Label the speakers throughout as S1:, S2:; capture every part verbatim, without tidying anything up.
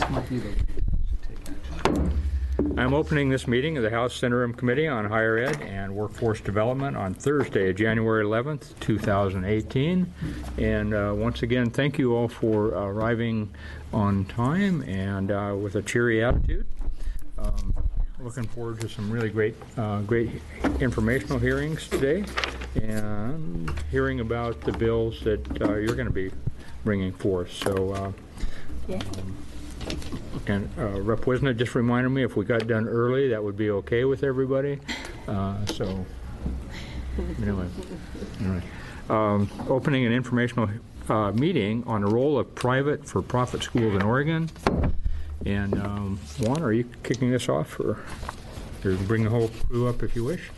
S1: I'm opening this meeting of the House Interim Committee on Higher Ed and Workforce Development on Thursday, January eleventh, two thousand eighteen. And uh, once again, thank you all for arriving on time and uh, with a cheery attitude. Um, looking forward to some really great, uh, great informational hearings today, and hearing about the bills that uh, you're going to be bringing forth. So. Uh,
S2: yeah.
S1: um, And uh, Rep Wisna just reminded me if we got done early, that would be okay with everybody. Uh, so, anyway, anyway. Um, opening an informational uh, meeting on the role of private for-profit schools in Oregon. And um, Juan, are you kicking this off, or, or bring the whole crew up if you wish?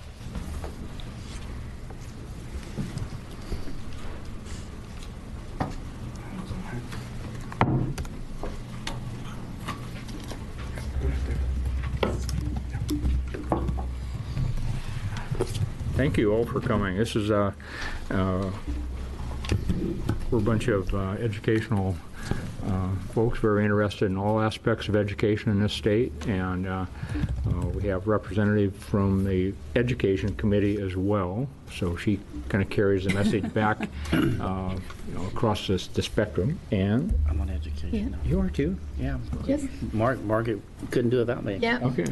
S1: Thank you all for coming. This is uh, uh, we're a bunch of uh, educational uh, folks very interested in all aspects of education in this state, and uh, uh, we have representative from the Education Committee as well. So she kind of carries the message back, uh, you know, across this, the spectrum. And
S3: I'm on education.
S2: Yeah.
S3: Now.
S1: You are too.
S3: Yeah.
S2: Yes.
S3: Mark, Margaret couldn't do it without me.
S2: Yeah.
S1: Okay.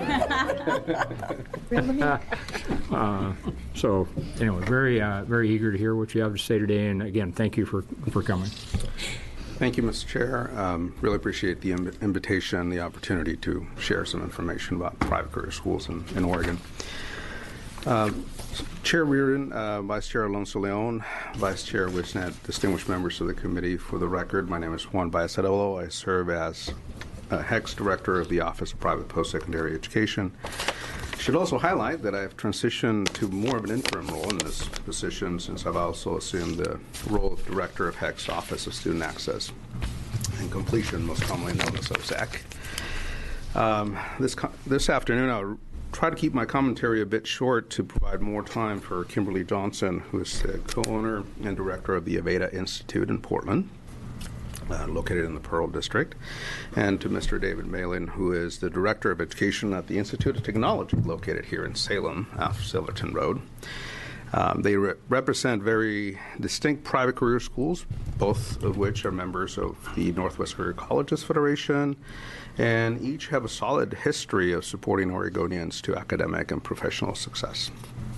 S1: uh, so anyway, very, uh, very eager to hear what you have to say today. And again, thank you for for coming.
S4: Thank you, Mister Chair. Um, really appreciate the Im- invitation and the opportunity to share some information about private career schools in, in Oregon. Um, Chair Reardon, uh, Vice Chair Alonso Leon, Vice Chair Wisnet, distinguished members of the committee, for the record, my name is Juan Baez-Arevalo. I serve as uh, H E C Director of the Office of Private Post-Secondary Education. I should also highlight that I have transitioned to more of an interim role in this position since I've also assumed the role of Director of H E C's Office of Student Access and Completion, most commonly known as O S A C. Um, this, co- this afternoon, I'll try to keep my commentary a bit short to provide more time for Kimberly Johnson, who is the co-owner and director of the Aveda Institute in Portland, uh, located in the Pearl District, and to Mister David Malin, who is the director of education at the Institute of Technology, located here in Salem, off Silverton Road. Um, they re- represent very distinct private career schools, both of which are members of the Northwest Career Colleges Federation, and each have a solid history of supporting Oregonians to academic and professional success.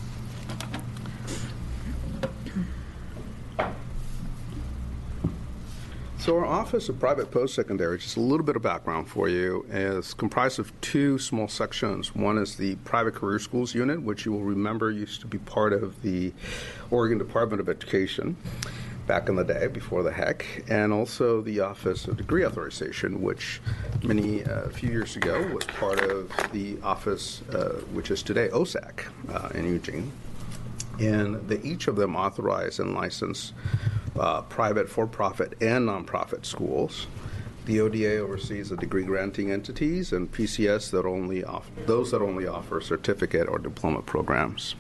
S4: So our Office of Private Post-Secondary, just a little bit of background for you, is comprised of two small sections. One is the Private Career Schools Unit, which you will remember used to be part of the Oregon Department of Education back in the day before the H E C, and also the Office of Degree Authorization, which many, uh, a few years ago was part of the office, uh, which is today O S A C uh, in Eugene. And they, each of them authorize and license uh, private, for-profit, and nonprofit schools. The O D A oversees the degree granting entities, and P C S that only off- those that only offer certificate or diploma programs.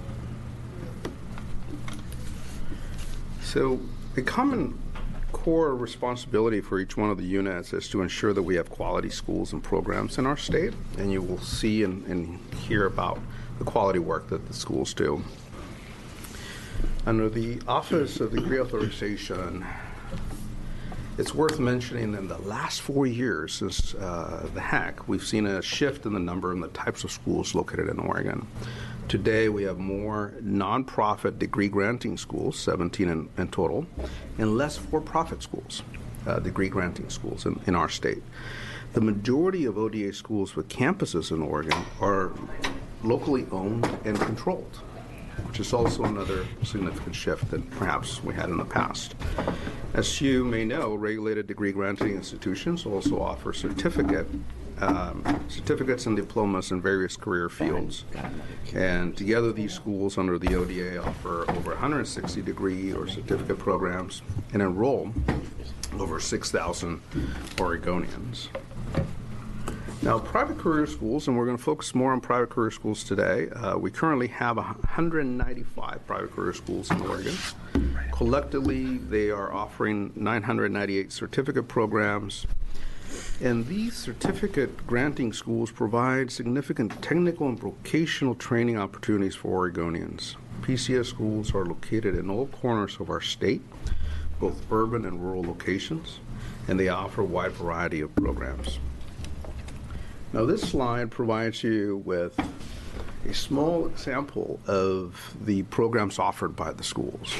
S4: So a common core responsibility for each one of the units is to ensure that we have quality schools and programs in our state, and you will see and, and hear about the quality work that the schools do. Under the Office of Degree Authorization, it's worth mentioning in the last four years since uh, the H E C, we've seen a shift in the number and the types of schools located in Oregon. Today, we have more nonprofit degree granting schools, seventeen in, in total, and less for-profit schools, uh, degree granting schools in, in our state. The majority of O D A schools with campuses in Oregon are locally owned and controlled, which is also another significant shift that perhaps we had in the past. As you may know, regulated degree granting institutions also offer certificate Um, certificates and diplomas in various career fields. And together these schools under the O D A offer over one hundred sixty degree or certificate programs and enroll over six thousand Oregonians. Now, private career schools, and we're going to focus more on private career schools today. Uh, we currently have one hundred ninety-five private career schools in Oregon. Collectively, they are offering nine hundred ninety-eight certificate programs And these certificate granting schools provide significant technical and vocational training opportunities for Oregonians. P C S schools are located in all corners of our state, both urban and rural locations, and they offer a wide variety of programs. Now, this slide provides you with a small example of the programs offered by the schools.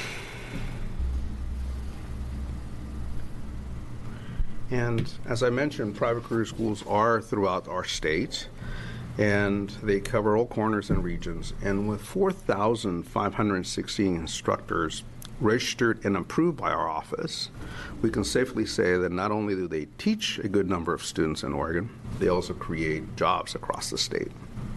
S4: And as I mentioned, private career schools are throughout our state, and they cover all corners and regions. And with four thousand five hundred sixteen instructors registered and approved by our office, we can safely say that not only do they teach a good number of students in Oregon, they also create jobs across the state.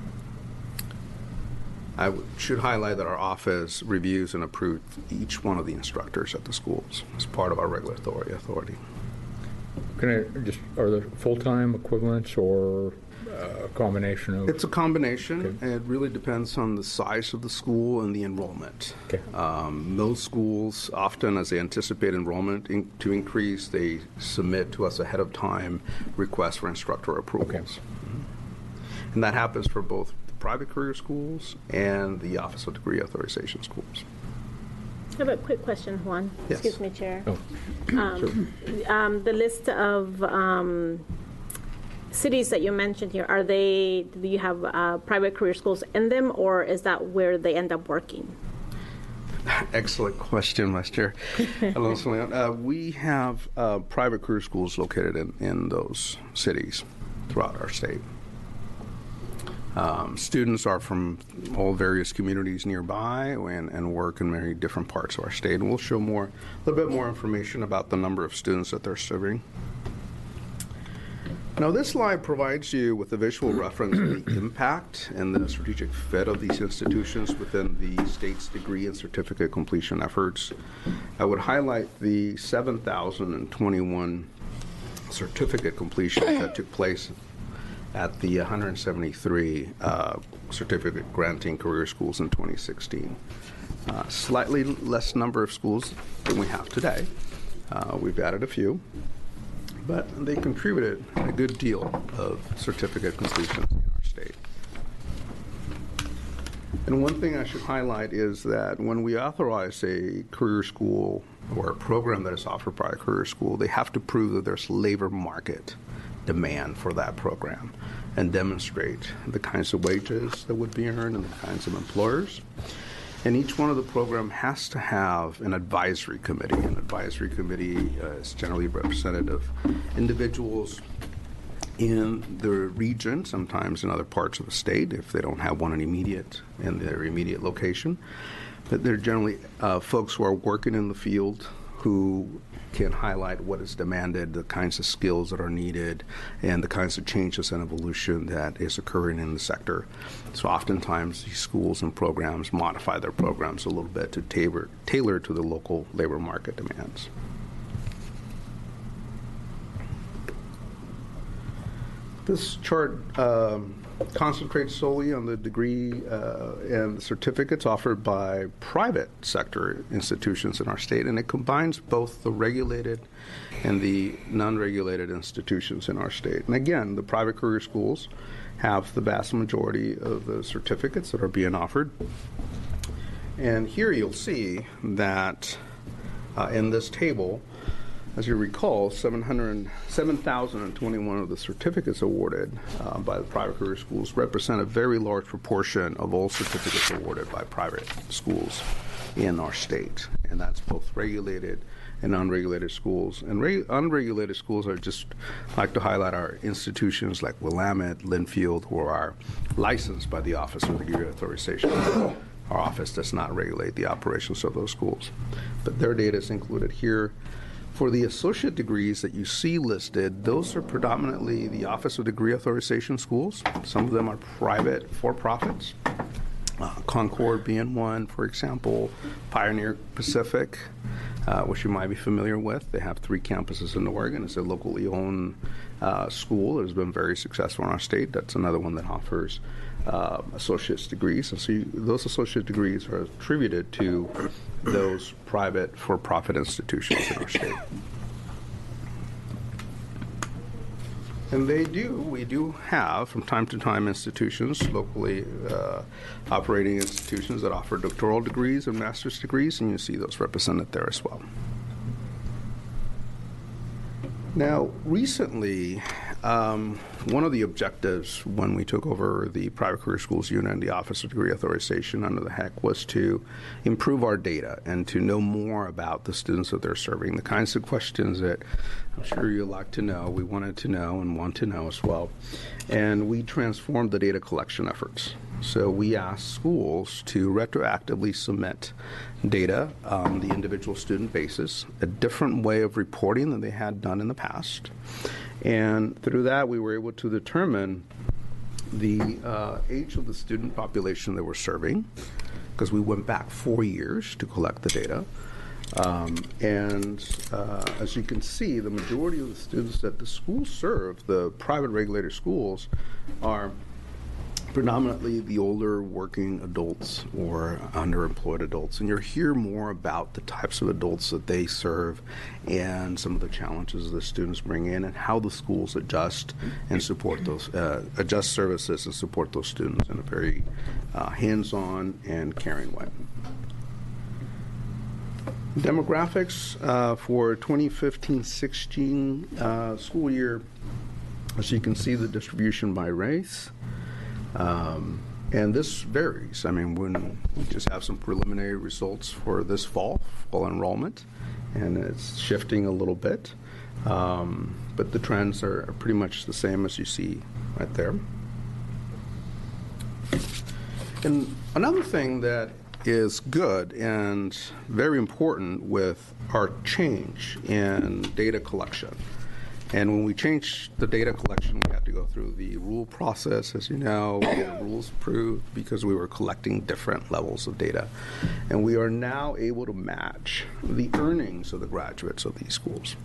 S4: I w- should highlight that our office reviews and approves each one of the instructors at the schools as part of our regulatory authority.
S1: Can I just, are there full-time equivalents or a combination of?
S4: It's a combination.
S1: Okay.
S4: It really depends on the size of the school and the enrollment.
S1: Okay.
S4: Um, those schools, often as they anticipate enrollment in, to increase, they submit to us ahead of time requests for instructor approvals.
S1: Okay.
S4: Mm-hmm. And that happens for both the private career schools and the Office of Degree Authorization schools.
S2: I have a quick question, Juan.
S4: Yes.
S2: Excuse me, Chair.
S1: Oh,
S2: Um, um, the list of um, cities that you mentioned here, are they, do you have uh, private career schools in them, or is that where they end up working?
S4: Excellent question, Mister Alonso Leon. Uh, we have uh, private career schools located in, in those cities throughout our state. Um, students are from all various communities nearby and, and work in many different parts of our state. And we'll show more, a little bit more information about the number of students that they're serving. Now, this slide provides you with a visual reference of the impact and the strategic fit of these institutions within the state's degree and certificate completion efforts. I would highlight the seven thousand twenty-one certificate completions that took place at the one hundred seventy-three uh, certificate granting career schools in twenty sixteen. Uh, slightly less number of schools than we have today. Uh, we've added a few, but they contributed a good deal of certificate completions in our state. And one thing I should highlight is that when we authorize a career school or a program that is offered by a career school, they have to prove that there's labor market demand for that program and demonstrate the kinds of wages that would be earned and the kinds of employers. And each one of the program has to have an advisory committee. An advisory committee uh, is generally representative individuals in the region, sometimes in other parts of the state, if they don't have one in immediate in their immediate location. But they're generally uh, folks who are working in the field who can highlight what is demanded, the kinds of skills that are needed, and the kinds of changes and evolution that is occurring in the sector. So oftentimes these schools and programs modify their programs a little bit to tailor, tailor to the local labor market demands. This chart um, concentrates solely on the degree uh, and the certificates offered by private sector institutions in our state, and it combines both the regulated and the non-regulated institutions in our state. And again, the private career schools have the vast majority of the certificates that are being offered. And here you'll see that uh, in this table, as you recall, seven thousand twenty-one of the certificates awarded uh, by the private career schools represent a very large proportion of all certificates awarded by private schools in our state. And that's both regulated and unregulated schools. And re- unregulated schools, I just like to highlight our institutions like Willamette, Linfield, who are licensed by the Office of Degree Authorization. Our office does not regulate the operations of those schools. But their data is included here. For the associate degrees that you see listed, those are predominantly the Office of Degree Authorization schools. Some of them are private for-profits. Uh, Concord being one, for example, Pioneer Pacific, uh, which you might be familiar with. They have three campuses in Oregon. It's a locally owned uh, school that has been very successful in our state. That's another one that offers uh, associate's degrees. And so you, those associate degrees are attributed to those private for-profit institutions in our state. And they do. We do have, from time to time, institutions, locally uh, operating institutions that offer doctoral degrees and master's degrees, and you see those represented there as well. Now, recently, um, one of the objectives when we took over the Private Career Schools Unit and the Office of Degree Authorization under the H E C was to improve our data and to know more about the students that they're serving, the kinds of questions that I'm sure you'd like to know, we wanted to know and want to know as well. And we transformed the data collection efforts. So we asked schools to retroactively submit data on the individual student basis, a different way of reporting than they had done in the past. And through that, we were able to determine the uh, age of the student population that we're serving, because we went back four years to collect the data. Um, and uh, as you can see, the majority of the students that the schools serve, the private regulated schools, are predominantly the older working adults or underemployed adults. And you'll hear more about the types of adults that they serve and some of the challenges the students bring in and how the schools adjust and support those, uh, adjust services and support those students in a very uh, hands-on and caring way. Demographics uh, for twenty fifteen sixteen uh, school year, as you can see, the distribution by race. Um, and this varies. I mean, when we just have some preliminary results for this fall, fall enrollment, and it's shifting a little bit. Um, but the trends are, are pretty much the same as you see right there. And another thing that is good and very important with our change in data collection. And when we changed the data collection, we had to go through the rule process, as you know, we had rules approved because we were collecting different levels of data. And we are now able to match the earnings of the graduates of these schools.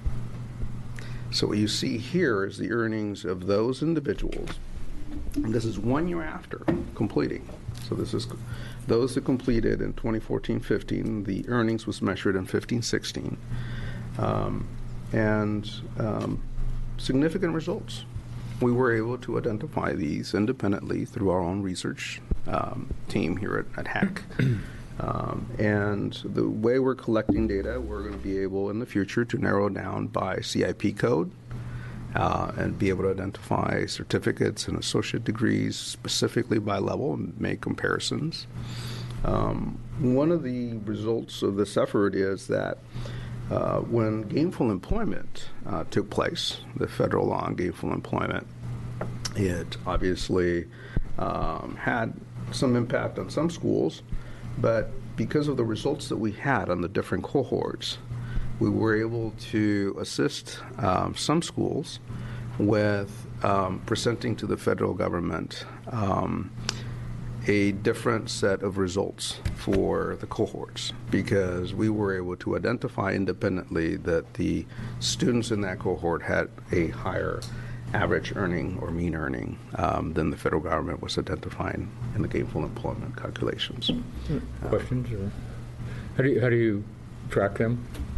S4: So what you see here is the earnings of those individuals. And this is one year after completing. So this is those that completed in twenty fourteen fifteen. The earnings was measured in fifteen sixteen. Um, and um, significant results. We were able to identify these independently through our own research um, team here at, at H E C. Um, and the way we're collecting data, we're going to be able in the future to narrow down by C I P code uh, and be able to identify certificates and associate degrees specifically by level and make comparisons. Um, one of the results of this effort is that Uh, when gainful employment uh, took place, the federal law on gainful employment, it obviously um, had some impact on some schools, but because of the results that we had on the different cohorts, we were able to assist um, some schools with um, presenting to the federal government um, a different set of results for the cohorts, because we were able to identify independently that the students in that cohort had a higher average earning or mean earning um, than the federal government was identifying in the gainful employment calculations.
S1: Questions? Or how do you, how do you track them?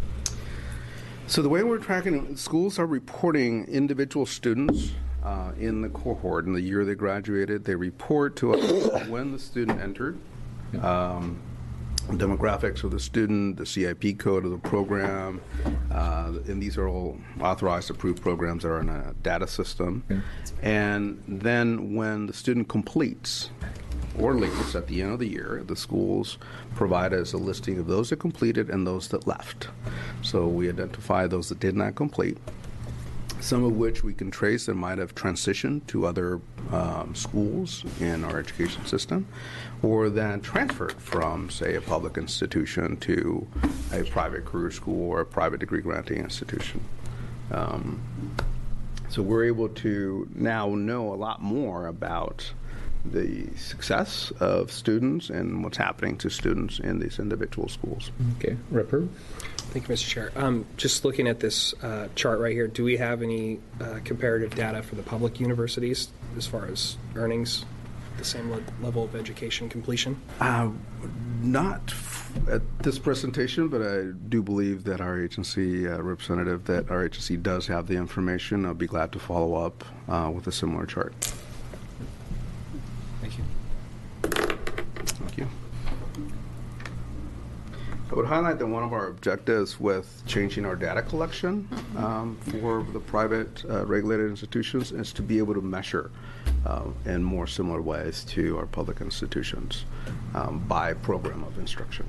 S4: So the way we're tracking, schools are reporting individual students Uh, in the cohort. In the year they graduated, they report to us when the student entered, um, demographics of the student, the C I P code of the program, uh, and these are all authorized, approved programs that are in a data system. Okay. And then when the student completes or leaves at the end of the year, the schools provide us a listing of those that completed and those that left. So we identify those that did not complete, some of which we can trace that might have transitioned to other um, schools in our education system, or then transferred from, say, a public institution to a private career school or a private degree granting institution. Um, so we're able to now know a lot more about the success of students and what's happening to students in these individual schools.
S1: Okay, Ripper.
S5: Thank you, Mister Chair. Um, just looking at this uh, chart right here, do we have any uh, comparative data for the public universities as far as earnings, the same le- level of education completion?
S4: Uh, Not f- at this presentation, but I do believe that our agency uh, representative, that our agency does have the information. I'll be glad to follow up uh, with a similar chart.
S5: Thank you.
S4: Thank you. I would highlight that one of our objectives with changing our data collection um, for the private uh, regulated institutions is to be able to measure uh, in more similar ways to our public institutions um, by program of instruction.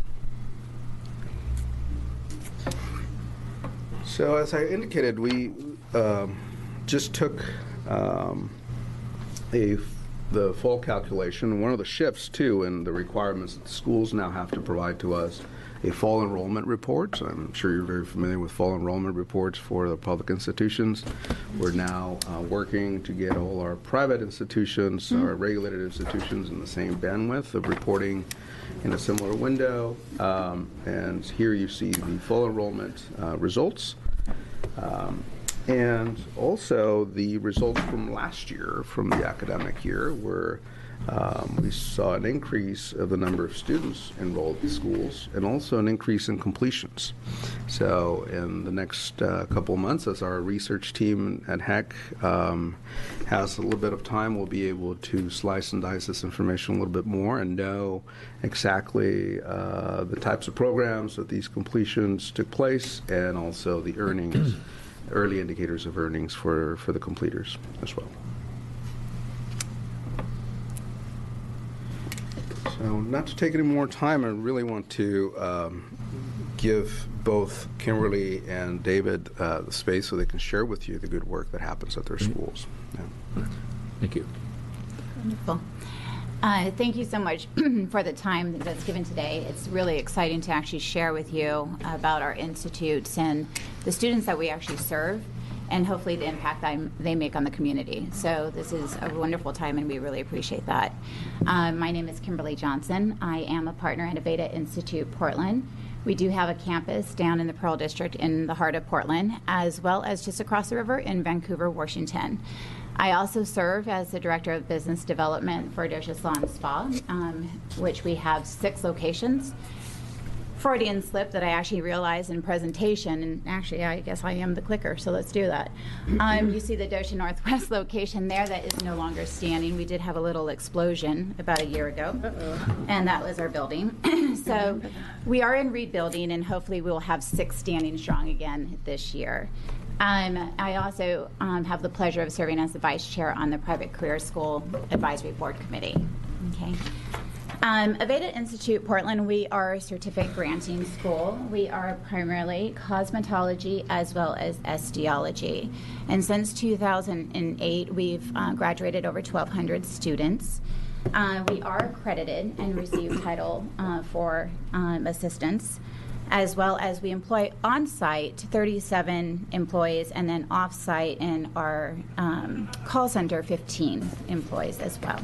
S4: So as I indicated, we um, just took um, a the fall calculation. One of the shifts, too, in the requirements that the schools now have to provide to us a fall enrollment report. I'm sure you're very familiar with fall enrollment reports for the public institutions. We're now uh, working to get all our private institutions, mm-hmm. our regulated institutions, in the same bandwidth of reporting in a similar window. Um, and here you see the full enrollment uh, results. Um, and also the results from last year, from the academic year, where Um, we saw an increase of the number of students enrolled in schools and also an increase in completions. So in the next uh, couple of months, as our research team at H E C um, has a little bit of time, we'll be able to slice and dice this information a little bit more and know exactly uh, the types of programs that these completions took place and also the earnings, early indicators of earnings for, for the completers as well. So not to take any more time, I really want to um, give both Kimberly and David uh, the space so they can share with you the good work that happens at their schools. Yeah.
S1: Thank you.
S6: Wonderful. Uh, thank you so much for the time that's given today. It's really exciting to actually share with you about our institutes and the students that we actually serve, and hopefully the impact I'm, they make on the community. So this is a wonderful time, and we really appreciate that. Um, my name is Kimberly Johnson. I am a partner at Aveda Institute Portland. We do have a campus down in the Pearl District in the heart of Portland, as well as just across the river in Vancouver, Washington. I also serve as the Director of Business Development for Docia Salon Spa, um, which we have six locations. Freudian slip that I actually realized in presentation, and actually I guess I am the clicker, so let's do that. Um, you see the Docia Northwest location there that is no longer standing. We did have a little explosion about a year ago, Uh-oh. and that was our building. So we are in rebuilding, and hopefully we will have six standing strong again this year. Um, I also um, have the pleasure of serving as the Vice Chair on the Private Career School Advisory Board Committee. Okay. Um, Aveda Institute Portland, we are a certificate granting school. We are primarily cosmetology as well as osteology. And since two thousand eight, we've uh, graduated over twelve hundred students. Uh, we are accredited and receive Title uh, for um, assistance, as well as we employ on-site thirty-seven employees, and then off-site in our um, call center fifteen employees as well.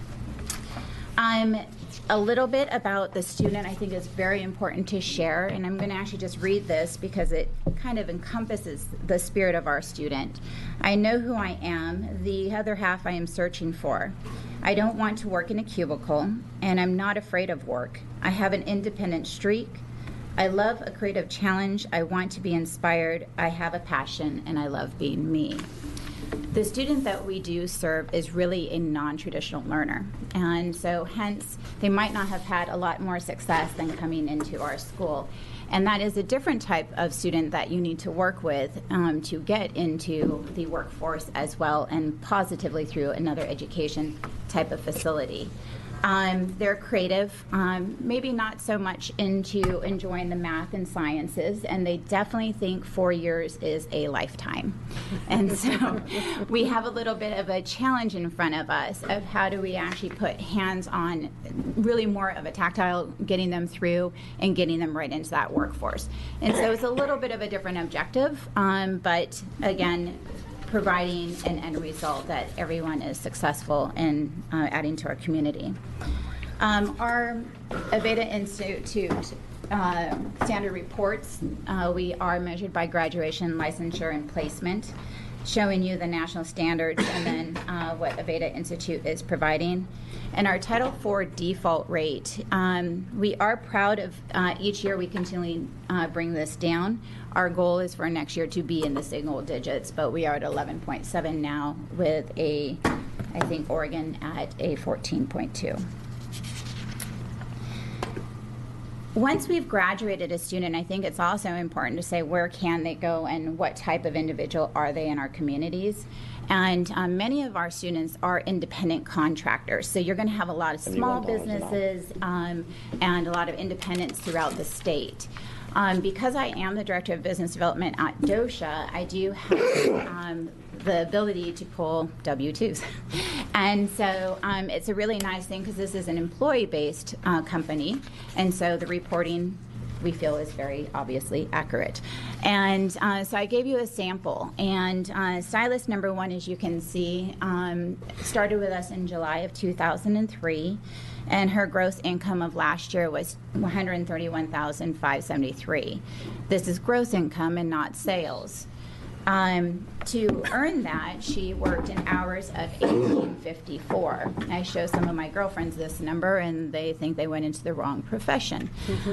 S6: Um, a little bit about the student I think is very important to share, and I'm going to actually just read this because it kind of encompasses the spirit of our student. I know who I am, the other half I am searching for. I don't want to work in a cubicle, and I'm not afraid of work. I have an independent streak. I love a creative challenge. I want to be inspired. I have a passion, and I love being me. The student that we do serve is really a non-traditional learner, and so hence they might not have had a lot more success than coming into our school. And that is a different type of student that you need to work with um, to get into the workforce as well, and positively through another education type of facility. Um, they're creative, um, maybe not so much into enjoying the math and sciences, and they definitely think four years is a lifetime. And so we have a little bit of a challenge in front of us of how do we actually put hands on, really more of a tactile, getting them through and getting them right into that workforce. And so it's a little bit of a different objective, um, but again, providing an end result that everyone is successful in uh, adding to our community. Um, our Aveda Institute uh, standard reports, uh, we are measured by graduation, licensure, and placement. showing you the national standards and then uh, what Aveda Institute is providing. And our Title four default rate, um, we are proud of uh, each year we continually uh, bring this down. Our goal is for next year to be in the single digits, but we are at eleven point seven now with a, I think, Oregon at a fourteen point two. Once we've graduated a student, I think it's also important to say where can they go and what type of individual are they in our communities. And um, many of our students are independent contractors. So you're going to have a lot of small businesses um, and a lot of independents throughout the state. Um, because I am the Director of Business Development at DOSHA, I do have um, the ability to pull W two's. And so um, it's a really nice thing because this is an employee-based uh, company, and so the reporting we feel is very obviously accurate. And uh, so I gave you a sample, and uh, stylist number one, as you can see, um, started with us in July of two thousand three, and her gross income of last year was one hundred thirty-one thousand five hundred seventy-three. This is gross income and not sales. Um, to earn that, she worked in hours of eighteen fifty-four. I show some of my girlfriends this number, and they think they went into the wrong profession.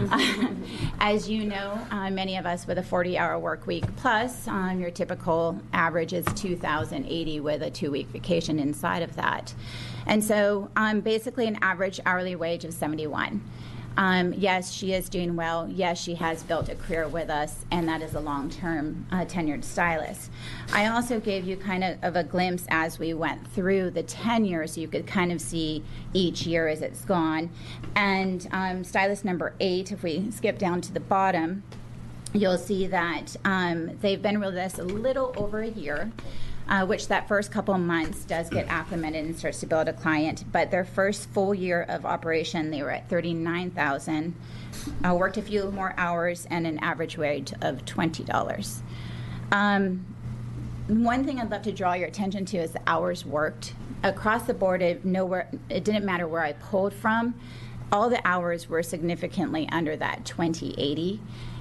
S6: um, as you know, uh, many of us with a forty-hour work week plus, um, your typical average is two thousand eighty with a two-week vacation inside of that. And so um, basically an average hourly wage of seventy-one. Um, yes, she is doing well. Yes, she has built a career with us, and that is a long-term uh, tenured stylist. I also gave you kind of, of a glimpse as we went through the tenure, so you could kind of see each year as it's gone. And um, stylist number eight, if we skip down to the bottom, you'll see that um, they've been with us a little over a year. Uh, which that first couple months does get acclimated and starts to build a client. But their first full year of operation, they were at thirty-nine thousand dollars, uh, worked a few more hours, and an average wage of twenty dollars. Um, one thing I'd love to draw your attention to is the hours worked. Across the board, it, nowhere, it didn't matter where I pulled from. All the hours were significantly under that twenty eighty.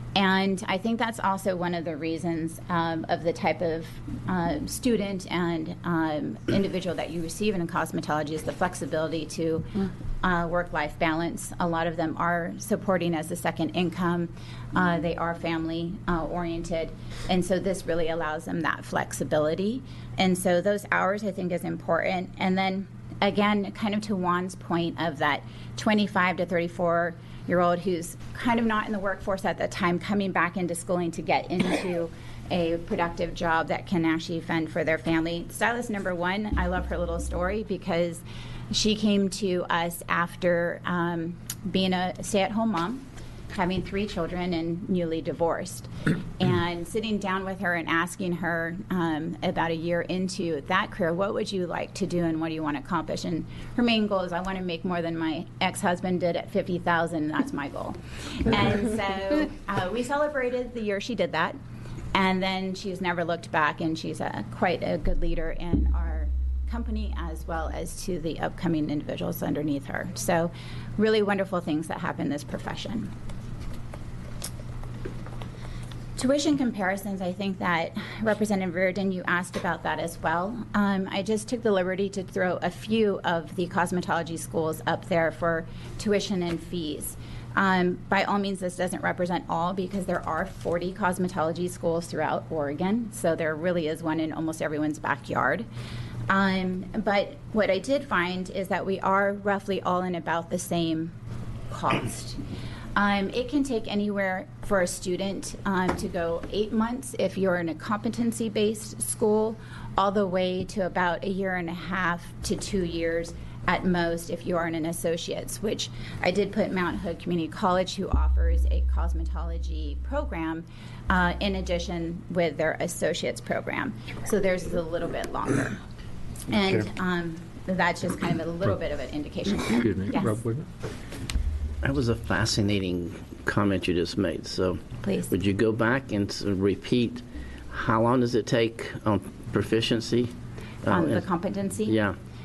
S6: And I think that's also one of the reasons um, of the type of uh, student and um, individual that you receive in cosmetology is the flexibility to uh, work-life balance. A lot of them are supporting as a second income. Uh, they are family-oriented. And so this really allows them that flexibility. And so those hours, I think, is important. And then, again, kind of to Juan's point of that twenty-five to thirty-four year old who's kind of not in the workforce at that time, coming back into schooling to get into a productive job that can actually fend for their family. Stylist number one, I love her little story because she came to us after um, being a stay-at-home mom, having three children and newly divorced. And sitting down with her and asking her um, about a year into that career, what would you like to do and what do you want to accomplish? And her main goal is, I want to make more than my ex-husband did at fifty thousand dollars, that's my goal. And so uh, we celebrated the year she did that. And then she's never looked back, and she's a, quite a good leader in our company as well as to the upcoming individuals underneath her. So really wonderful things that happen in this profession. Tuition comparisons, I think that Representative Reardon, you asked about that as well. Um, I just took the liberty to throw a few of the cosmetology schools up there for tuition and fees. Um, by all means, this doesn't represent all because there are forty cosmetology schools throughout Oregon, so there really is one in almost everyone's backyard. Um, but what I did find is that we are roughly all in about the same cost. Um, it can take anywhere for a student um, to go eight months if you're in a competency-based school, all the way to about a year and a half to two years at most if you are in an associate's, which I did put Mount Hood Community College, who offers a cosmetology program uh, in addition with their associate's program. So theirs is a little bit longer. And um, that's just kind of a little bit of an indication.
S1: Excuse me,
S6: Yes.
S1: Rob Woodman.
S3: That was a fascinating comment you just made. So,
S6: Please.
S3: would you go back and s- repeat how long does it take on proficiency?
S6: On
S3: Uh,
S6: the
S3: and-
S6: competency?
S3: Yeah.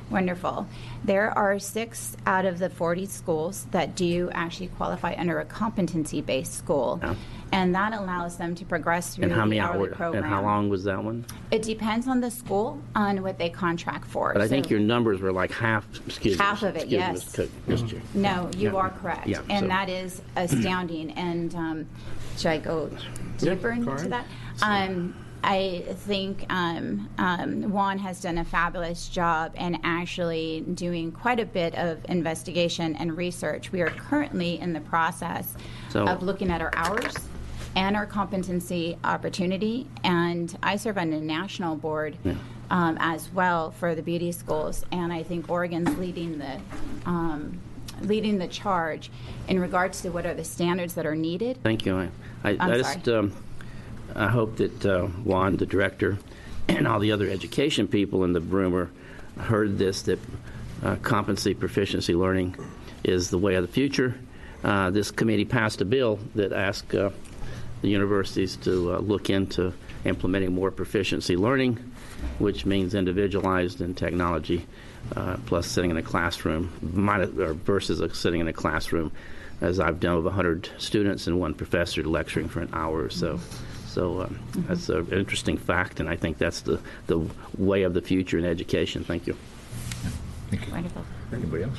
S6: Wonderful. There are six out of the forty schools that do actually qualify under a competency-based school,
S3: Yeah.
S6: and that allows them to progress through
S3: And how
S6: the
S3: many
S6: hourly
S3: hours?
S6: program.
S3: And how long was that one?
S6: It depends on the school on what they contract for.
S3: But I think
S6: So-
S3: your numbers were like half. Excuse
S6: Half
S3: me.
S6: of it,
S3: excuse me,
S6: yes.
S3: Miz Cook, just you.
S6: No, you
S3: Yeah.
S6: are correct.
S3: Yeah,
S6: And
S3: so-
S6: that is astounding. And um, should I go deeper
S4: go
S6: into
S4: ahead.
S6: that? Um, I think um, um, Juan has done a fabulous job in actually doing quite a bit of investigation and research. We are currently in the process
S3: So-
S6: of looking at our hours and our competency opportunity. And I serve on a national board um, as well for the beauty schools. And I think Oregon's leading the um, leading the charge in regards to what are the standards that are needed.
S3: Thank you. I, I,
S6: I'm
S3: I just um, I hope that uh, Juan, the director, and all the other education people in the room are, heard this, that uh, competency proficiency learning is the way of the future. Uh, this committee passed a bill that asked uh, the universities to uh, look into implementing more proficiency learning, which means individualized in technology, uh, plus sitting in a classroom, minus, or versus a sitting in a classroom, as I've done with one hundred students and one professor lecturing for an hour or so. So um,
S6: Mm-hmm.
S3: that's an interesting fact, and I think that's the, the way of the future in education. Thank you.
S1: Thank you.
S6: Wonderful.
S1: Anybody else?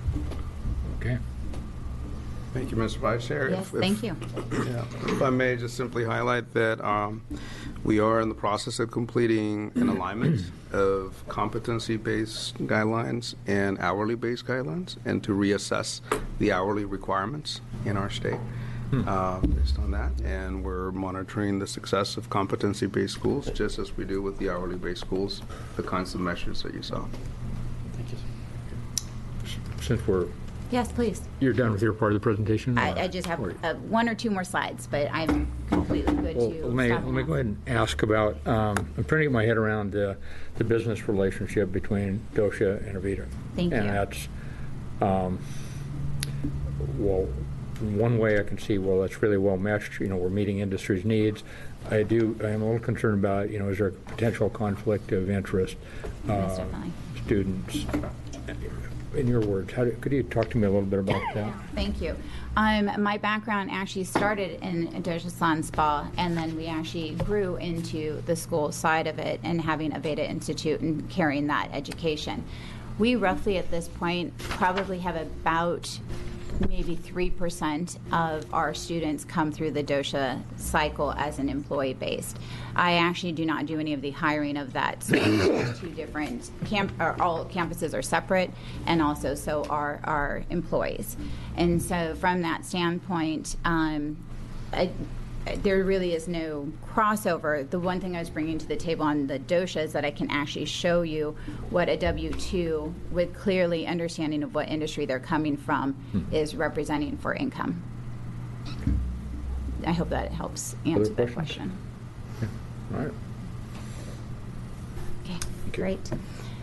S1: Okay.
S4: Thank you, Mister Vice Chair.
S6: Yes,
S4: If- if-
S6: thank you.
S4: Yeah. If I may just simply highlight that um, we are in the process of completing an alignment of competency-based guidelines and hourly-based guidelines, and to reassess the hourly requirements in our state uh, based on that. And we're monitoring the success of competency-based schools, just as we do with the hourly-based schools, the kinds of measures that you saw.
S3: Thank you.
S1: Since we're,
S6: Yes, please.
S1: you're done with your part of the presentation?
S6: I,
S1: or-
S6: I just have
S1: or-
S6: uh, one or two more slides, but I'm completely good
S1: Well,
S6: to
S1: let me,
S6: stop
S1: let me
S6: now.
S1: go ahead and ask about, um, I'm trying to get my head around the, the business relationship between DOSHA and Avita.
S6: Thank
S1: And
S6: you.
S1: that's, um, well, one way I can see, well, that's really well meshed, you know, we're meeting industry's needs. I do, I am a little concerned about, you know, is there a potential conflict of interest?
S6: Most
S1: uh,
S6: definitely.
S1: Students, in your words, how do, could you talk to me a little bit about that?
S6: Thank you. Um, my background actually started in DOSHA Salon Spa, and then we actually grew into the school side of it and having a Veda Institute and carrying that education. We roughly at this point probably have about maybe three percent of our students come through the DOSHA cycle as an employee based. I actually do not do any of the hiring of that. So there's two different camp, or all campuses are separate, and also so are our employees. And so from that standpoint, um, I, there really is no crossover. The one thing I was bringing to the table on the DOSHA is that I can actually show you what a W two with clearly understanding of what industry they're coming from is representing for income. I hope that helps answer
S1: Other
S6: that
S1: questions?
S6: question.
S1: All right.
S6: Okay,
S1: you.
S6: great.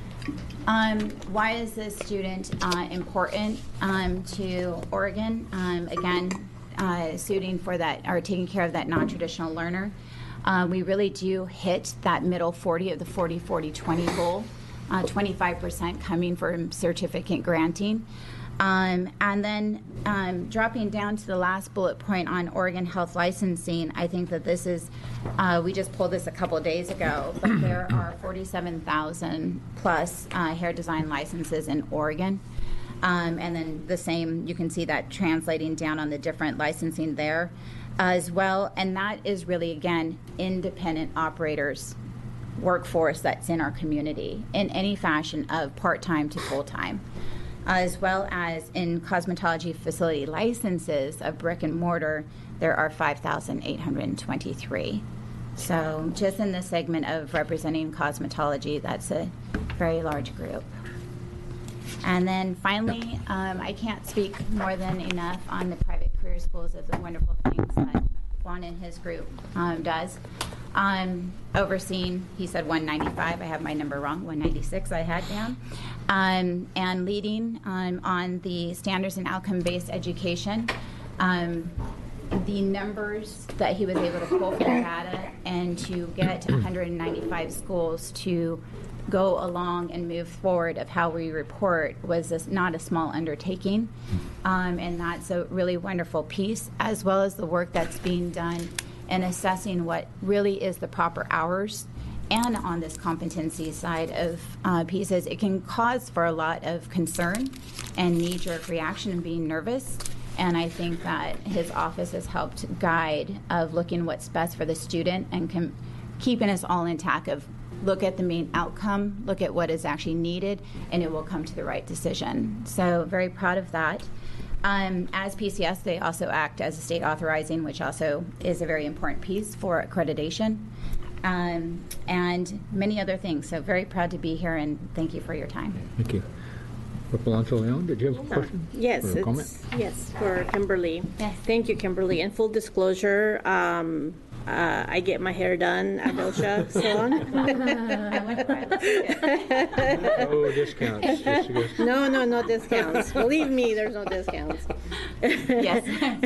S6: Um, why is this student uh, important um, to Oregon? Um, again, uh, suiting for that, or taking care of that non-traditional learner. Uh, we really do hit that middle forty of the forty forty twenty goal, uh, twenty-five percent coming from certificate granting. Um, and then um, dropping down to the last bullet point on Oregon health licensing, I think that this is, uh, we just pulled this a couple of days ago, but there are forty-seven thousand plus uh, hair design licenses in Oregon. Um, and then the same, you can see that translating down on the different licensing there uh, as well. And that is really, again, independent operators workforce that's in our community in any fashion of part-time to full-time. As well as in cosmetology facility licenses of brick and mortar, there are five thousand eight hundred twenty-three. So just in the segment of representing cosmetology, that's a very large group. And then finally, um, I can't speak more than enough on the private career schools of the wonderful things that Juan and his group um, does. Um, overseeing, he said one ninety-five, I have my number wrong, one ninety-six I had down, um, and leading um, on the standards and outcome-based education. Um, the numbers that he was able to pull from data and to get one hundred ninety-five schools to go along and move forward of how we report was this not a small undertaking. Um, and that's a really wonderful piece, as well as the work that's being done in assessing what really is the proper hours. And on this competency side of uh, pieces, it can cause for a lot of concern and knee-jerk reaction and being nervous. And I think that his office has helped guide of looking what's best for the student and com- keeping us all intact of look at the main outcome, look at what is actually needed, and it will come to the right decision. So very proud of that. Um, as P C S, they also act as a state authorizing, which also is a very important piece for accreditation, um, and many other things. So very proud to be here, and thank you for your time.
S1: Thank you. Representative Leon, did you have a question?
S2: Yes,
S1: or a comment?
S2: it's, yes, for Kimberly.
S6: Yes.
S2: Thank you, Kimberly. And full disclosure, um, uh, I get my hair done at Dosha Salon.
S6: I went where I listed.
S1: No discounts. Just to go-
S2: No, no, no discounts. Believe me, there's no discounts.
S6: Yes.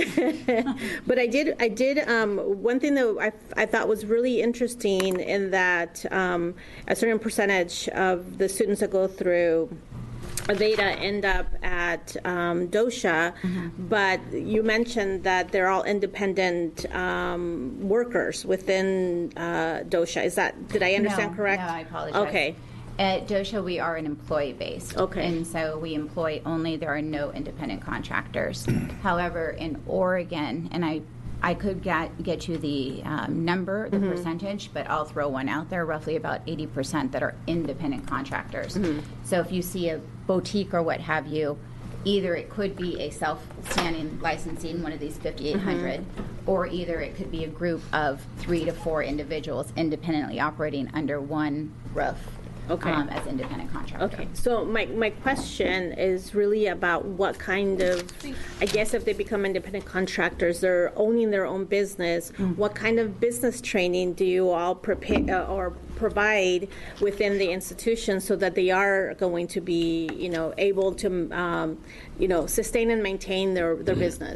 S2: But I did, I did, um, one thing that I, I thought was really interesting in that um, a certain percentage of the students that go through Aveda end up at um, Dosha,
S6: Mm-hmm.
S2: but you mentioned that they're all independent um, workers within uh, Dosha. Is that, did I understand
S6: No,
S2: correct?
S6: No, I apologize.
S2: Okay.
S6: At Dosha, we are an employee-based.
S2: Okay.
S6: And so we employ only, there are no independent contractors. However, in Oregon, and I, I could get, get you the um, number, the percentage, but I'll throw one out there, roughly about eighty percent that are independent contractors. So if you see a boutique or what have you, either it could be a self-standing licensing, one of these fifty-eight hundred, or either it could be a group of three to four individuals independently operating under one roof.
S2: Okay.
S6: Um, as independent contractor.
S2: Okay, so my, my question is really about what kind of, I guess if they become independent contractors, they're owning their own business, what kind of business training do you all prepare uh, or provide within the institution so that they are going to be, you know, able to, um, you know, sustain and maintain their, their business?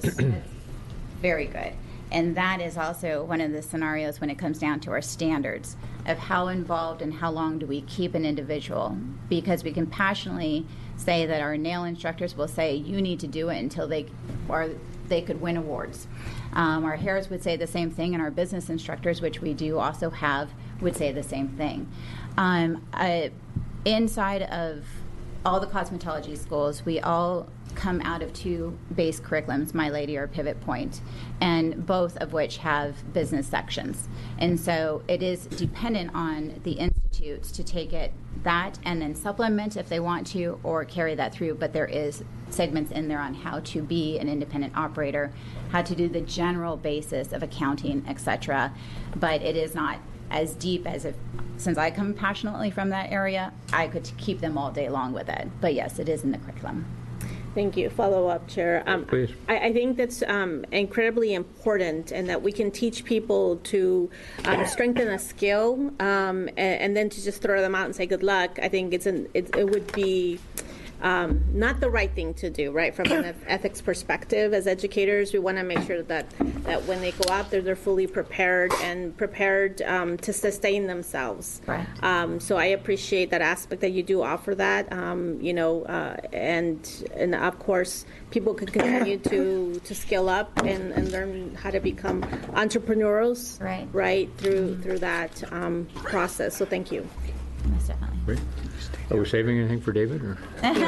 S6: Very good. And that is also one of the scenarios when it comes down to our standards of how involved and how long do we keep an individual. Because we can passionately say that our nail instructors will say, you need to do it until they, or they could win awards. Um, our hairs would say the same thing, and our business instructors, which we do also have, would say the same thing. Um, uh, inside of all the cosmetology schools, we all come out of two base curriculums, My Lady or Pivot Point, and both of which have business sections. And so it is dependent on the institutes to take it that and then supplement if they want to or carry that through, but there is segments in there on how to be an independent operator, how to do the general basis of accounting, et cetera. But it is not as deep as if, since I come passionately from that area, I could keep them all day long with it. But yes, it is in the curriculum.
S2: Thank you. Follow up, Chair. Um,
S1: Please.
S2: I, I think that's um, incredibly important, and that we can teach people to um, strengthen a skill, um, and, and then to just throw them out and say good luck. I think it's an it, it would be um, not the right thing to do, right? From an ethics perspective, as educators, we want to make sure that that when they go out there, they're fully prepared and prepared um, to sustain themselves.
S6: Right.
S2: Um, so I appreciate that aspect that you do offer that, um, you know, uh, and and of course, people can continue to, to scale up and, and learn how to become entrepreneurs,
S6: Right.
S2: right, through through that um, process. So thank you.
S6: Most definitely.
S1: Great. Are we saving anything for David? Or?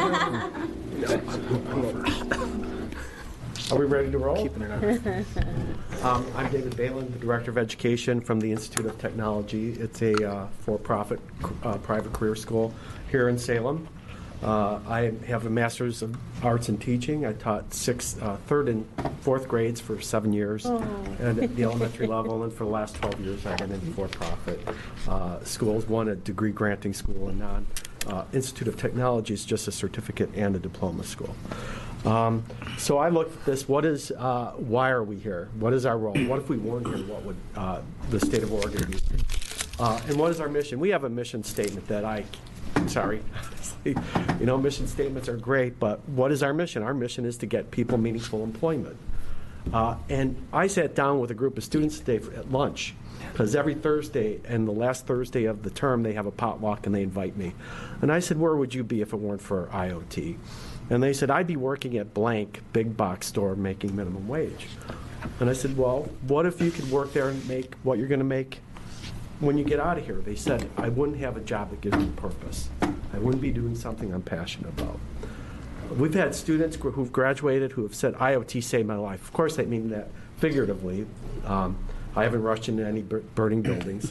S7: Are we ready to roll? um, I'm David Balin, the Director of Education from the Institute of Technology. It's a uh, for-profit uh, private career school here in Salem. Uh, I have a Master's of Arts in Teaching. I taught sixth, uh, third and fourth grades for seven years and at the elementary level, and for the last twelve years I've been in for-profit uh, schools, one a degree-granting school and non. Uh, Institute of Technology is just a certificate and a diploma school. Um, so I looked at this. What is? Uh, why are we here? What is our role? What if we weren't here? What would uh, the state of Oregon be? Uh, and what is our mission? We have a mission statement that I. Sorry, you know, mission statements are great, but what is our mission? Our mission is to get people meaningful employment. Uh, and I sat down with a group of students today for, at lunch, because every Thursday and the last Thursday of the term they have a potluck and they invite me. And I said, where would you be if it weren't for I O T? And they said, I'd be working at blank big box store making minimum wage. And I said, well, what if you could work there and make what you're going to make when you get out of here? They said, I wouldn't have a job that gives me purpose. I wouldn't be doing something I'm passionate about. We've had students who've graduated who have said, I O T saved my life. Of course, I mean that figuratively. Um, I haven't rushed into any bur- burning buildings.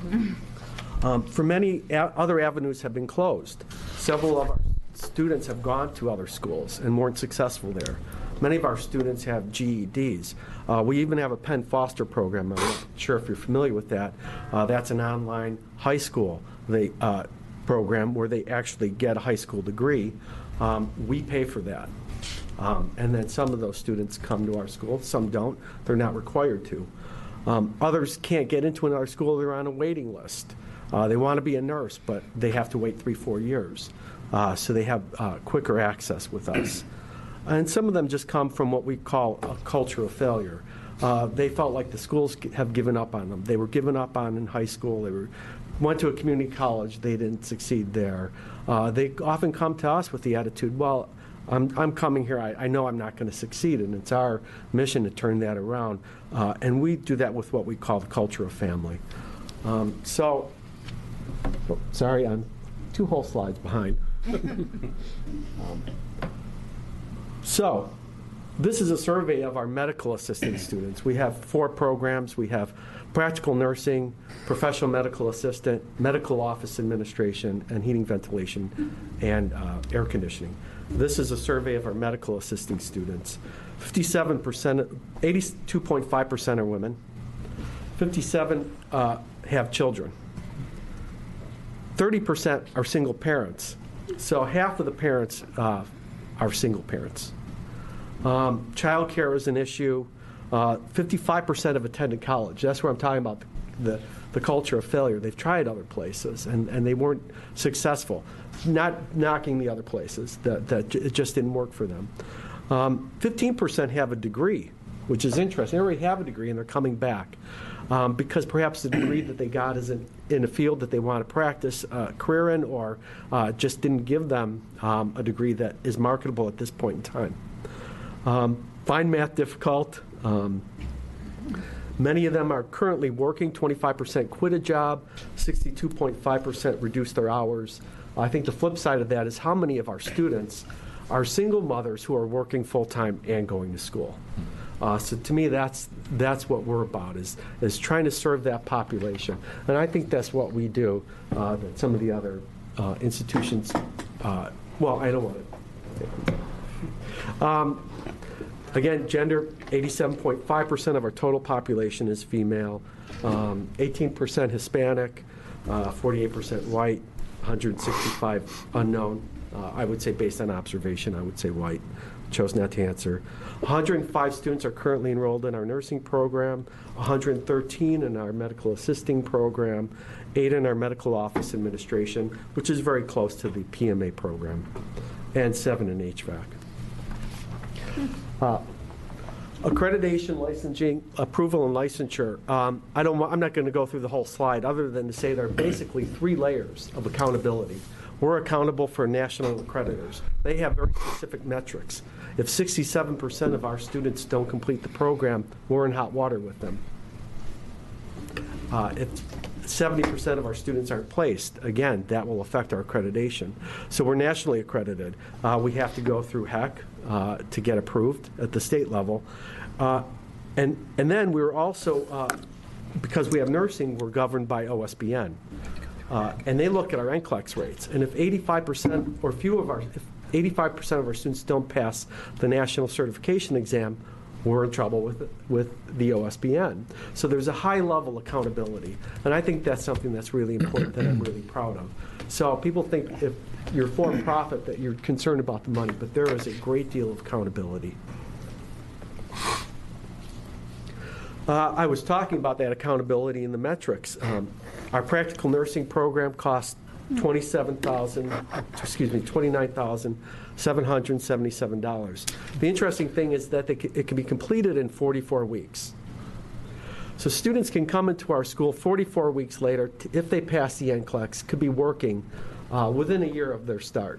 S7: um, for many, a- other avenues have been closed. Several of our students have gone to other schools and weren't successful there. Many of our students have G E Ds. Uh, we even have a Penn Foster program. I'm not sure if you're familiar with that. Uh, that's an online high school they, uh, program where they actually get a high school degree. Um, we pay for that. Um, and then some of those students come to our school. Some don't. They're not required to. Um, others can't get into another school. They're on a waiting list. Uh, they want to be a nurse, but they have to wait three, four years. Uh, so they have uh, quicker access with us. And some of them just come from what we call a culture of failure. Uh, they felt like the schools have given up on them. They were given up on in high school. They were, went to a community college. They didn't succeed there. Uh, they often come to us with the attitude, well, I'm, I'm coming here. I, I know I'm not going to succeed, and it's our mission to turn that around. Uh, and we do that with what we call the culture of family. Um, so, oh, sorry, I'm two whole slides behind. um, so, this is a survey of our medical assistant students. We have four programs. We have practical nursing, professional medical assistant, medical office administration, and heating, ventilation, and uh, air conditioning. This is a survey of our medical assisting students. fifty-seven percent, eighty-two point five percent are women. fifty-seven uh, have children. thirty percent are single parents. So half of the parents uh, are single parents. Um, child care is an issue. Uh, fifty-five percent have attended college. That's where I'm talking about the, the, the culture of failure. They've tried other places, and, and they weren't successful. Not knocking the other places, that, that it just didn't work for them. Um, fifteen percent have a degree, which is interesting. They already have a degree, and they're coming back um, because perhaps the degree that they got isn't in a field that they want to practice a uh, career in, or uh, just didn't give them um, a degree that is marketable at this point in time. Um, find math difficult. Um, many of them are currently working. twenty-five percent quit a job. sixty-two point five percent reduced their hours. I think the flip side of that is how many of our students are single mothers who are working full-time and going to school. Uh, so to me, that's that's what we're about, is, is trying to serve that population. And I think that's what we do, uh, that some of the other uh, institutions, uh, well, I don't want to. Um, Again, gender, eighty-seven point five percent of our total population is female, um, eighteen percent Hispanic, uh, forty-eight percent white, one hundred sixty-five unknown. Uh, I would say based on observation, I would say white. Chose not to answer. one hundred five students are currently enrolled in our nursing program, one hundred thirteen in our medical assisting program, eight in our medical office administration, which is very close to the P M A program, and seven in H V A C. Uh, accreditation, licensing, approval, and licensure. Um, I don't. I'm not going to go through the whole slide, other than to say there are basically three layers of accountability. We're accountable for national accreditors. They have very specific metrics. If sixty-seven percent of our students don't complete the program, we're in hot water with them. Uh, if seventy percent of our students aren't placed, again, that will affect our accreditation. So we're nationally accredited. Uh, we have to go through H E C uh, to get approved at the state level. Uh, and, and then we're also, uh, because we have nursing, we're governed by O S B N. Uh, and they look at our N C L E X rates. And if eighty-five percent or few of our, if eighty-five percent of our students don't pass the national certification exam, we're in trouble with with the O S B N. So there's a high level accountability, and I think that's something that's really important that I'm really proud of. So people think if you're for-profit that you're concerned about the money, but there is a great deal of accountability. Uh, I was talking about that accountability in the metrics. Um, our practical nursing program costs twenty-seven thousand, excuse me, twenty-nine thousand seven hundred seventy-seven dollars. The interesting thing is that they c- it can be completed in forty-four weeks. So students can come into our school forty-four weeks later, t- if they pass the N C L E X, could be working uh, within a year of their start.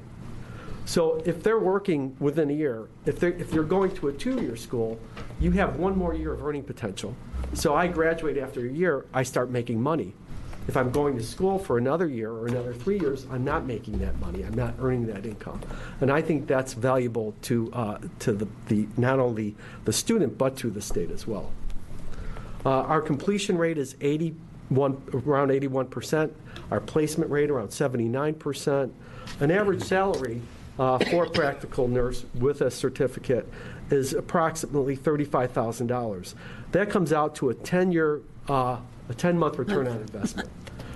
S7: So if they're working within a year, if they're, if you're going to a two-year school, you have one more year of earning potential. So I graduate after a year, I start making money. If I'm going to school for another year or another three years, I'm not making that money. I'm not earning that income. And I think that's valuable to, uh, to the, the, not only the student, but to the state as well. Uh, our completion rate is eighty-one, around eighty-one percent. Our placement rate around seventy-nine percent. An average salary uh, for a practical nurse with a certificate is approximately thirty-five thousand dollars. That comes out to a ten-year, uh, a ten-month return on investment.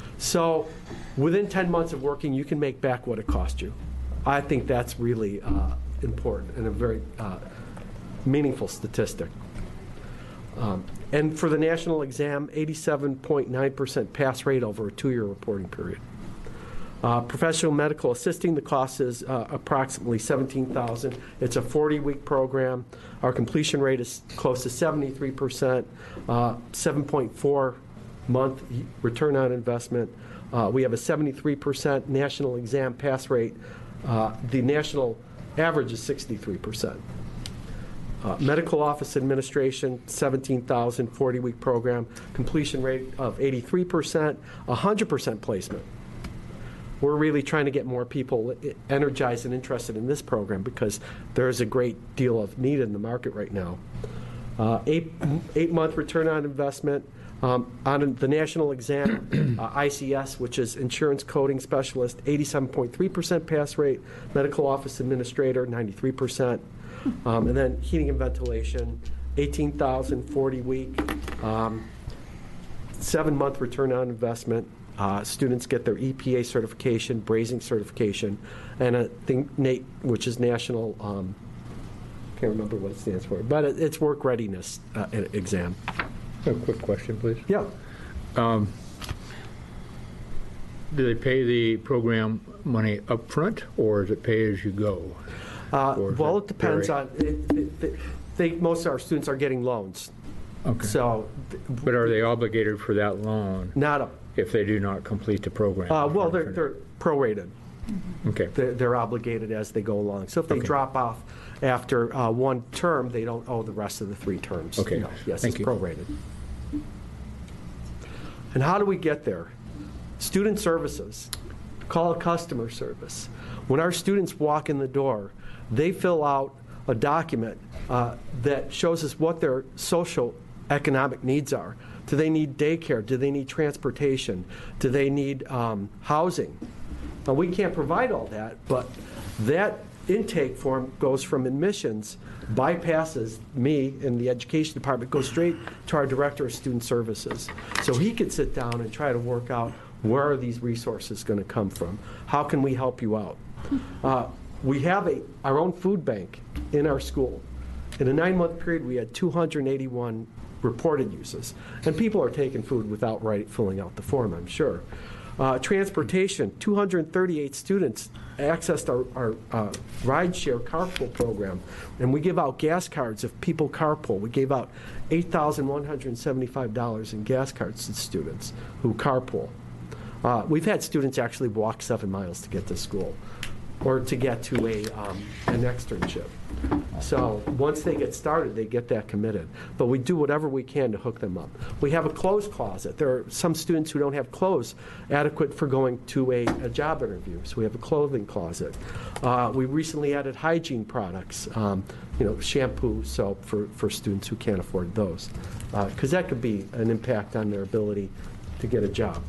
S7: So within ten months of working, you can make back what it cost you. I think that's really uh, important and a very uh, meaningful statistic. Um, and for the national exam, eighty-seven point nine percent pass rate over a two-year reporting period. Uh, professional medical assisting, the cost is uh, approximately seventeen thousand dollars. It's a forty-week program. Our completion rate is close to seventy-three percent, uh, seven point four month return on investment. Uh, we have a seventy-three percent national exam pass rate. Uh, the national average is sixty-three percent. Uh, medical office administration, seventeen thousand, forty-week program, completion rate of eighty-three percent, one hundred percent placement. We're really trying to get more people energized and interested in this program because there is a great deal of need in the market right now. Uh, eight, eight-month return on investment. Um, on the national exam, uh, I C S, which is Insurance Coding Specialist, eighty-seven point three percent pass rate. Medical Office Administrator, ninety-three percent. Um, and then heating and ventilation, eighteen thousand, forty-week, um, seven-month return on investment. Uh, students get their E P A certification, brazing certification, and a thing, NATE, which is National, um, can't remember what it stands for, but it, it's work readiness uh, exam.
S1: A quick question, please.
S7: Yeah.
S1: Um, do they pay the program money up front, or is it pay as you go?
S7: Uh,
S1: Or is
S7: well,
S1: it
S7: it depends
S1: vary?
S7: on, it, it, it, they, most of our students are getting loans.
S1: Okay.
S7: So,
S1: But are they obligated for that loan
S7: not a,
S1: if they do not complete the program?
S7: uh, well, they're, they're prorated.
S1: Okay.
S7: They're, they're obligated as they go along. So if they
S1: Okay.
S7: drop off after uh, one term, they don't owe the rest of the three terms.
S1: Okay.
S7: No, yes,
S1: Thank
S7: it's
S1: you.
S7: prorated. And how do we get there? Student services. Call a customer service. When our students walk in the door, they fill out a document uh, that shows us what their social economic needs are. Do they need daycare? Do they need transportation? Do they need um, housing? Now, we can't provide all that, but that intake form goes from admissions, bypasses me in the education department, goes straight to our director of student services. So he could sit down and try to work out where are these resources going to come from? How can we help you out? Uh, we have a, our own food bank in our school. In a nine-month period, we had two hundred eighty-one reported uses. And people are taking food without right, filling out the form, I'm sure. Uh, transportation, two hundred thirty-eight students accessed our, our uh, rideshare carpool program. And we give out gas cards if people carpool. We gave out eight thousand one hundred seventy-five dollars in gas cards to students who carpool. Uh, we've had students actually walk seven miles to get to school or to get to a um, an externship. So once they get started, they get that committed. But we do whatever we can to hook them up. We have a clothes closet. There are some students who don't have clothes adequate for going to a, a job interview, so we have a clothing closet. Uh, we recently added hygiene products, um, you know, shampoo, soap for, for students who can't afford those, because uh, that could be an impact on their ability to get a job.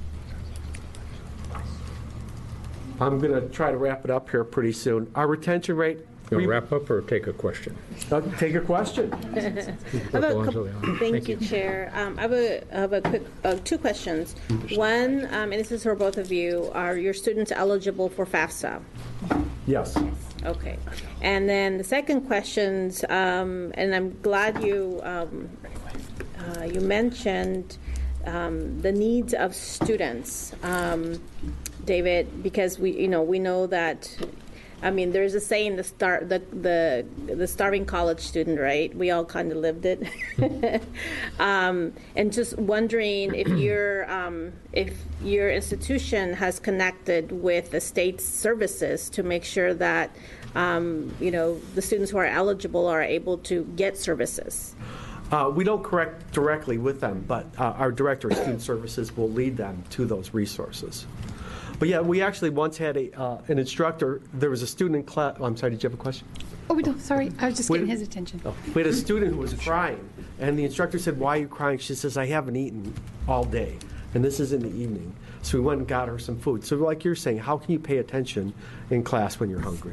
S7: I'm going to try to wrap it up here pretty soon. Our retention rate.
S1: You want to wrap up or take a question?
S7: Uh, take a question.
S2: I have a couple- Thank,
S1: Thank
S2: you,
S1: you.
S2: Chair. Um, I have a, I have a quick uh, two questions. One, um, and this is for both of you: are your students eligible for FAFSA?
S7: Yes.
S2: Okay. And then the second questions, um, and I'm glad you um, uh, you mentioned um, the needs of students. Um, David, because we, you know, we know that, I mean, there's a saying, the star, the the the starving college student, right? We all kind of lived it. um, and just wondering if your um, if your institution has connected with the state's services to make sure that um, you know, the students who are eligible are able to get services.
S7: Uh, we don't correct directly with them, but uh, our Director of Student Services will lead them to those resources. But yeah, we actually once had a uh, an instructor. There was a student in class. Oh, I'm sorry. Did you have a question?
S8: Oh, we don't. Sorry, I was just
S7: Wait.
S8: getting his attention.
S7: Oh. We had a student who was crying, and the instructor said, "Why are you crying?" She says, "I haven't eaten all day, and this is in the evening." So we went and got her some food. So, like you're saying, how can you pay attention in class when you're hungry?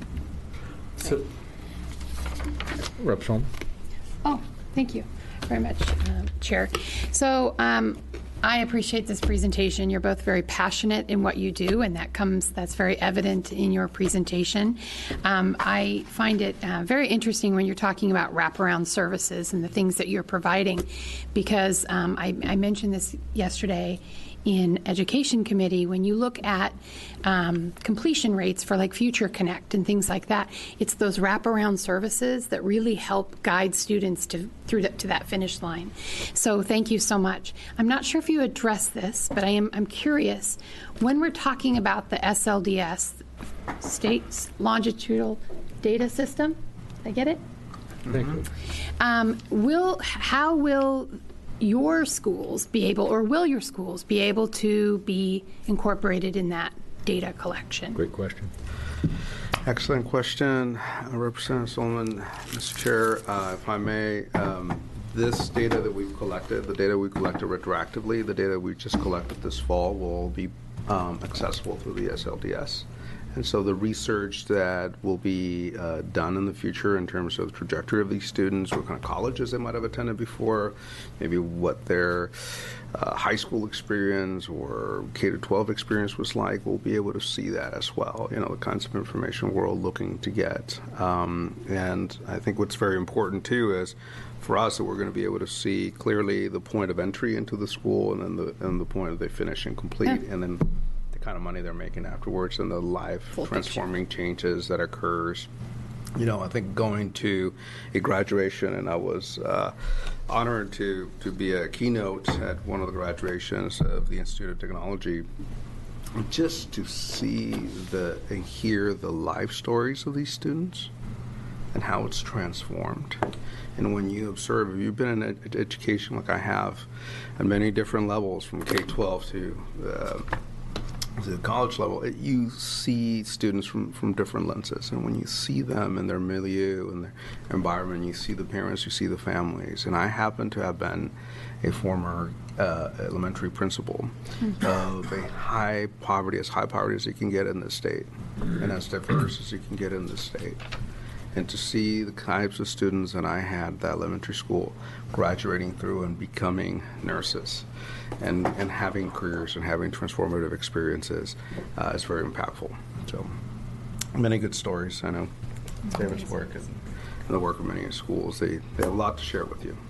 S7: So,
S1: Representative Solomon.
S8: Oh, thank you very much, uh, Chair. So um, I appreciate this presentation. You're both very passionate in what you do, and that comes that's very evident in your presentation. Um, I find it uh, very interesting when you're talking about wraparound services and the things that you're providing, because um, I, I mentioned this yesterday in Education Committee. When you look at um, completion rates for like Future Connect and things like that, it's those wraparound services that really help guide students to through the, to that finish line. So thank you so much. I'm not sure if you addressed this, but I am I'm curious, when we're talking about the S L D S, State's Longitudinal Data System, did I get it?
S1: Thank you.
S8: Um, will how will your schools be able, or will your schools be able to be incorporated in that data collection?
S1: Great question.
S4: Excellent question, uh, Representative Solomon. Mister Chair, uh, if I may, um, this data that we've collected, the data we collected retroactively, the data we just collected this fall will be um, accessible through the S L D S. And so the research that will be uh, done in the future in terms of the trajectory of these students, what kind of colleges they might have attended before, maybe what their uh, high school experience or K to twelve experience was like, we'll be able to see that as well, you know, the kinds of information we're all looking to get. Um, and I think what's very important, too, is for us that we're going to be able to see clearly the point of entry into the school and then the, and the point of they finish and complete,
S8: Yeah.
S4: and then kind of money they're making afterwards and the life
S8: Full
S4: transforming picture. Changes that occurs. You know, I think going to a graduation, and I was uh, honored to, to be a keynote at one of the graduations of the Institute of Technology, just to see the and hear the life stories of these students and how it's transformed. And when you observe, if you've been in ed- education like I have at many different levels, from K twelve to uh, to the college level, it, you see students from, from different lenses. And when you see them in their milieu and their environment, you see the parents, you see the families. And I happen to have been a former uh, elementary principal mm-hmm. of a high poverty, as high poverty as you can get in this state, and as diverse as you can get in this state. And to see the types of students that I had at that elementary school graduating through and becoming nurses and, and having careers and having transformative experiences uh, is very impactful. So many good stories. I know David's work and, and the work of many schools, they, they have a lot to share with you.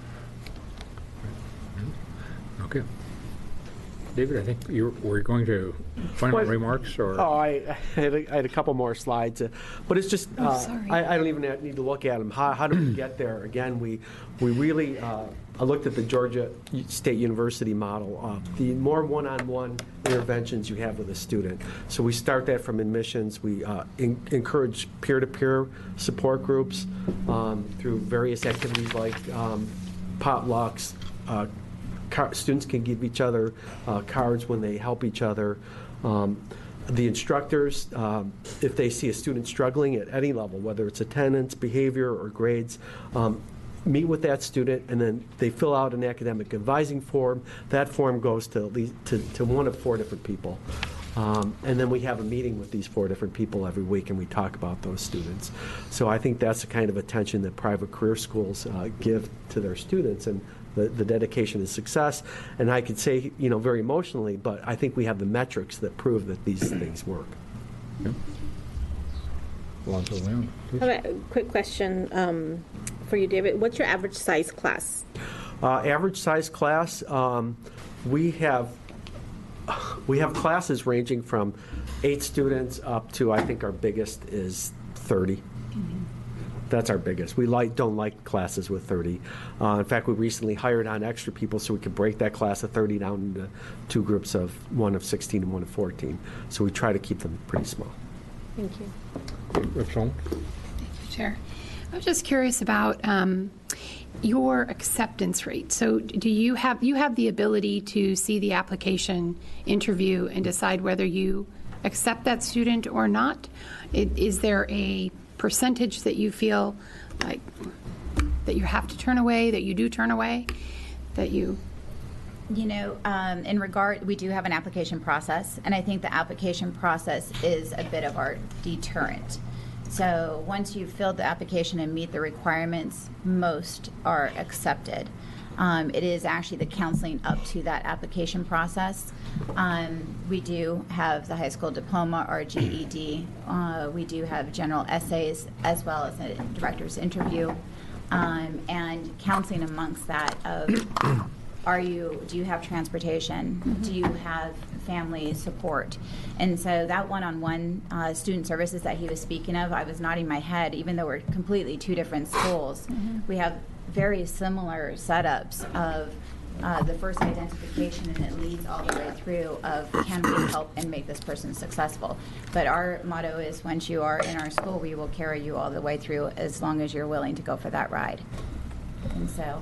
S1: Okay. David, I think you were going to final
S7: Well,
S1: remarks, or
S7: Oh, I, I, had a, I had a couple more slides, uh, but it's just
S8: Oh,
S7: uh,
S8: sorry.
S7: I, I don't even need to look at them. How, how did we get there? Again, we we really uh, I looked at the Georgia State University model. Uh, the more one-on-one interventions you have with a student. So we start that from admissions. We uh, in, encourage peer-to-peer support groups um, through various activities like um, potlucks. Uh, Car- students can give each other uh, cards when they help each other. Um, the instructors, um, if they see a student struggling at any level, whether it's attendance, behavior, or grades, um, meet with that student, and then they fill out an academic advising form. That form goes to at least to, to one of four different people. Um, and then we have a meeting with these four different people every week, and we talk about those students. So I think that's the kind of attention that private career schools uh, give to their students, and the, the dedication to success. And I could say, you know, very emotionally, but I think we have the metrics that prove that these things work.
S1: Yeah. Alonzo Leon, please.
S2: I have a quick question um, for you, David. What's your average size class?
S7: Uh, average size class, um, we have We have classes ranging from eight students up to, I think our biggest is thirty. That's our biggest. We like don't like classes with thirty. Uh, in fact, we recently hired on extra people so we could break that class of thirty down into two groups of one of sixteen and one of fourteen. So we try to keep them pretty small.
S2: Thank you.
S1: Excellent.
S8: Chair. I was just curious about um, your acceptance rate. So do you have you have the ability to see the application, interview, and decide whether you accept that student or not? It, is there a percentage that you feel like that you have to turn away, that you do turn away, that you...
S6: You know, um, in regard, we do have an application process, and I think the application process is a bit of our deterrent. So once you've filled the application and meet the requirements, most are accepted. Um, it is actually the counseling up to that application process. Um, we do have the high school diploma, our G E D. Uh, we do have general essays as well as a director's interview, um, and counseling amongst that of are you, do you have transportation? Mm-hmm. Do you have family support? And so that one-on-one uh, student services that he was speaking of, I was nodding my head, even though we're completely two different schools. Mm-hmm. We have very similar setups of uh, the first identification, and it leads all the way through of can we help and make this person successful. But our motto is once you are in our school, we will carry you all the way through as long as you're willing to go for that ride. And so...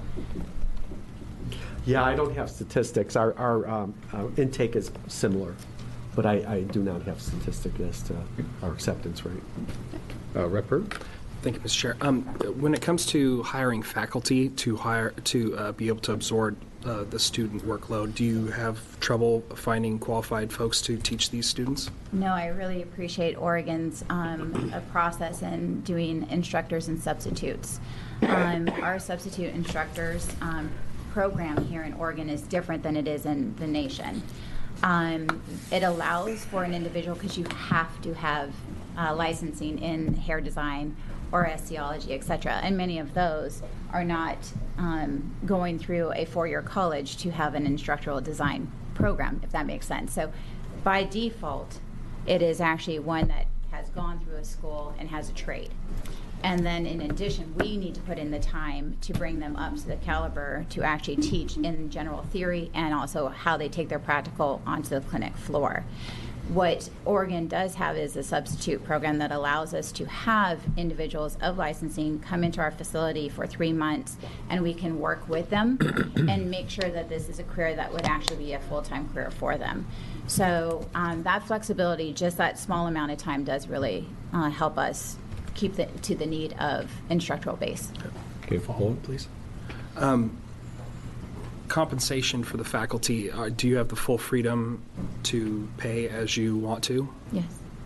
S7: Yeah, I don't have statistics. Our, our um, uh, intake is similar, but I, I do not have statistics as to our acceptance rate.
S1: Uh, Rep Hurd?
S5: Thank you, Mister Chair. Um, when it comes to hiring faculty to hire to uh, be able to absorb uh, the student workload, do you have trouble finding qualified folks to teach these students?
S6: No, I really appreciate Oregon's um, a process in doing instructors and substitutes. Um, our substitute instructors um, program here in Oregon is different than it is in the nation. Um, it allows for an individual, because you have to have uh, licensing in hair design or estheology, et cetera, and many of those are not um, going through a four-year college to have an instructional design program, if that makes sense. So by default, it is actually one that has gone through a school and has a trade. And then in addition, we need to put in the time to bring them up to the caliber to actually teach in general theory and also how they take their practical onto the clinic floor. What Oregon does have is a substitute program that allows us to have individuals of licensing come into our facility for three months, and we can work with them and make sure that this is a career that would actually be a full-time career for them. So um, that flexibility, just that small amount of time, does really uh, help us keep the, to the need of instructional base.
S1: Okay, follow up, please.
S5: Um, compensation for the faculty, uh, do you have the full freedom to pay as you want to?
S6: Yes.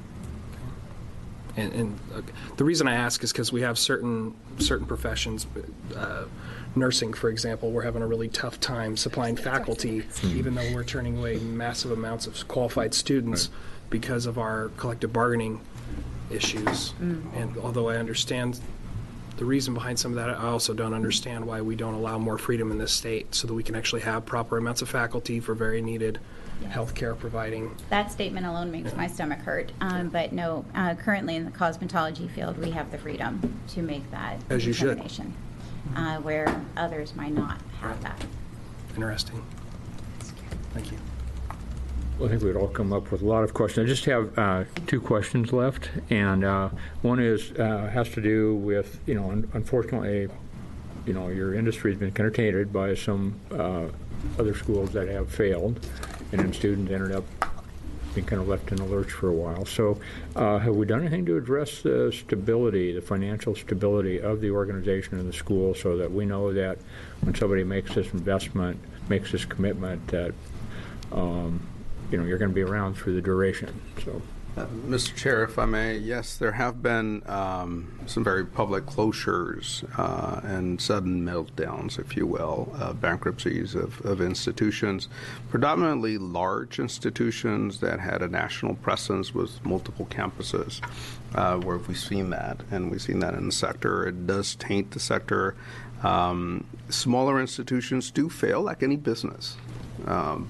S5: And, and uh, the reason I ask is because we have certain certain professions, uh, nursing, for example, we're having a really tough time supplying faculty, even though we're turning away massive amounts of qualified students right. because of our collective bargaining issues. Mm. And although I understand the reason behind some of that, I also don't understand why we don't allow more freedom in this state so that we can actually have proper amounts of faculty for very needed yes. health care providing.
S6: That statement alone makes my stomach hurt. Um, but no, uh, currently in the cosmetology field, we have the freedom to make that
S5: As you should.
S6: determination, uh, where others might not have that.
S5: Interesting. Thank you.
S1: Well, I think we'd all come up with a lot of questions. I just have uh, two questions left, and uh, one is uh, has to do with, you know, un- unfortunately, you know, your industry has been kind of tainted by some uh, other schools that have failed, and then students ended up being kind of left in a lurch for a while. So uh, have we done anything to address the stability, the financial stability of the organization and the school, so that we know that when somebody makes this investment, makes this commitment, that um, you know, you're going to be around through the duration. So,
S4: uh, Mister Chair, if I may, yes, there have been um, some very public closures uh, and sudden meltdowns, if you will, uh, bankruptcies of, of institutions, predominantly large institutions that had a national presence with multiple campuses, uh, where we've seen that, and we've seen that in the sector. It does taint the sector. Um, smaller institutions do fail, like any business, um, but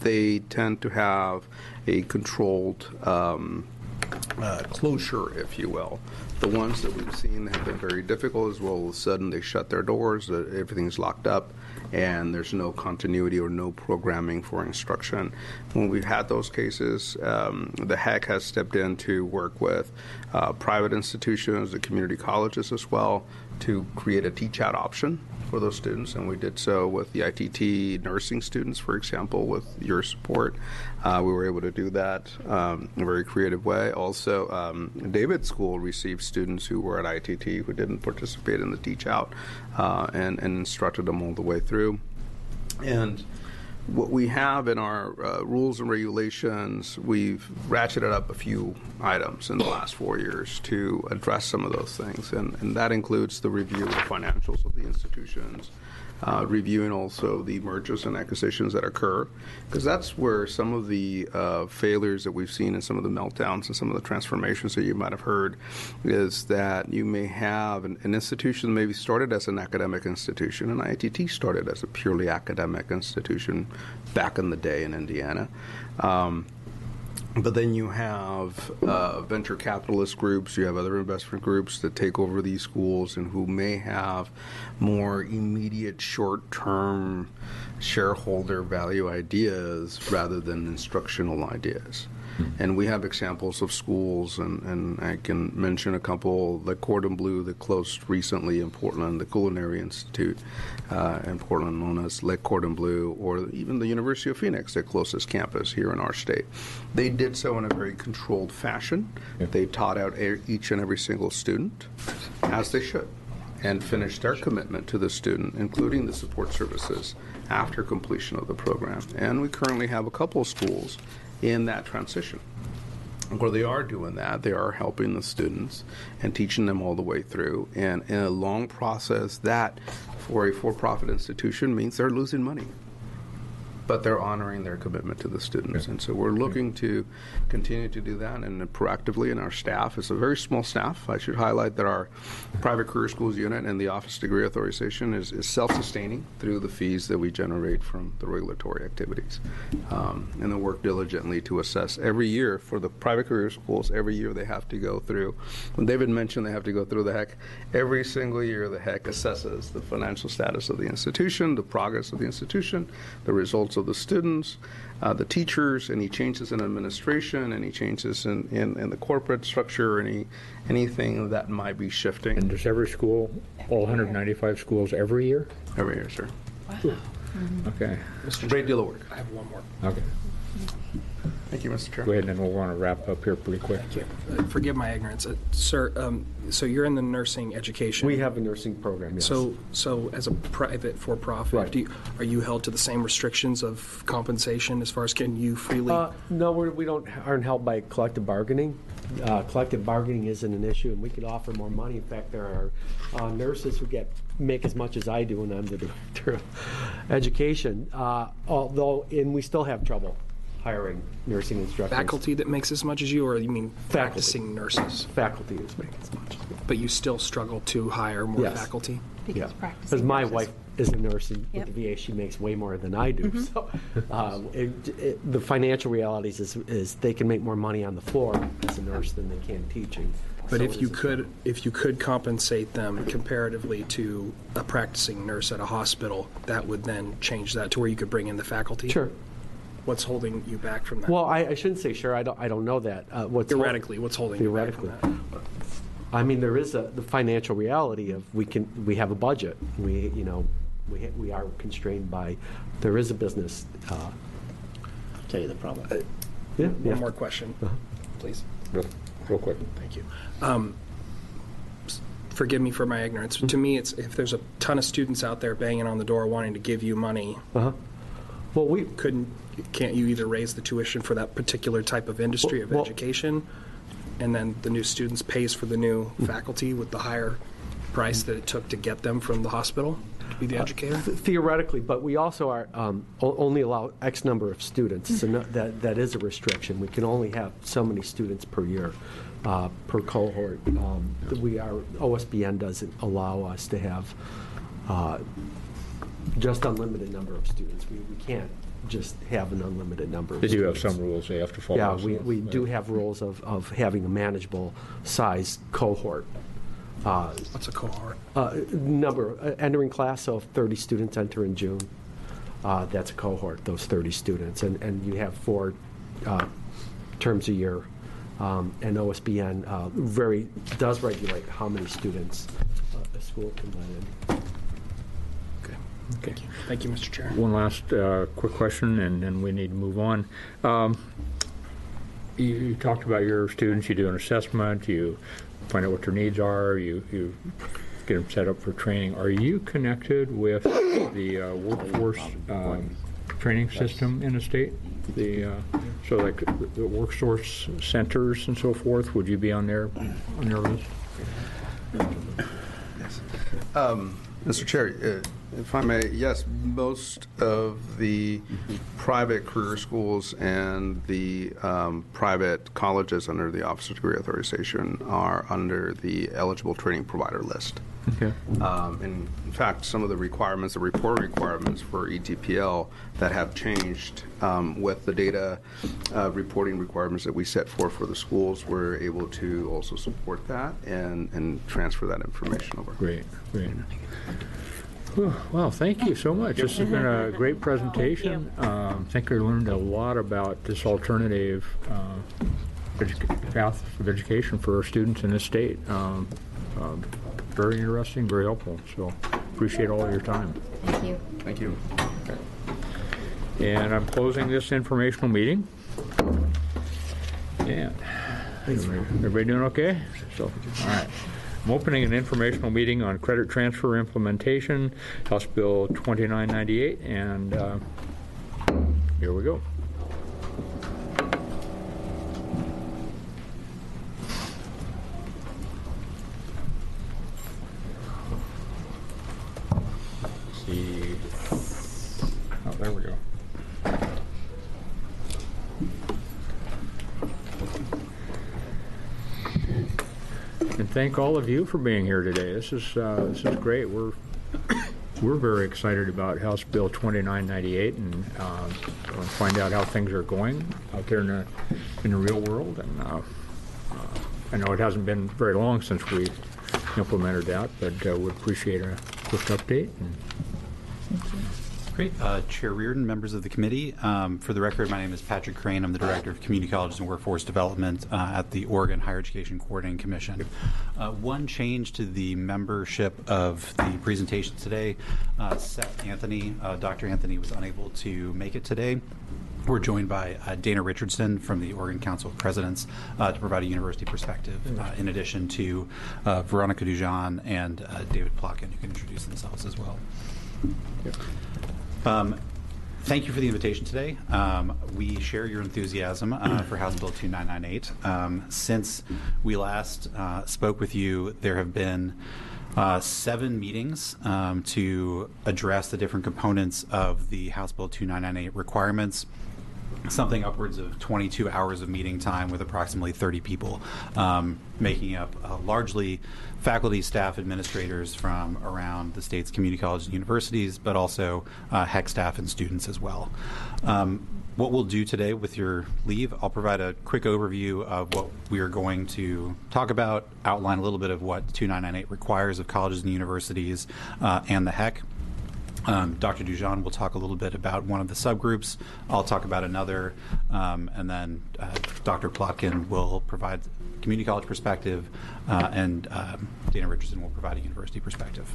S4: they tend to have a controlled um, uh, closure, if you will. The ones that we've seen have been very difficult is, well, all of a sudden they shut their doors, uh, everything's locked up, and there's no continuity or no programming for instruction. When we've had those cases, um, the H E C has stepped in to work with uh, private institutions, the community colleges as well, to create a teach-out option for those students, and we did so with the I T T nursing students, for example, with your support. Uh, we were able to do that um, in a very creative way. Also, um, David School received students who were at I T T who didn't participate in the teach-out uh, and, and instructed them all the way through. And what we have in our uh, rules and regulations, we've ratcheted up a few items in the last four years to address some of those things, and, and that includes the review of the financials of the institutions, uh, reviewing also the mergers and acquisitions that occur, because that's where some of the uh, failures that we've seen and some of the meltdowns and some of the transformations that you might have heard is that you may have an, an institution maybe started as an academic institution, and I T T started as a purely academic institution back in the day in Indiana. Um, But then you have uh, venture capitalist groups, you have other investment groups that take over these schools and who may have more immediate short-term shareholder value ideas rather than instructional ideas. And we have examples of schools, and, and I can mention a couple, like Cordon Bleu that closed recently in Portland, the Culinary Institute uh, in Portland known as Le Cordon Bleu, or even the University of Phoenix, their closest campus here in our state. They did so in a very controlled fashion.
S1: Yep.
S4: They taught out a- each and every single student, as they should, and finished their commitment to the student, including the support services, after completion of the program. And we currently have a couple of schools in that transition where they are doing that. They are helping the students and teaching them all the way through. And in a long process, that for a for-profit institution means they're losing money, but they're honoring their commitment to the students. And so we're looking to continue to do that, and proactively, and our staff is a very small staff. I should highlight that our private career schools unit and the Office of Degree Authorization is, is self-sustaining through the fees that we generate from the regulatory activities. Um, and they work diligently to assess every year for the private career schools. Every year they have to go through, when David mentioned they have to go through the H E C, every single year the H E C assesses the financial status of the institution, the progress of the institution, the results of the students, uh, the teachers, any changes in administration, any changes in, in, in the corporate structure, any anything that might be shifting.
S1: And does every school, all one hundred ninety-five schools every year?
S4: Every year, sir.
S8: Wow.
S1: Okay.
S4: Mister Great deal of work.
S5: I have one more.
S1: Okay.
S4: Thank you, Mister Chair.
S1: Go ahead, and then we'll want to wrap up here pretty quick.
S5: Thank you. Uh, Forgive my ignorance. Uh, Sir, um, so you're in the nursing education.
S7: We have a nursing program, yes.
S5: So, so as a private for-profit,
S7: Right.
S5: do you, are you held to the same restrictions of compensation as far as can you freely?
S7: Uh, no, we're, we don't aren't held by collective bargaining. Uh, collective bargaining isn't an issue, and we could offer more money. In fact, there are uh, nurses who get make as much as I do, and I'm the director of education. Uh, although, and we still have trouble hiring nursing instructors.
S5: faculty that makes as much as you, or you mean
S7: Faculty.
S5: practicing nurses?
S7: Faculty is making as much.
S5: But you still struggle to hire more
S7: Yes.
S5: faculty?
S7: Yeah,
S8: practicing
S7: because my
S8: nurses-
S7: wife is a nurse in,
S8: Yep.
S7: with the V A. She makes way more than I do. So uh, it, it, the financial realities is, is they can make more money on the floor as a nurse than they can teaching.
S5: But
S7: So
S5: if
S7: it
S5: you
S7: is a
S5: could,
S7: struggle.
S5: if you could compensate them comparatively to a practicing nurse at a hospital, that would then change that to where you could bring in the faculty?
S7: Sure.
S5: What's holding you back from that?
S7: Well, I, I shouldn't say sure. I don't. I don't know that. Uh, what's
S5: Theoretically, what's holding you back from
S7: theoretically?
S5: that?
S7: I mean, there is a the financial reality of we can we have a budget. We you know we ha- we are constrained by. There is a business. Uh,
S3: I'll tell you the problem.
S7: yeah.
S5: One
S7: yeah.
S5: more question, please.
S1: Real, real quick.
S5: Thank you. Um, s- Forgive me for my ignorance. To me, it's if there's a ton of students out there banging on the door wanting to give you money,
S7: Uh-huh. Well, we
S5: couldn't, can't you either raise the tuition for that particular type of industry of
S7: Well- well-
S5: education, and then the new students pays for the new faculty with the higher price that it took to get them from the hospital to be the educator?
S7: th- theoretically, but we also are um, o- only allow X number of students. So no, that that is a restriction. We can only have so many students per year, uh, per cohort. Um, we are O S B N doesn't allow us to have. Uh, just unlimited number of students. We, we can't just have an unlimited number of
S1: They do have
S7: students.
S1: some rules they have to follow.
S7: Yeah, we,
S1: so,
S7: we
S1: uh,
S7: do have rules of, of having a manageable size cohort. Uh,
S5: What's a cohort?
S7: uh, number, uh, entering class, so if thirty students enter in June, uh, that's a cohort, those thirty students. And, and you have four uh, terms a year. Um, and O S B N uh, very does regulate how many students uh, a school can let in.
S5: Okay. Thank you. Thank you, Mister Chair.
S1: One last uh, quick question, and then we need to move on. Um, you, you talked about your students. You do an assessment. You find out what their needs are. You, you get them set up for training. Are you connected with the uh, workforce um, training system in the state? The uh, so like the, the workforce centers and so forth. Would you be on their on their list?
S4: Yes. Um, Mister Chair, uh, if I may, yes, most of the private career schools and the um, private colleges under the Office of Degree Authorization are under the eligible training provider list.
S1: Okay.
S4: Um, and in fact, some of the requirements, the reporting requirements for E T P L that have changed um, with the data uh, reporting requirements that we set forth for the schools, we're able to also support that and, and transfer that information over.
S1: Great, great. Whew, Well, thank you so much. This has been a great presentation. Um, I think I learned a lot about this alternative uh, edu- path of education for our students in this state. Um, um, very interesting, very helpful. So appreciate all of your time.
S6: Thank you.
S4: Thank you.
S1: And I'm closing this informational meeting. And everybody, everybody doing okay? So, all right. I'm opening an informational meeting on credit transfer implementation, House Bill twenty-nine ninety-eight, and uh, here we go. Let's see. Oh, there we go. And thank all of you for being here today. This is uh, this is great. We're we're very excited about House Bill twenty-nine ninety-eight, and um, want to find out how things are going out there in the in the real world. And uh, uh, I know it hasn't been very long since we implemented that, but uh, would appreciate a quick update. And
S9: Great. Uh, Chair Reardon, members of the committee. Um, for the record, my name is Patrick Crane. I'm the Director of Community Colleges and Workforce Development uh, at the Oregon Higher Education Coordinating Commission. Uh, one change to the membership of the presentation today, uh, Seth Anthony, uh, Doctor Anthony was unable to make it today. We're joined by uh, Dana Richardson from the Oregon Council of Presidents uh, to provide a university perspective, uh, in addition to uh, Veronica Dujan and uh, David Plotkin, who can introduce themselves as well.
S1: Yep.
S9: Um, thank you for the invitation today. Um, we share your enthusiasm uh, for House Bill twenty-nine ninety-eight. Um, since we last uh, spoke with you, there have been uh, seven meetings um, to address the different components of the House Bill twenty-nine ninety-eight requirements. Something upwards of twenty-two hours of meeting time with approximately thirty people, um, making up uh, largely faculty, staff, administrators from around the state's community colleges and universities, but also uh, H E C staff and students as well. Um, what we'll do today, with your leave, I'll provide a quick overview of what we are going to talk about, outline a little bit of what twenty-nine ninety-eight requires of colleges and universities uh, and the H E C. Um, Doctor Dujan will talk a little bit about one of the subgroups. I'll talk about another, um, and then uh, Doctor Plotkin will provide community college perspective, uh, and um, Dana Richardson will provide a university perspective.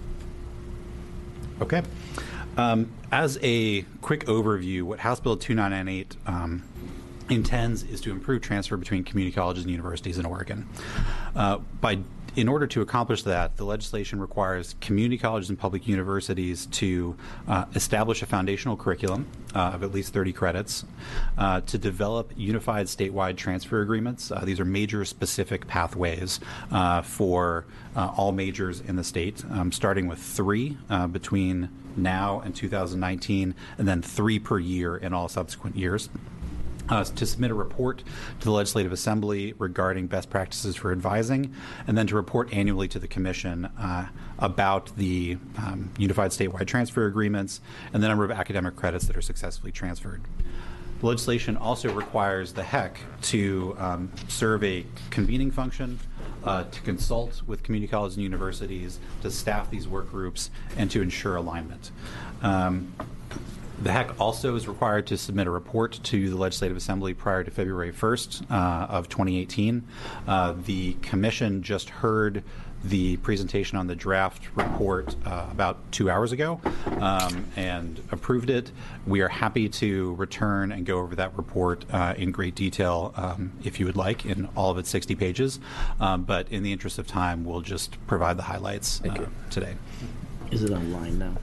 S9: Okay. Um, as a quick overview, what House Bill twenty-nine ninety-eight um, intends is to improve transfer between community colleges and universities in Oregon. Uh, by In order to accomplish that, the legislation requires community colleges and public universities to uh, establish a foundational curriculum uh, of at least thirty credits, uh, to develop unified statewide transfer agreements. Uh, these are major specific pathways uh, for uh, all majors in the state, um, starting with three uh, between now and two thousand nineteen, and then three per year in all subsequent years. Uh, to submit a report to the Legislative Assembly regarding best practices for advising, and then to report annually to the Commission uh, about the um, Unified Statewide Transfer Agreements and the number of academic credits that are successfully transferred. The legislation also requires the H E C to um, serve a convening function, uh, to consult with community colleges and universities, to staff these work groups, and to ensure alignment. Um, The H E C also is required to submit a report to the Legislative Assembly prior to February first uh, of twenty eighteen. Uh, the Commission just heard the presentation on the draft report uh, about two hours ago um, and approved it. We are happy to return and go over that report uh, in great detail um, if you would like in all of its sixty pages. Um, but in the interest of time, we'll just provide the highlights uh, today.
S3: Is it online now?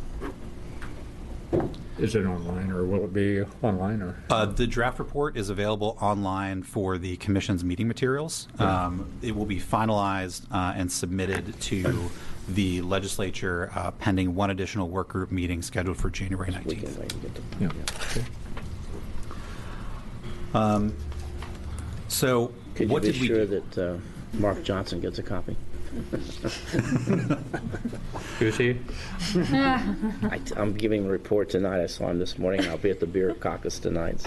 S1: Is it online, or will it be online? Or
S9: uh, the draft report is available online for the Commission's meeting materials. Um, it will be finalized uh, and submitted to the legislature uh, pending one additional work group meeting scheduled for January nineteenth.
S1: yeah. Okay.
S9: Um, so,
S3: Could
S9: what
S3: you
S9: did
S3: be
S9: we
S3: sure
S9: do?
S3: that uh, Mark Johnson gets a copy?
S1: Who's he?
S3: I, I'm giving a report tonight. I saw him this morning. I'll be at the Beer Caucus tonight.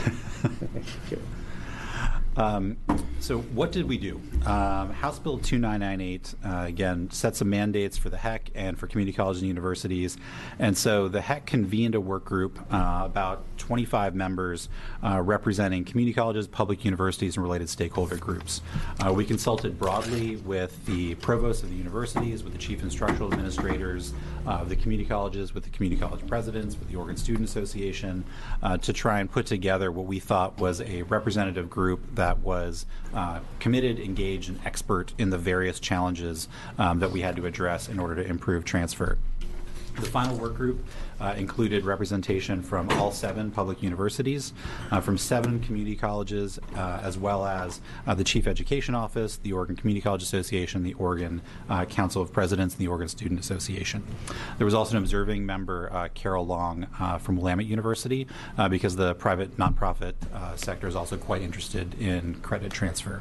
S9: Um, so what did we do? Um, House Bill two nine nine eight, uh, again, sets some mandates for the H E C and for community colleges and universities. And so the H E C convened a work group, uh, about twenty-five members, uh, representing community colleges, public universities, and related stakeholder groups. Uh, we consulted broadly with the provosts of the universities, with the chief instructional administrators uh, of the community colleges, with the community college presidents, with the Oregon Student Association, uh, to try and put together what we thought was a representative group that that was uh, committed, engaged, and expert in the various challenges um, that we had to address in order to improve transfer. The final work group uh, included representation from all seven public universities, uh, from seven community colleges, uh, as well as uh, the Chief Education Office, the Oregon Community College Association, the Oregon uh, Council of Presidents, and the Oregon Student Association. There was also an observing member, uh, Carol Long, uh, from Willamette University, uh, because the private nonprofit uh, sector is also quite interested in credit transfer.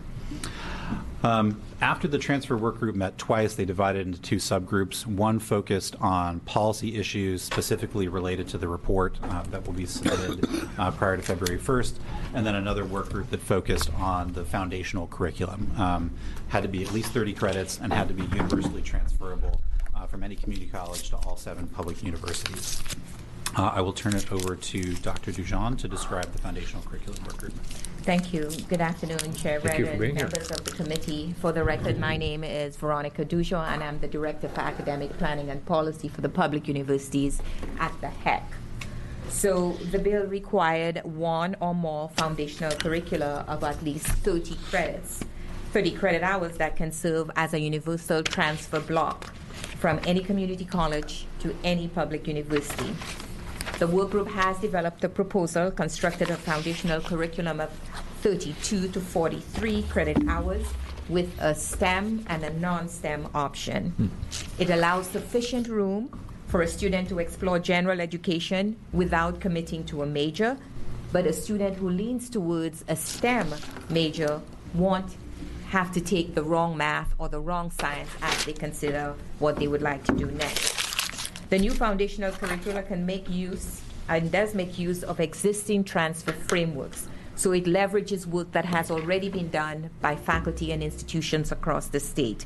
S9: Um, after the transfer work group met twice, they divided into two subgroups. One focused on policy issues specifically related to the report uh, that will be submitted uh, prior to February first, and then another work group that focused on the foundational curriculum. Um, had to be at least thirty credits and had to be universally transferable uh, from any community college to all seven public universities. Uh, I will turn it over to Doctor Dujon to describe the foundational curriculum work group.
S10: Thank you. Good afternoon, Chair
S1: Thank you for
S10: Regan,
S1: being here.
S10: members of the committee. For the record, my name is Veronica Dujon, and I'm the Director for Academic Planning and Policy for the public universities at the H E C. So the bill required one or more foundational curricula of at least thirty credits, thirty credit hours that can serve as a universal transfer block from any community college to any public university. The work group has developed a proposal, constructed a foundational curriculum of thirty-two to forty-three credit hours with a STEM and a non-STEM option. Hmm. It allows sufficient room for a student to explore general education without committing to a major, but a student who leans towards a STEM major won't have to take the wrong math or the wrong science as they consider what they would like to do next. The new foundational curricula can make use and does make use of existing transfer frameworks. So it leverages work that has already been done by faculty and institutions across the state.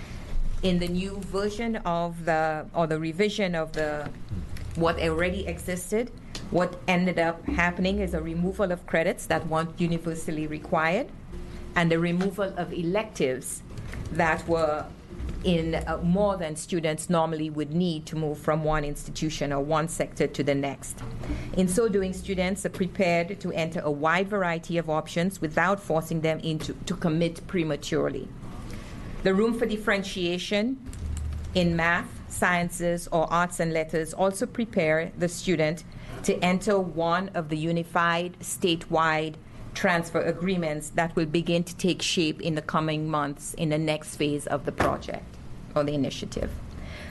S10: In the new version of the, or the revision of the, what already existed, what ended up happening is a removal of credits that weren't universally required and the removal of electives that were in uh, more than students normally would need to move from one institution or one sector to the next. In so doing, students are prepared to enter a wide variety of options without forcing them into to commit prematurely. The room for differentiation in math, sciences, or arts and letters also prepare the student to enter one of the unified statewide transfer agreements that will begin to take shape in the coming months in the next phase of the project or the initiative.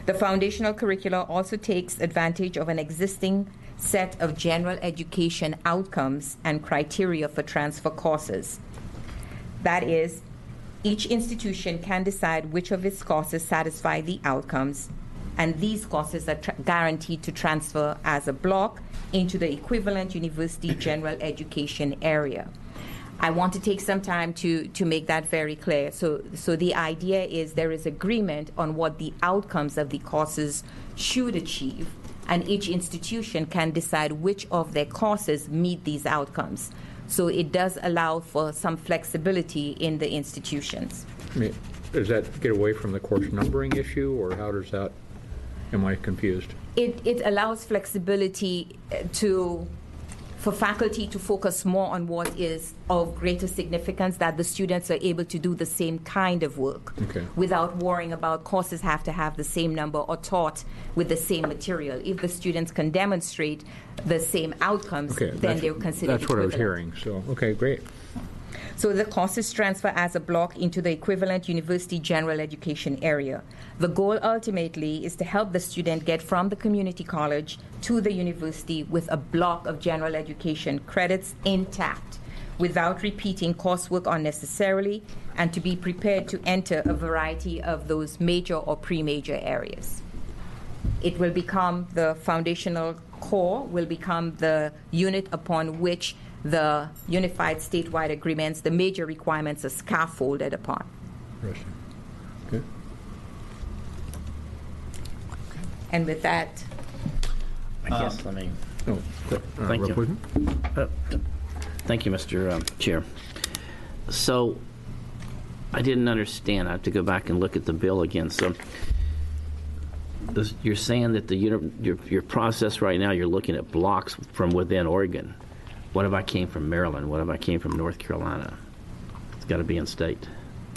S10: The foundational curricula also takes advantage of an existing set of general education outcomes and criteria for transfer courses. That is, each institution can decide which of its courses satisfy the outcomes, and these courses are tra- guaranteed to transfer as a block into the equivalent university general education area. I want to take some time to, to make that very clear. So, so the idea is there is agreement on what the outcomes of the courses should achieve, and each institution can decide which of their courses meet these outcomes. So it does allow for some flexibility in the institutions.
S1: I mean, does that get away from the course numbering issue, or how does that, am I confused?
S10: It, it allows flexibility uh, to, for faculty to focus more on what is of greater significance, that the students are able to do the same kind of work
S1: Okay.
S10: without worrying about courses have to have the same number or taught with the same material. If the students can demonstrate the same outcomes,
S1: Okay,
S10: then
S1: that's-
S10: they're considered
S1: That's what I was
S10: equivalent.
S1: hearing, so, okay, great.
S10: So the courses transfer as a block into the equivalent university general education area. The goal ultimately is to help the student get from the community college to the university with a block of general education credits intact, without repeating coursework unnecessarily, and to be prepared to enter a variety of those major or pre-major areas. It will become the foundational core, will become the unit upon which the unified statewide agreements, the major requirements, are scaffolded upon.
S1: Interesting. Okay.
S10: And with that,
S3: I guess, let me,
S1: Oh, quick, uh,
S3: Thank
S1: real
S3: you.
S1: quick.
S3: uh, thank you, Mister Um, Chair. So, I didn't understand. I have to go back and look at the bill again. So, this, you're saying that the uni- your, your process right now, you're looking at blocks from within Oregon. What if I came from Maryland? What if I came from North Carolina? It's got to be in state.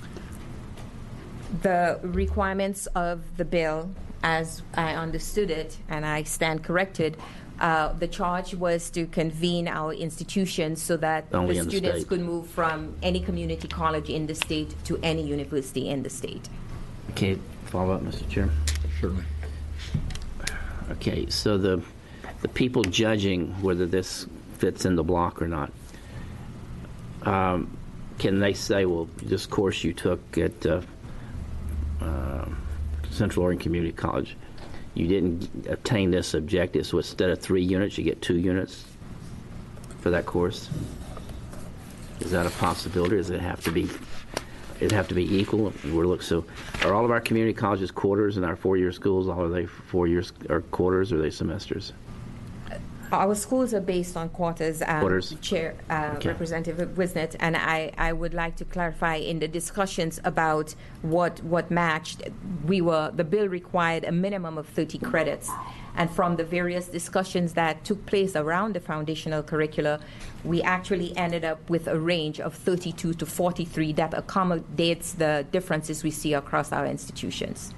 S10: the requirements of the bill, as I understood it, and I stand corrected, uh, the charge was to convene our institutions so that
S3: Only
S10: the
S3: in the
S10: students
S3: state.
S10: could move from any community college in the state to any university in the state.
S3: Okay, follow up, Mister Chair.
S1: Certainly.
S3: Okay, so the the people judging whether this fits in the block or not, um, can they say, well, this course you took at uh, uh, Central Oregon Community College, you didn't obtain this objective, so instead of three units, you get two units for that course? Is that a possibility? Does it have to be? It have to be equal. We're look so. Are all of our community colleges quarters, and our four-year schools? All are they four years or quarters, or are they semesters?
S10: Our schools are based on quarters, um,
S3: Quarters.
S10: Chair, uh,
S3: Okay.
S10: Representative Wisnet, and I, I would like to clarify in the discussions about what what matched. We were the bill required a minimum of thirty credits, and from the various discussions that took place around the foundational curricula, we actually ended up with a range of thirty-two to forty-three that accommodates the differences we see across our institutions.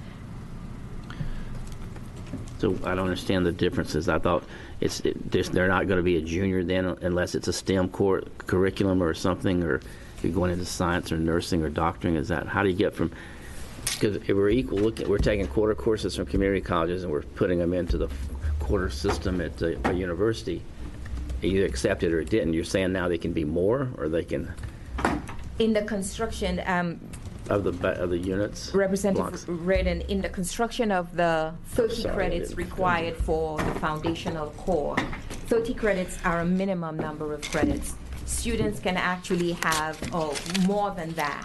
S3: So I don't understand the differences. I thought it's it, this, they're not going to be a junior then unless it's a STEM core curriculum or something, or if you're going into science or nursing or doctoring. Is that how do you get from? Because if we're equal, look at, we're taking quarter courses from community colleges and we're putting them into the quarter system at a, a university. You either accept it or it didn't. You're saying now they can be more, or they can
S10: In the construction, um,
S3: of the ba- of the units.
S10: Representative
S3: blocks.
S10: Redden, in the construction of the thirty
S3: Sorry, I
S10: credits
S3: didn't-
S10: required for the foundational core, thirty credits are a minimum number of credits. Students can actually have oh, more than that.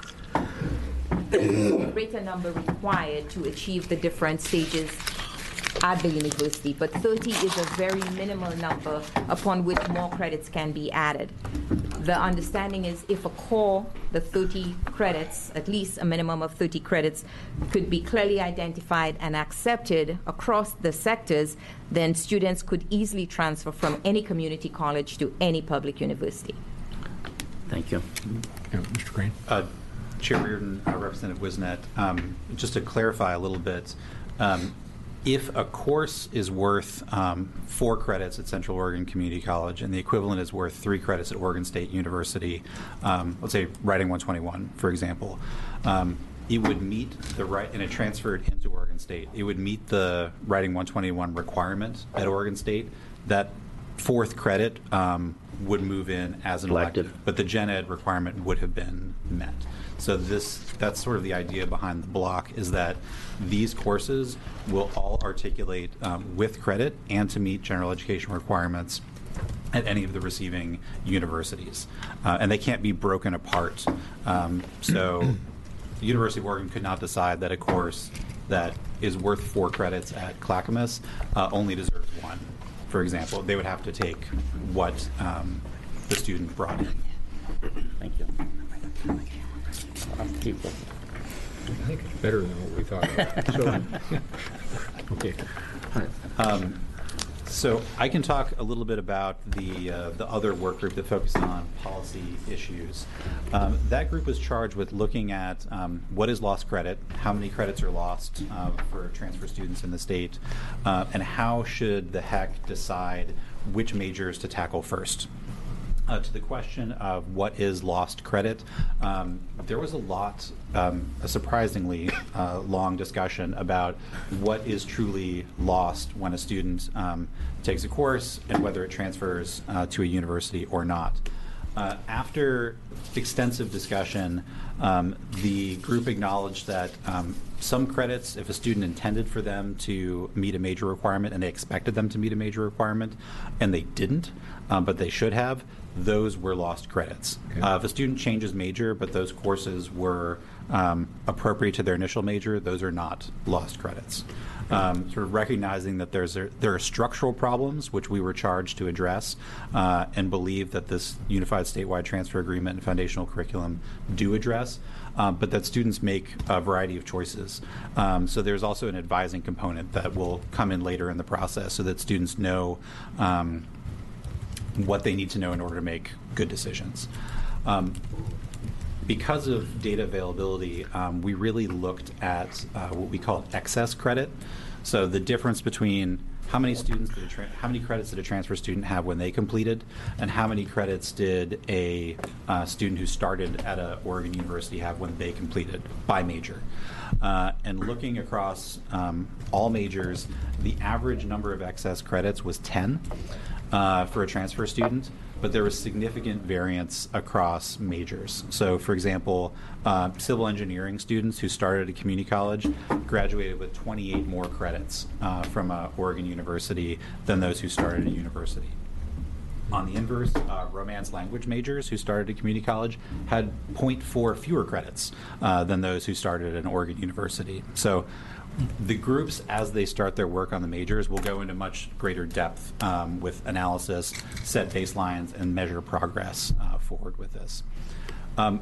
S10: A greater number required to achieve the different stages at the university, but thirty is a very minimal number upon which more credits can be added. The understanding is if a core, the thirty credits, at least a minimum of thirty credits, could be clearly identified and accepted across the sectors, then students could easily transfer from any community college to any public university.
S3: Thank you.
S1: Yeah, Mister Crane.
S9: Uh, Chair Reardon, uh, Representative Wisnet, um, just to clarify a little bit, um, if a course is worth um, four credits at Central Oregon Community College and the equivalent is worth three credits at Oregon State University, um, let's say Writing one twenty-one, for example, um, it would meet the right, and it transferred into Oregon Oregon State. It would meet the Writing one twenty-one requirement at Oregon State. That fourth credit um, would move in as an elective. elective, but the gen ed requirement would have been met. So this that's sort of the idea behind the block, is that these courses will all articulate um, with credit and to meet general education requirements at any of the receiving universities. Uh, and they can't be broken apart. Um, so the University of Oregon could not decide that a course that is worth four credits at Clackamas uh, only deserves one. For example, they would have to take what um, the student brought in.
S3: Thank you.
S1: I think it's better than what we thought about. So, okay.
S9: Um, so I can talk a little bit about the uh, the other work group that focuses on policy issues. Um, that group was charged with looking at um, what is lost credit, how many credits are lost uh, for transfer students in the state, uh, and how should the H E C decide which majors to tackle first. Uh, to the question of what is lost credit, um, there was a lot, um, a surprisingly uh, long discussion about what is truly lost when a student um, takes a course and whether it transfers uh, to a university or not. Uh, after extensive discussion, um, the group acknowledged that um, some credits, if a student intended for them to meet a major requirement and they expected them to meet a major requirement and they didn't, um, but they should have, those were lost credits. Okay. Uh, if a student changes major, but those courses were um, appropriate to their initial major, those are not lost credits. Um, sort of recognizing that there's a, there are structural problems which we were charged to address, uh, and believe that this Unified Statewide Transfer Agreement and foundational curriculum do address, um, but that students make a variety of choices. Um, so there's also an advising component that will come in later in the process so that students know um, what they need to know in order to make good decisions. Um, because of data availability, um, we really looked at uh, what we call excess credit. So the difference between how many students did a tra- how many credits did a transfer student have when they completed, and how many credits did a uh, student who started at a Oregon University have when they completed by major. Uh, and looking across um, all majors, the average number of excess credits was ten. Uh, for a transfer student, but there was significant variance across majors. So, for example, uh, civil engineering students who started at community college graduated with twenty-eight more credits uh, from uh, Oregon University than those who started at university. On the inverse, uh, Romance language majors who started at community college had zero point four fewer credits uh, than those who started at an Oregon University. So the groups, as they start their work on the majors, will go into much greater depth um, with analysis, set baselines, and measure progress uh, forward with this. Um,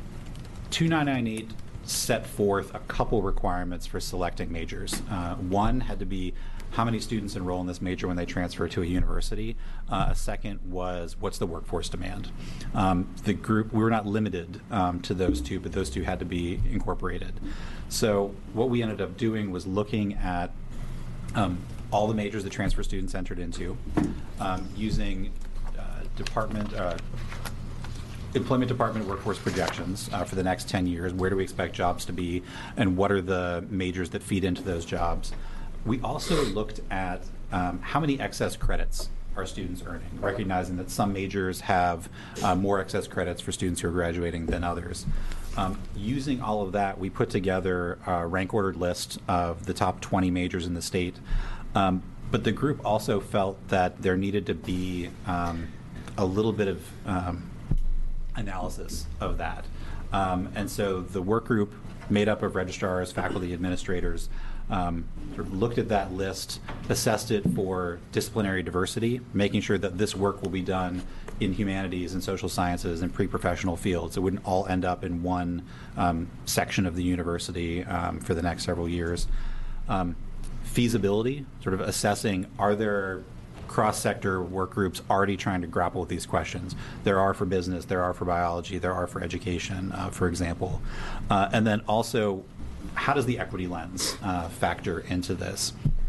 S9: two nine nine eight set forth a couple requirements for selecting majors. Uh, one had to be how many students enroll in this major when they transfer to a university. Uh, a second was what's the workforce demand. Um, the group, we were not limited um, to those two, but those two had to be incorporated. So what we ended up doing was looking at um, all the majors that transfer students entered into, um, using uh, department, uh, Employment Department workforce projections uh, for the next ten years. Where do we expect jobs to be, and what are the majors that feed into those jobs? We also looked at um, how many excess credits are students earning, recognizing that some majors have uh, more excess credits for students who are graduating than others. Um, using all of that, we put together a rank-ordered list of the top twenty majors in the state. Um, but the group also felt that there needed to be um, a little bit of um, analysis of that. Um, and so the work group, made up of registrars, faculty, administrators, Um, sort of looked at that list, assessed it for disciplinary diversity, making sure that this work will be done in humanities and social sciences and pre-professional fields. It wouldn't all end up in one um, section of the university um, for the next several years. Um, feasibility, sort of assessing, are there cross-sector work groups already trying to grapple with these questions? There are for business, there are for biology, there are for education, uh, for example. Uh, and then also, how does the equity lens uh, factor into this?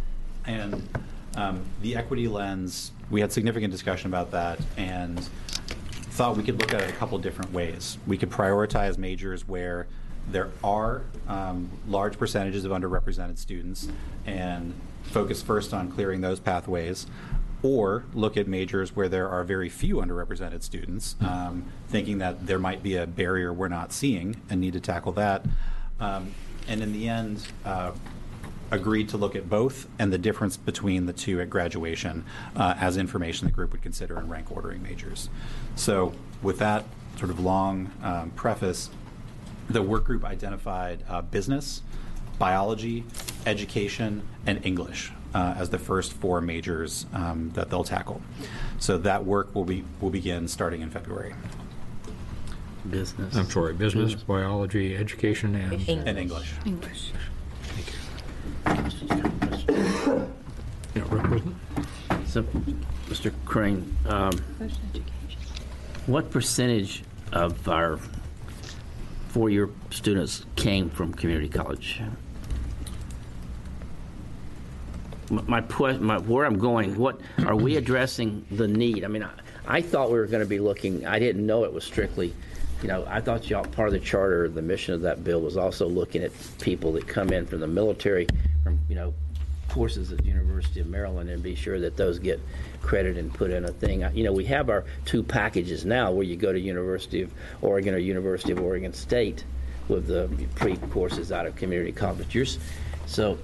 S9: And um, the equity lens, we had significant discussion about that and thought we could look at it a couple different ways. We could prioritize majors where there are um, large percentages of underrepresented students, and focus first on clearing those pathways, or look at majors where there are very few underrepresented students, um, thinking that there might be a barrier we're not seeing and need to tackle that. Um, and in the end, uh, agreed to look at both and the difference between the two at graduation uh, as information the group would consider in rank ordering majors. So with that sort of long um, preface, the work group identified uh, business, biology, education, and English uh, as the first four majors um, that they'll tackle. So that work will be will begin starting in February.
S3: Business.
S1: I'm sorry, business, biology, education, and
S10: English.
S9: And English.
S8: English.
S1: Yeah, Representative?
S3: So, Mister Crane, um, what percentage of our four-year students came from community college? My, my, my where I'm going, what are we addressing the need? I mean, I, I thought we were going to be looking. I didn't know it was strictly, you know, I thought y'all part of the charter, the mission of that bill was also looking at people that come in from the military, from you know, courses at the University of Maryland, and be sure that those get credit and put in a thing. You know, we have our two packages now where you go to University of Oregon or University of Oregon State with the pre-courses out of community college. You're, so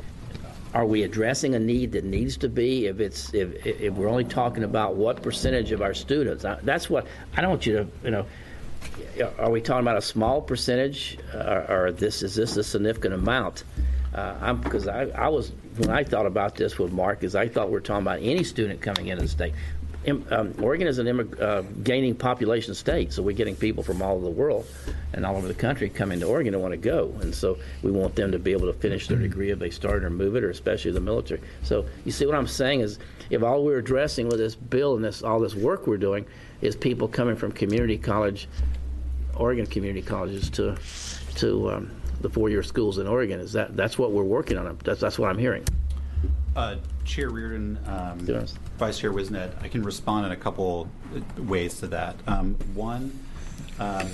S3: are we addressing a need that needs to be, if it's if, if we're only talking about what percentage of our students? I, that's what, I don't want you to, you know, are we talking about a small percentage, uh, or this is this a significant amount? Uh, I'm because I, I was when I thought about this with Mark, is I thought we were talking about any student coming into the state. Um, Oregon is an immig- uh, gaining population state, so we're getting people from all over the world and all over the country coming to Oregon to want to go, and so we want them to be able to finish their degree if they start or move it, or especially the military. So you see what I'm saying is, if all we're addressing with this bill and this all this work we're doing is people coming from community college, Oregon community colleges to to um, the four-year schools in Oregon, is that that's what we're working on? That's that's what I'm hearing.
S9: Uh, Chair Reardon, um,
S3: Yes.
S9: Vice Chair Wisnet, I can respond in a couple ways to that. Um, one, um,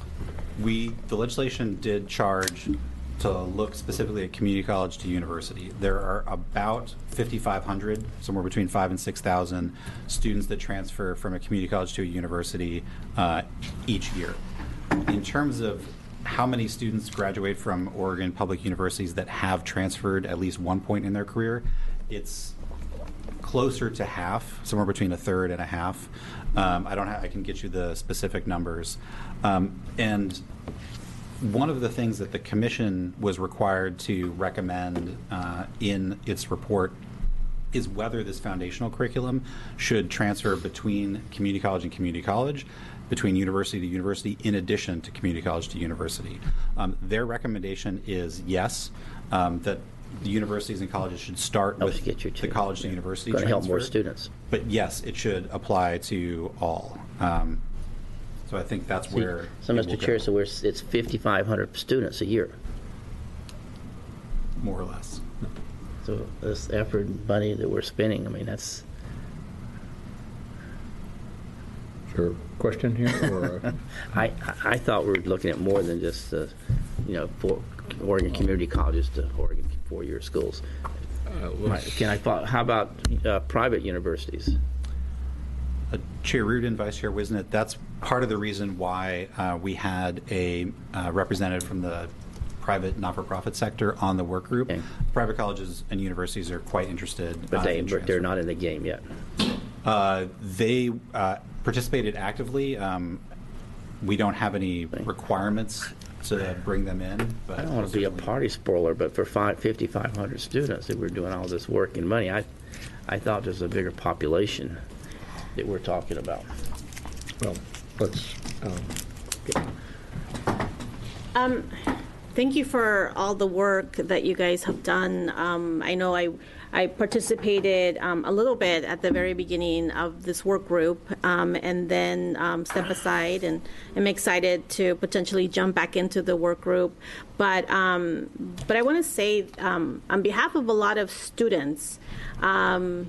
S9: we the legislation did charge to look specifically at community college to university. There are about fifty-five hundred, somewhere between five and six thousand students that transfer from a community college to a university uh, each year. In terms of how many students graduate from Oregon public universities that have transferred at least one point in their career, it's closer to half, somewhere between a third and a half. Um, I don't. Ha- I can get you the specific numbers. Um, and one of the things that the commission was required to recommend uh, in its report is whether this foundational curriculum should transfer between community college and community college, between university to university, in addition to community college to university. Um, their recommendation is yes, um, that the universities and colleges should start
S3: Helps
S9: with
S3: get you
S9: the
S3: to-
S9: college to university
S3: Going to help more
S9: transfer.
S3: students.
S9: But yes, it should apply to all. Um, so I think that's
S3: See,
S9: where.
S3: so,
S9: it
S3: Mister
S9: will
S3: Chair,
S9: go,
S3: so we're, it's fifty-five hundred students a year.
S9: more or less.
S3: So this effort and money that we're spending, I mean, that's
S1: Is there a question here? Or, uh,
S3: I, I I thought we were looking at more than just uh, you know for Oregon community colleges to Oregon four-year schools.
S1: uh,
S3: Right.
S1: let's-
S3: Can I? fo- How about uh, private universities?
S9: Uh, Chair Reardon, Vice Chair Wisnet, that's part of the reason why uh, we had a uh, representative from the private not-for-profit sector on the work group.
S3: Okay.
S9: Private colleges and universities are quite interested.
S3: But
S9: uh,
S3: they
S9: in
S3: but they're
S9: transfer.
S3: not in the game yet.
S9: Uh, they uh, participated actively. Um, we don't have any requirements to bring them in. But
S3: I don't want to be a party spoiler, but for five, fifty-five hundred students, if we're doing all this work and money, I, I thought there's a bigger population that we're talking about.
S1: well, let's. Um, get-
S2: Um, thank you for all the work that you guys have done. Um, I know I I participated um, a little bit at the very beginning of this work group, um, and then um, step aside, and I'm excited to potentially jump back into the work group. But um, but I want to say um, on behalf of a lot of students. Um,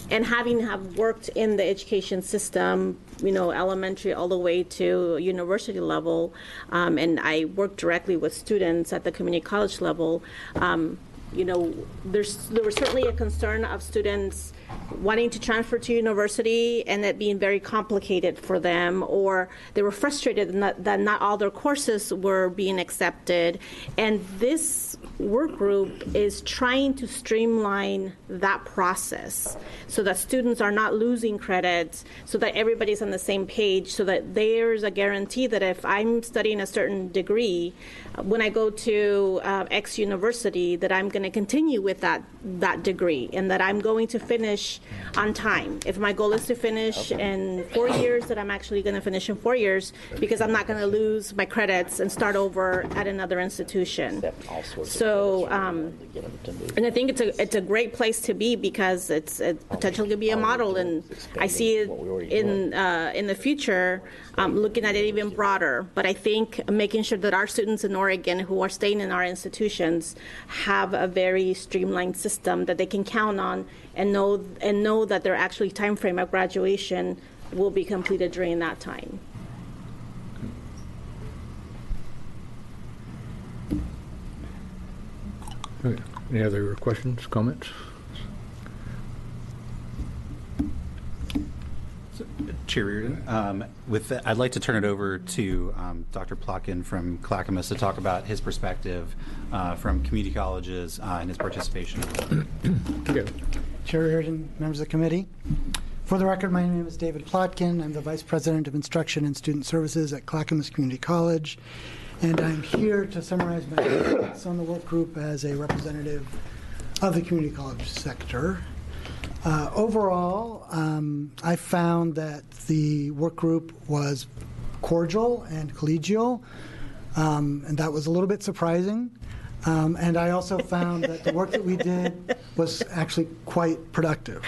S2: and having have worked in the education system, you know, elementary all the way to university level, um, and I work directly with students at the community college level, um, you know, there's there was certainly a concern of students wanting to transfer to university and it being very complicated for them, or they were frustrated that, that not all their courses were being accepted. And this work group is trying to streamline that process so that students are not losing credits, so that everybody's on the same page, so that there's a guarantee that if I'm studying a certain degree, when I go to uh, X university, that I'm going to continue with that that degree and that I'm going to finish on time. If my goal is to finish in four years, that I'm actually going to finish in four years because I'm not going to lose my credits and start over at another institution. So, um, and I think it's a it's a great place to be because it's it potentially could be a model, and I see it in uh, in the future. Um, looking at it even broader, but I think making sure that our students in Oregon who are staying in our institutions have a very streamlined system that they can count on and know and know that their actually time frame of graduation will be completed during that time.
S1: Okay. Any other questions, comments?
S9: Chair Reardon, um, with that, I'd like to turn it over to um, Doctor Plotkin from Clackamas to talk about his perspective uh, from community colleges uh, and his participation.
S1: Yeah.
S11: Chair Reardon, members of the committee. For the record, my name is David Plotkin. I'm the Vice President of Instruction and Student Services at Clackamas Community College, and I'm here to summarize my thoughts on the work group as a representative of the community college sector. Uh, overall, um, I found that the work group was cordial and collegial, um, and that was a little bit surprising. Um, and I also found that the work that we did was actually quite productive.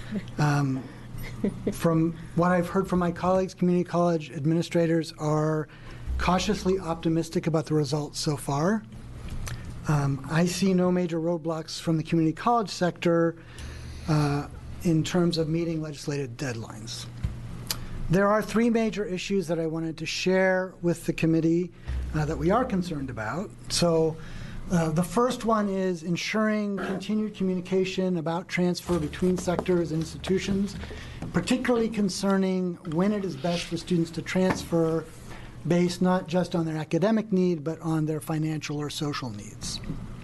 S11: Um, from what I've heard from my colleagues, community college administrators are cautiously optimistic about the results so far. Um, I see no major roadblocks from the community college sector Uh, in terms of meeting legislative deadlines. There are three major issues that I wanted to share with the committee uh, that we are concerned about. So uh, the first one is ensuring continued communication about transfer between sectors and institutions, particularly concerning when it is best for students to transfer based not just on their academic need, but on their financial or social needs.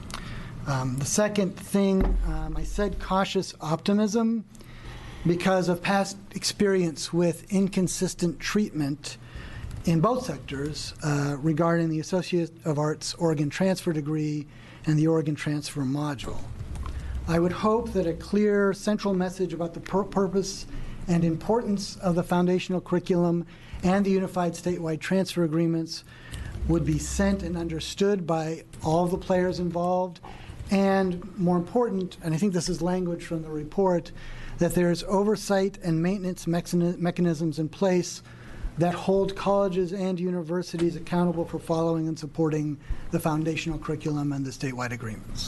S11: Um, the second thing, um, I said cautious optimism because of past experience with inconsistent treatment in both sectors uh, regarding the Associate of Arts Oregon Transfer degree and the Oregon Transfer module. I would hope that a clear central message about the pur- purpose and importance of the foundational curriculum and the unified statewide transfer agreements would be sent and understood by all of the players involved. And more important, and I think this is language from the report, that there is oversight and maintenance mechani- mechanisms in place that hold colleges and universities accountable for following and supporting the foundational curriculum and the statewide agreements.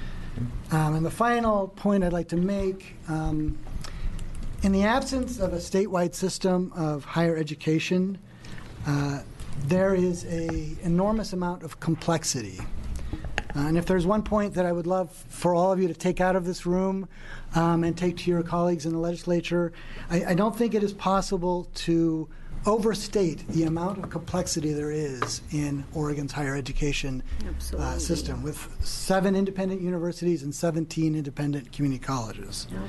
S11: Um, and the final point I'd like to make, um, in the absence of a statewide system of higher education, uh, there is an enormous amount of complexity. Uh, and if there's one point that I would love for all of you to take out of this room um, and take to your colleagues in the legislature, I, I don't think it is possible to overstate the amount of complexity there is in Oregon's higher education uh, system, with seven independent universities and seventeen independent community colleges. Yep.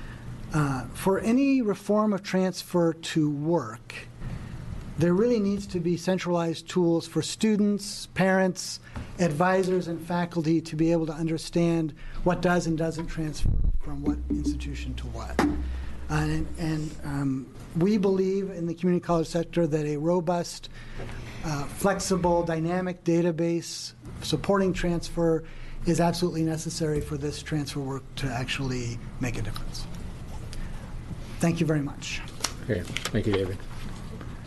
S11: Uh, for any reform of transfer to work, there really needs to be centralized tools for students, parents, advisors, and faculty to be able to understand what does and doesn't transfer from what institution to what. Uh, and and um, we believe in the community college sector that a robust, uh, flexible, dynamic database supporting transfer is absolutely necessary for this transfer work to actually make a difference. Thank you very much.
S1: Okay, thank you, David.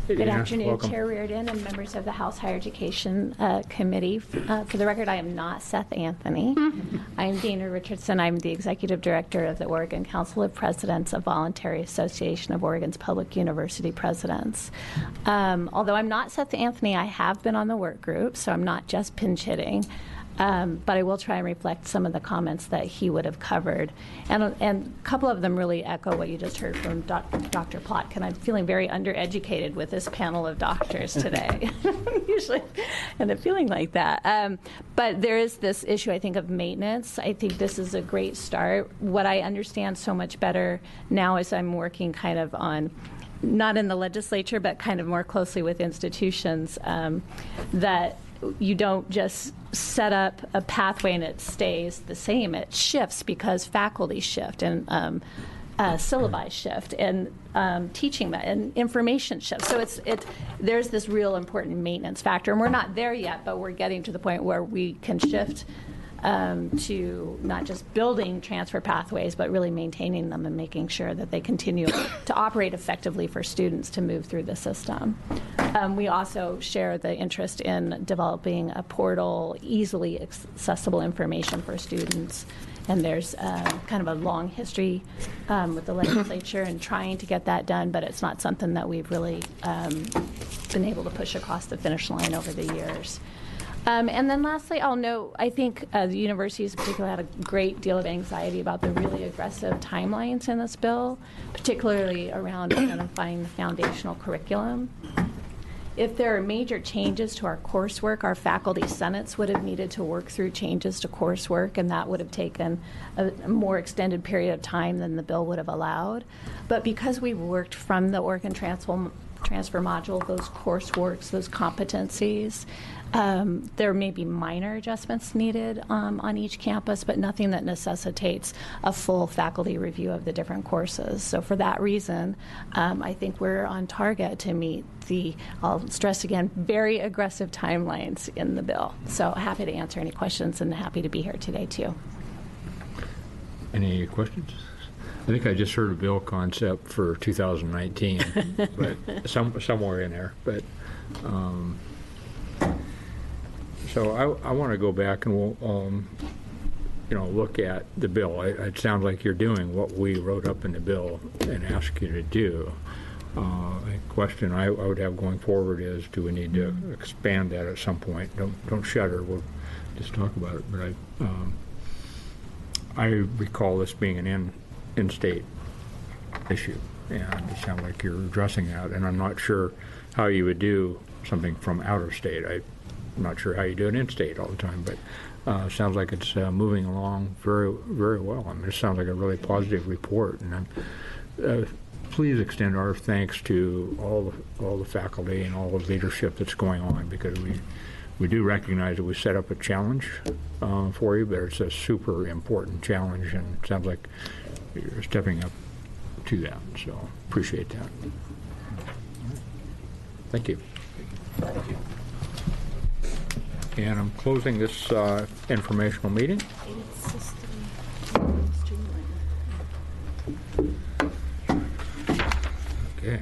S2: Good
S1: Dana,
S2: afternoon,
S1: welcome.
S2: Chair Reardon and members of the House Higher Education uh, Committee. Uh, for the record, I am not Seth Anthony. I'm Dana Richardson. I'm the Executive Director of the Oregon Council of Presidents, a voluntary association of Oregon's public university presidents. Um, although I'm not Seth Anthony, I have been on the work group, so I'm not just pinch hitting. Um, but I will try and reflect some of the comments that he would have covered. And, and a couple of them really echo what you just heard from doc, Doctor Plotkin. I'm feeling very undereducated with this panel of doctors today. Usually I end up feeling like that. Um, but there is this issue, I think, of maintenance. I think this is a great start. What I understand so much better now is I'm working kind of on not in the legislature, but kind of more closely with institutions, um, that you don't just set up a pathway and it stays the same. It shifts because faculty shift and um, uh, syllabi shift and um, teaching that and information shift. So it's it. There's this real important maintenance factor, and we're not there yet, but we're getting to the point where we can shift um, to not just building transfer pathways, but really maintaining them and making sure that they continue to operate effectively for students to move through the system. Um, we also share the interest in developing a portal, easily accessible information for students. And there's uh, kind of a long history um, with the legislature and trying to get that done, but it's not something that we've really um, been able to push across the finish line over the years. Um, and then lastly, I'll note, I think uh, the universities in particular had a great deal of anxiety about the really aggressive timelines in this bill, particularly around identifying the foundational curriculum. If there are major changes to our coursework, our faculty senates would have needed to work through changes to coursework, and that would have taken a, a more extended period of time than the bill would have allowed. But because we worked from the Oregon Transfer, transfer module, those courseworks, those competencies, um, there may be minor adjustments needed um, on each campus, but nothing that necessitates a full faculty review of the different courses. So for that reason, um, I think we're on target to meet the, I'll stress again, very aggressive timelines in the bill. So happy to answer any questions and happy to be here today too.
S1: Any questions? I think I just heard a bill concept for two thousand nineteen, but some, somewhere in there. But um, so I, I want to go back and we'll, um, you know, look at the bill. It, it sounds like you're doing what we wrote up in the bill and asked you to do. Uh, a question I, I would have going forward is, do we need to expand that at some point? Don't don't shudder. We'll just talk about it. But I um, I recall this being an in in-state issue, and it sounds like you're addressing that, and I'm not sure how you would do something from out of state. I, I'm not sure how you do it in-state all the time, but uh, it sounds like it's uh, moving along very, very well. I mean, it sounds like a really positive report, and uh, please extend our thanks to all the, all the faculty and all the leadership that's going on, because we we do recognize that we set up a challenge uh, for you, but it's a super important challenge, and it sounds like you're stepping up to that, so appreciate that. Thank you.
S3: Thank you.
S1: And I'm closing this uh, informational meeting. Okay.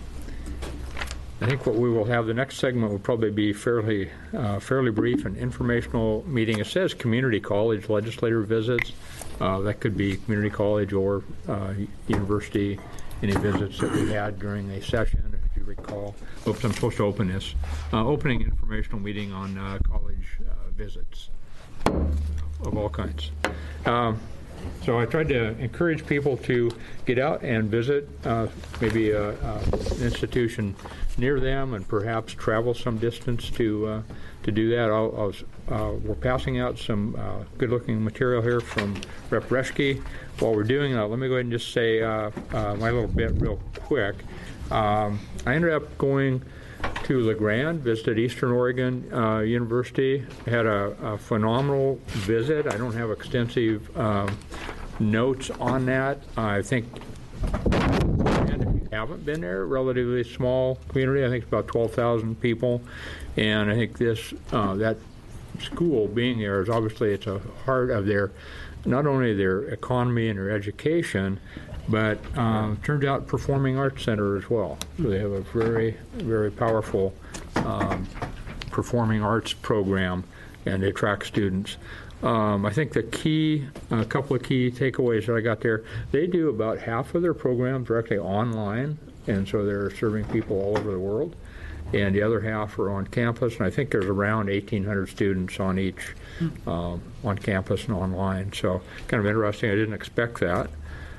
S1: I think what we will have, the next segment will probably be fairly uh, fairly brief, an informational meeting. It says community college legislator visits. Uh, that could be community college or uh, university, any visits that we had during a session, if you recall. Oops, I'm supposed to open this. Uh, opening informational meeting on uh, college uh, visits of all kinds. Um, So I tried to encourage people to get out and visit uh, maybe a, a, an institution near them, and perhaps travel some distance to uh, to do that. I'll, I'll, uh, we're passing out some uh, good-looking material here from Representative Reschke. While we're doing that, let me go ahead and just say uh, uh, my little bit real quick. Um, I ended up going to LeGrand, visited Eastern Oregon uh, University, had a, a phenomenal visit. I don't have extensive um, notes on that. I think, and if you haven't been there, relatively small community. I think it's about twelve thousand people, and I think this uh, that school being there is obviously it's a heart of their, not only their economy and their education, but um, turned out Performing Arts Center as well. So they have a very, very powerful um, performing arts program, and they attract students. Um, I think the key, a couple of key takeaways that I got there, they do about half of their programs directly online, and so they're serving people all over the world, and the other half are on campus, and I think there's around eighteen hundred students on each, um, on campus and online, so kind of interesting. I didn't expect that.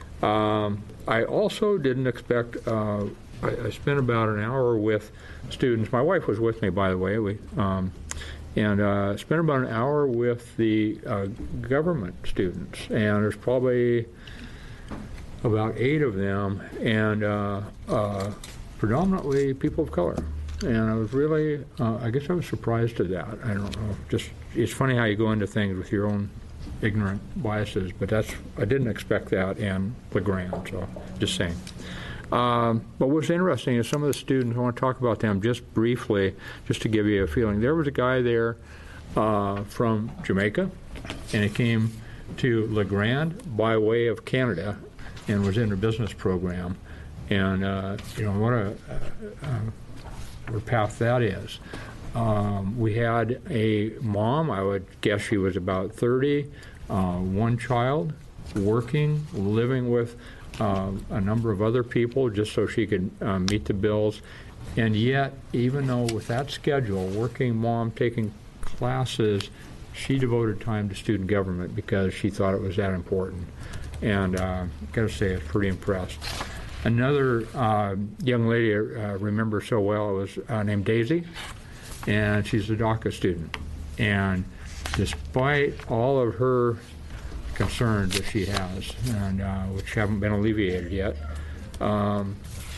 S1: Um, I also didn't expect, uh, I, I spent about an hour with students. My wife was with me, by the way. We um, and uh, spent about an hour with the uh, government students, and there's probably about eight of them, and uh, uh, predominantly people of color. And I was really, uh, I guess I was surprised at that. I don't know. Just it's funny how you go into things with your own ignorant biases, but that's I didn't expect that in LeGrand. So just saying. Um, but what's interesting is some of the students, I want to talk about them just briefly, just to give you a feeling. There was a guy there uh, from Jamaica, and he came to LeGrand by way of Canada and was in a business program. And, uh, you know, what a, uh, uh, what a path that is. Um, we had a mom, I would guess she was about thirty, uh, one child, working, living with Uh, a number of other people just so she could uh, meet the bills. And yet, even though with that schedule, working mom taking classes, she devoted time to student government because she thought it was that important. And uh, I've got to say, I was pretty impressed. Another uh, young lady I uh, remember so well was uh, named Daisy, and she's a DACA student. And despite all of her concerns that she has, and uh, which haven't been alleviated yet. Um,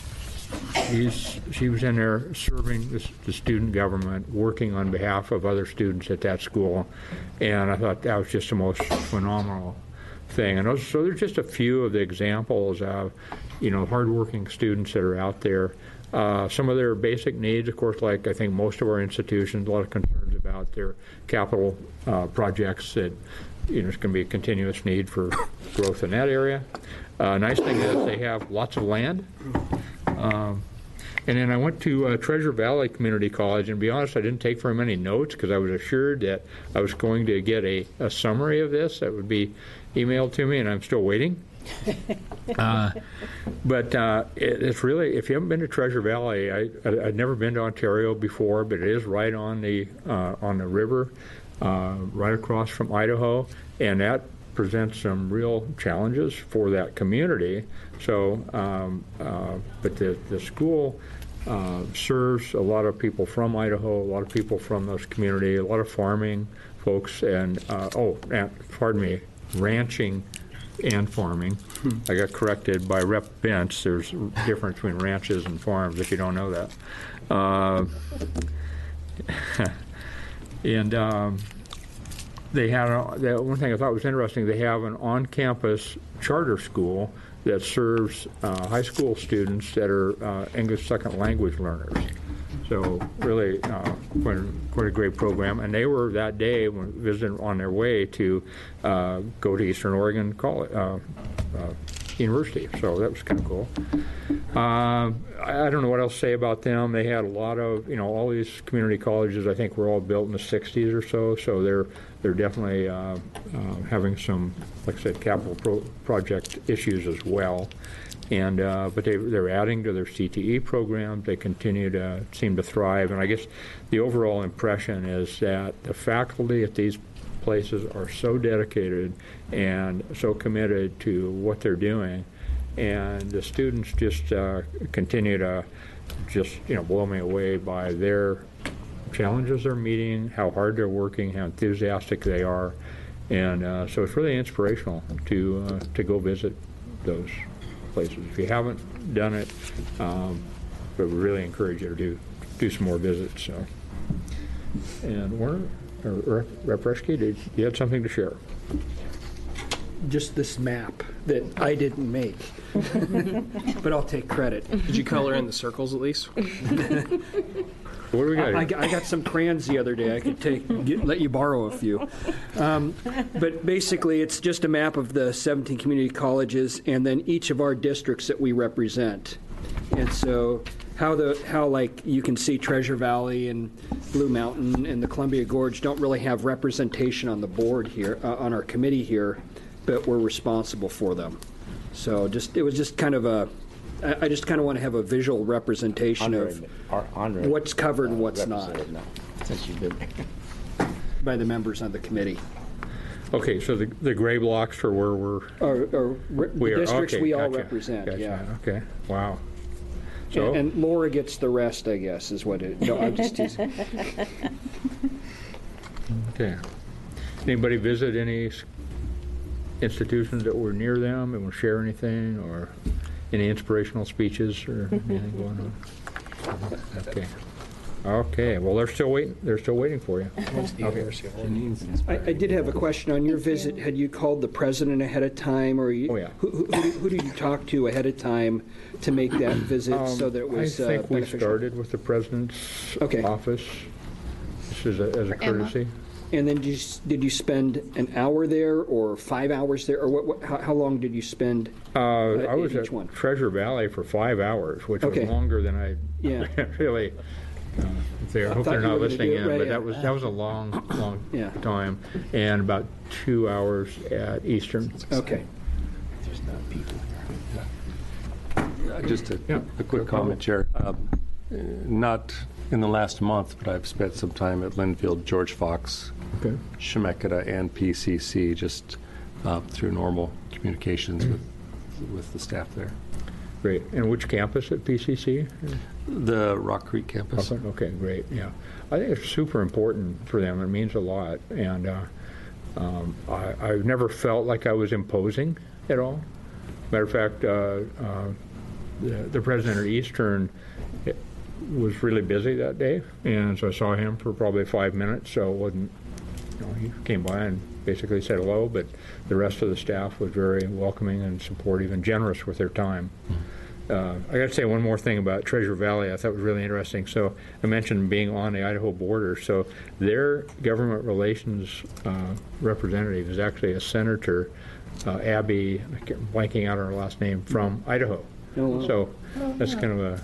S1: she's, she was in there serving the, the student government, working on behalf of other students at that school, and I thought that was just the most phenomenal thing. And those, so there's just a few of the examples of, you know, hardworking students that are out there. Uh, some of their basic needs, of course, like I think most of our institutions, a lot of concerns about their capital uh, projects that, you know, it's going to be a continuous need for growth in that area. Uh, nice thing is they have lots of land. Um, and then I went to uh, Treasure Valley Community College, and to be honest, I didn't take very many notes because I was assured that I was going to get a, a summary of this that would be emailed to me, and I'm still waiting. uh, but uh, it, it's really, if you haven't been to Treasure Valley, I, I, I'd never been to Ontario before, but it is right on the uh, on the river. Uh, right across from Idaho, and that presents some real challenges for that community. So, um, uh, but the, the school uh, serves a lot of people from Idaho, a lot of people from those community, a lot of farming folks, and, uh, oh, and, pardon me, ranching and farming. I got corrected by Rep Bentz. There's a difference between ranches and farms, if you don't know that. Uh, And um, they had a, the one thing I thought was interesting. They have an on-campus charter school that serves uh, high school students that are uh, English second language learners. So really, uh, quite, a, quite a great program. And they were that day when visiting on their way to uh, go to Eastern Oregon College, uh, uh, University. So that was kind of cool. Uh, I don't know what else to say about them. They had a lot of, you know, all these community colleges, I think, were all built in the sixties or so, so they're they're definitely uh, uh, having some, like I said, capital pro project issues as well. And uh, but they, they're adding to their C T E programs. They continue to seem to thrive. And I guess the overall impression is that the faculty at these places are so dedicated and so committed to what they're doing, and the students just uh, continue to just, you know, blow me away by their challenges they're meeting, how hard they're working, how enthusiastic they are, and uh, so it's really inspirational to uh, to go visit those places. If you haven't done it, um, but we really encourage you to do do some more visits. So, and Warner or Rep Reschke, did you have something to share?
S12: just this map that I didn't make, but I'll take credit.
S5: Did you color in the circles at least?
S1: What do we got?
S12: I, I got I got some crayons the other day. I could take get, let you borrow a few. Um, but basically, it's just a map of the seventeen community colleges and then each of our districts that we represent. And so how the how like you can see Treasure Valley and Blue Mountain and the Columbia Gorge don't really have representation on the board here uh, on our committee here, but we're responsible for them. So just it was just kind of a I just kind of want to have a visual representation of what's covered and what's not
S3: since you've been
S12: by the members on the committee.
S1: Okay, so the, the gray blocks are where we're...
S12: Or, or re-
S1: we
S12: the
S1: are,
S12: districts
S1: okay,
S12: we all
S1: gotcha,
S12: represent,
S1: gotcha,
S12: yeah.
S1: Okay, wow. So,
S12: And, and Laura gets the rest, I guess, is what it... No, I'm just teasing.
S1: okay. Anybody visit any s- institutions that were near them and will share anything, or any inspirational speeches or anything going on? Okay. Okay, well, they're still waiting, they're still waiting for you. Okay.
S12: I, I did have a question on your visit. Had you called the president ahead of time, or you,
S1: Oh, yeah.
S12: who, who, who, who did you talk to ahead of time to make that visit
S1: Um,
S12: so that it was
S1: I think
S12: uh,
S1: we
S12: beneficial?
S1: started with the president's
S12: Okay.
S1: office. This is a, as a
S8: For Emma.
S1: courtesy.
S12: And then did you, s- did you spend an hour there, or five hours there, or what? what how, how long did you spend?
S1: Uh, I
S12: at
S1: was
S12: each
S1: at
S12: one?
S1: Treasure Valley for five hours, which
S12: Okay.
S1: was longer than I
S12: Yeah.
S1: really. Uh, if they, I hope
S12: thought
S1: they're
S12: you
S1: not
S12: were gonna
S1: listening
S12: do it
S1: in,
S12: right
S1: but that
S12: at-
S1: was that was a long, long
S12: Yeah.
S1: time, and about two hours at Eastern.
S12: Okay.
S13: Uh, Just a,
S1: Yeah.
S13: a quick comment, Chair. Um, uh, Not in the last month, but I've spent some time at Linfield, George Fox,
S1: Okay.
S13: Chemeketa, and P C C, just uh, through normal communications with with the staff there.
S1: Great. And which campus at P C C?
S13: The Rock Creek campus.
S1: Okay, okay, great. Yeah, I think it's super important for them. It means a lot, and uh, um, I, I've never felt like I was imposing at all. Matter of fact, uh, uh, the, the president of Eastern eh, was really busy that day, and so I saw him for probably five minutes. So it wasn't, you know, he came by and basically said hello, but the rest of the staff was very welcoming and supportive and generous with their time. Uh, I got to say one more thing about Treasure Valley I thought was really interesting. So I mentioned being on the Idaho border. So their government relations uh, representative is actually a senator, uh, Abby, I can't- blanking out on her last name, from Idaho.
S12: Oh, wow.
S1: So that's kind of a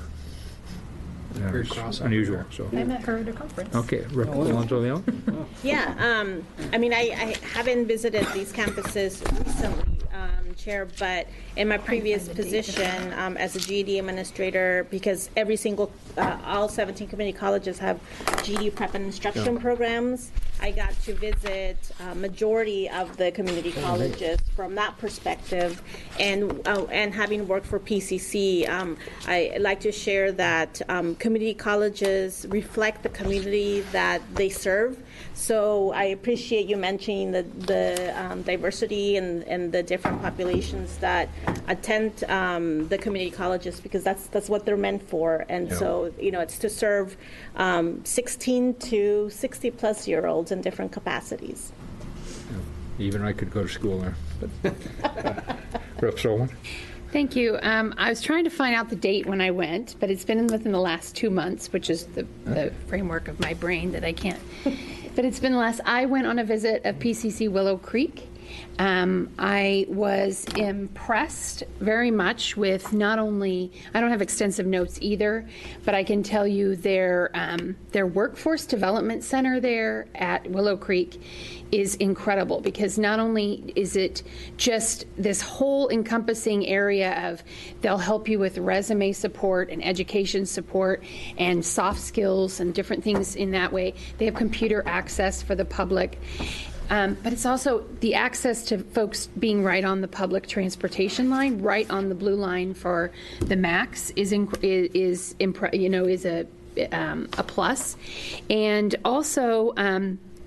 S1: uh,
S5: Weird crossover
S1: unusual.
S5: there.
S1: So
S8: I met her at a conference.
S1: okay, Rep. Alonzo Leon.
S2: Yeah, um, I mean, I, I haven't visited these campuses recently, um, Chair, but in my previous position um, as a G E D administrator, because every single, uh, all seventeen community colleges have G E D prep and instruction
S1: Yeah.
S2: programs, I got to visit a majority of the community colleges from that perspective. And uh, and having worked for P C C, um, I like to share that um, community colleges reflect the community that they serve. So I appreciate you mentioning the, the um, diversity and, and the different populations that attend um, the community colleges, because that's that's what they're meant for. And
S1: Yeah.
S2: so, you know, it's to serve um, sixteen to sixty plus year olds in different capacities.
S1: Even I could go to school there. But, uh, Rep. Solon.
S8: Thank you. Um, I was trying to find out the date when I went, but it's been within the last two months, which is the, the framework of my brain that I can't. But it's been the last. I went on a visit of P C C Willow Creek. Um, I was impressed very much with not only, I don't have extensive notes either, but I can tell you their um, their workforce development center there at Willow Creek is incredible, because not only is it just this whole encompassing area of they'll help you with resume support and education support and soft skills and different things in that way. They have computer access for the public. Um, but it's also the access to folks being right on the public transportation line, right on the blue line for the MAX is inc- is, is impre- you know is a um, a plus, and also. Um,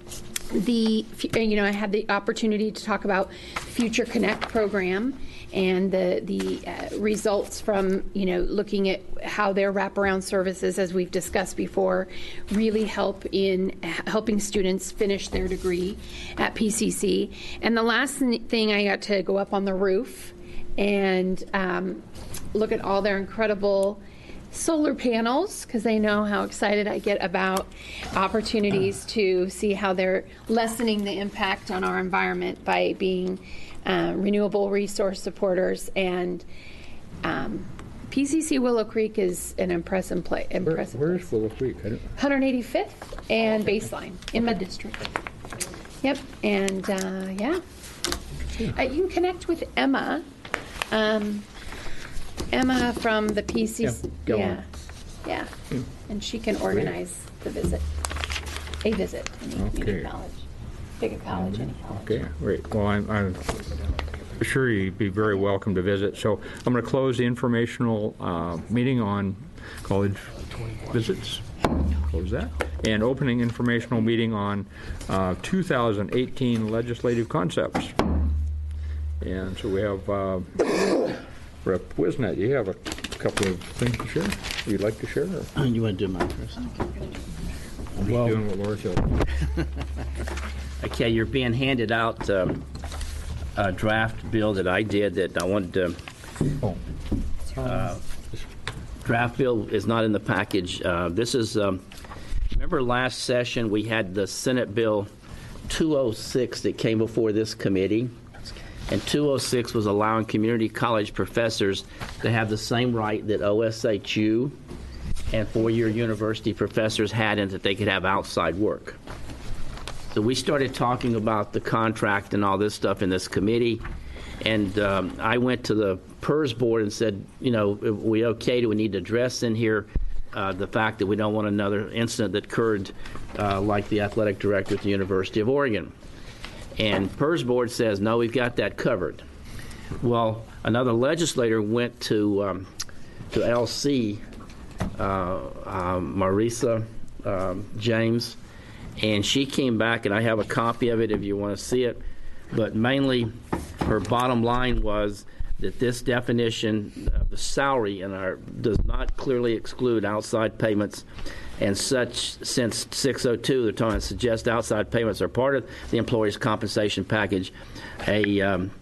S8: the, you know, I had the opportunity to talk about Future Connect program and the the uh, results from, you know, looking at how their wraparound services, as we've discussed before, really help in helping students finish their degree at P C C. And the last thing, I got to go up on the roof and um, look at all their incredible solar panels, because they know how excited I get about opportunities to see how they're lessening the impact on our environment by being uh, renewable resource supporters. And um, P C C Willow Creek is an impressive, pla- impressive
S1: Where,
S8: place.
S1: where's Willow Creek? I don't,
S8: one hundred eighty-fifth and Baseline in my district. Yep, and uh, yeah. Uh, you can connect with Emma. Um, Emma from the P C C.
S1: Yeah,
S8: Yeah, yeah.
S1: Hmm.
S8: And she can organize the visit, a visit to any community
S1: Okay.
S8: college. Pick a college, any college.
S1: Okay, great. Well, I'm, I'm sure you'd be very welcome to visit. So I'm going to close the informational uh, meeting on college visits. Close that. And opening informational meeting on uh, two thousand eighteen legislative concepts. And so we have uh, Rep Wisnet. You have a couple of things to share. You'd like to share? Or?
S3: You want to do mine first?
S1: I'm just
S3: Well-
S1: doing what Laura said.
S3: Okay, you're being handed out um, a draft bill that I did that I wanted to.
S1: Oh.
S3: Uh, draft bill is not in the package. Uh, this is, um, remember last session we had the Senate Bill two oh six that came before this committee? And two oh six was allowing community college professors to have the same right that O S H U and four-year university professors had, and that they could have outside work. So we started talking about the contract and all this stuff in this committee, and um, I went to the P E R S board and said, you know, are we okay? Do we need to address in here uh, the fact that we don't want another incident that occurred uh, like the athletic director at the University of Oregon? And P E R S board says, no, we've got that covered. Well, another legislator went to um, to L C, uh, uh, Marisa um, James, and she came back, and I have a copy of it if you want to see it. But mainly, her bottom line was that this definition of the salary in our does not clearly exclude outside payments, and such, since six oh two, the time suggests outside payments are part of the employee's compensation package. A um,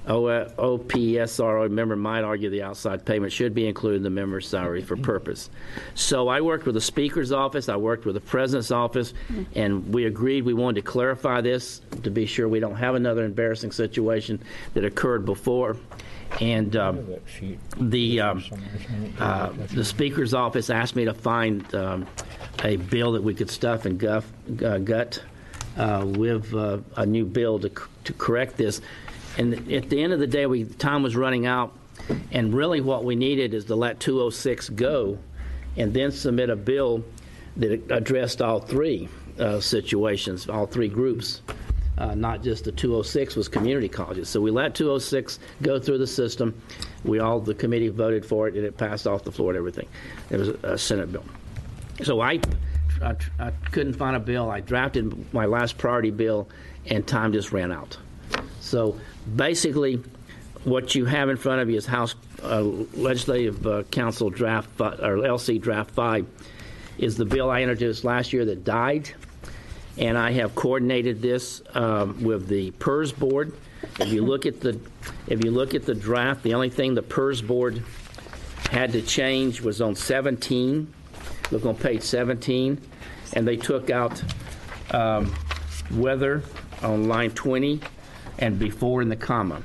S3: O P S R O member might argue the outside payment should be included in the member's salary for purpose. So I worked with the Speaker's office, I worked with the President's office, and we agreed we wanted to clarify this to be sure we don't have another embarrassing situation that occurred before. And um, the um, uh, the Speaker's office asked me to find um, a bill that we could stuff and guff, uh, gut uh, with uh, a new bill to to correct this. And at the end of the day, we time was running out, and really what we needed is to let two oh six go, and then submit a bill that addressed all three uh, situations, all three groups. Uh, not just the two oh six was community colleges. So we let two oh six go through the system. We all, the committee voted for it, and it passed off the floor and everything. It was a Senate bill. So I, I, I couldn't find a bill. I drafted my last priority bill, and time just ran out. So basically, what you have in front of you is House uh, Legislative uh, Council Draft, fi- or L C Draft five, is the bill I introduced last year that died. And I have coordinated this um, with the P E R S board. If you look at the, if you look at the draft, the only thing the P E R S board had to change was on seventeen. Look on page seventeen, and they took out um, whether on line twenty and before in the comma.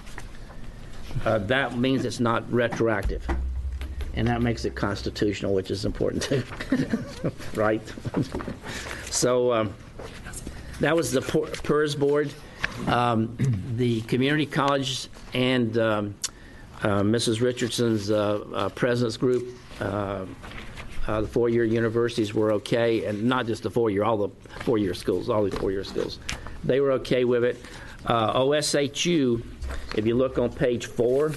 S3: Uh, that means it's not retroactive, and that makes it constitutional, which is important too, right? So um, that was the P E R S board. Um, the community college and um, uh, Missus Richardson's uh, uh, president's group, uh, uh, the four-year universities were okay, and not just the four-year, all the four-year schools, all the four-year schools. They were okay with it. Uh, O S H U, if you look on page four,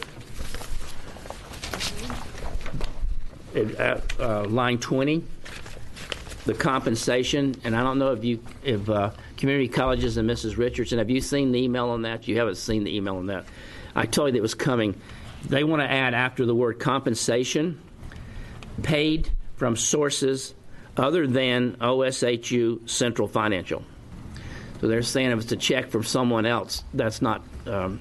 S3: it, uh, uh, line twenty, the compensation, and I don't know if you, if uh, community colleges and Missus Richardson. Have you seen the email on that? You haven't seen the email on that. I told you that it was coming. They want to add after the word compensation, paid from sources other than O S H U Central Financial. So they're saying if it's a check from someone else, that's not, um,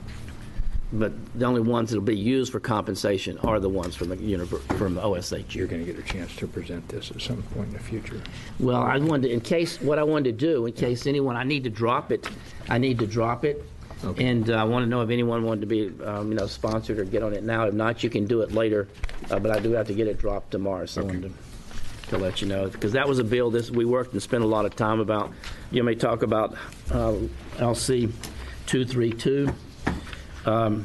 S3: but the only ones that will be used for compensation are the ones from the univer- from the O S H U.
S1: You're going to get a chance to present this at some point in the future.
S3: Well, I wanted to, in case, what I wanted to do, in case anyone, I need to drop it, I need to drop it.
S1: Okay.
S3: And uh, I want to know if anyone wanted to be, um, you know, sponsored or get on it now. If not, you can do it later. Uh, but I do have to get it dropped tomorrow, so okay. I wanted to, to let you know. Because that was a bill this we worked and spent a lot of time about. You may talk about uh, L C two thirty-two. Um,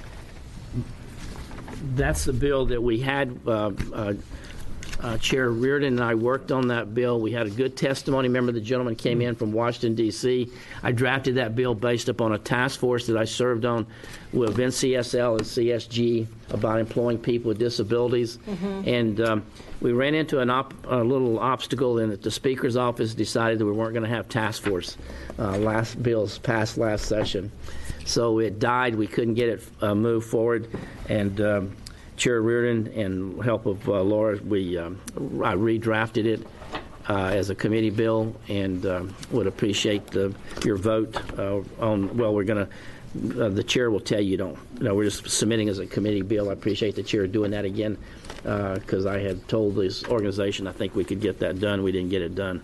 S3: that's the bill that we had. Uh, uh, Uh, Chair Reardon and I worked on that bill. We had a good testimony. Remember, the gentleman came in from Washington, D C I drafted that bill based upon a task force that I served on with N C S L and C S G about employing people with disabilities. Mm-hmm. And um, we ran into an op- a little obstacle in that the Speaker's office decided that we weren't going to have task force. Uh, last bills passed last session. So it died. We couldn't get it uh, moved forward. And um, Chair Reardon and help of uh, Laura, we um, I redrafted it uh, as a committee bill, and um, would appreciate the, your vote uh, on. Well, we're going to. Uh, the chair will tell you don't. You know, we're just submitting as a committee bill. I appreciate the chair doing that again, because uh, I had told this organization I think we could get that done. We didn't get it done.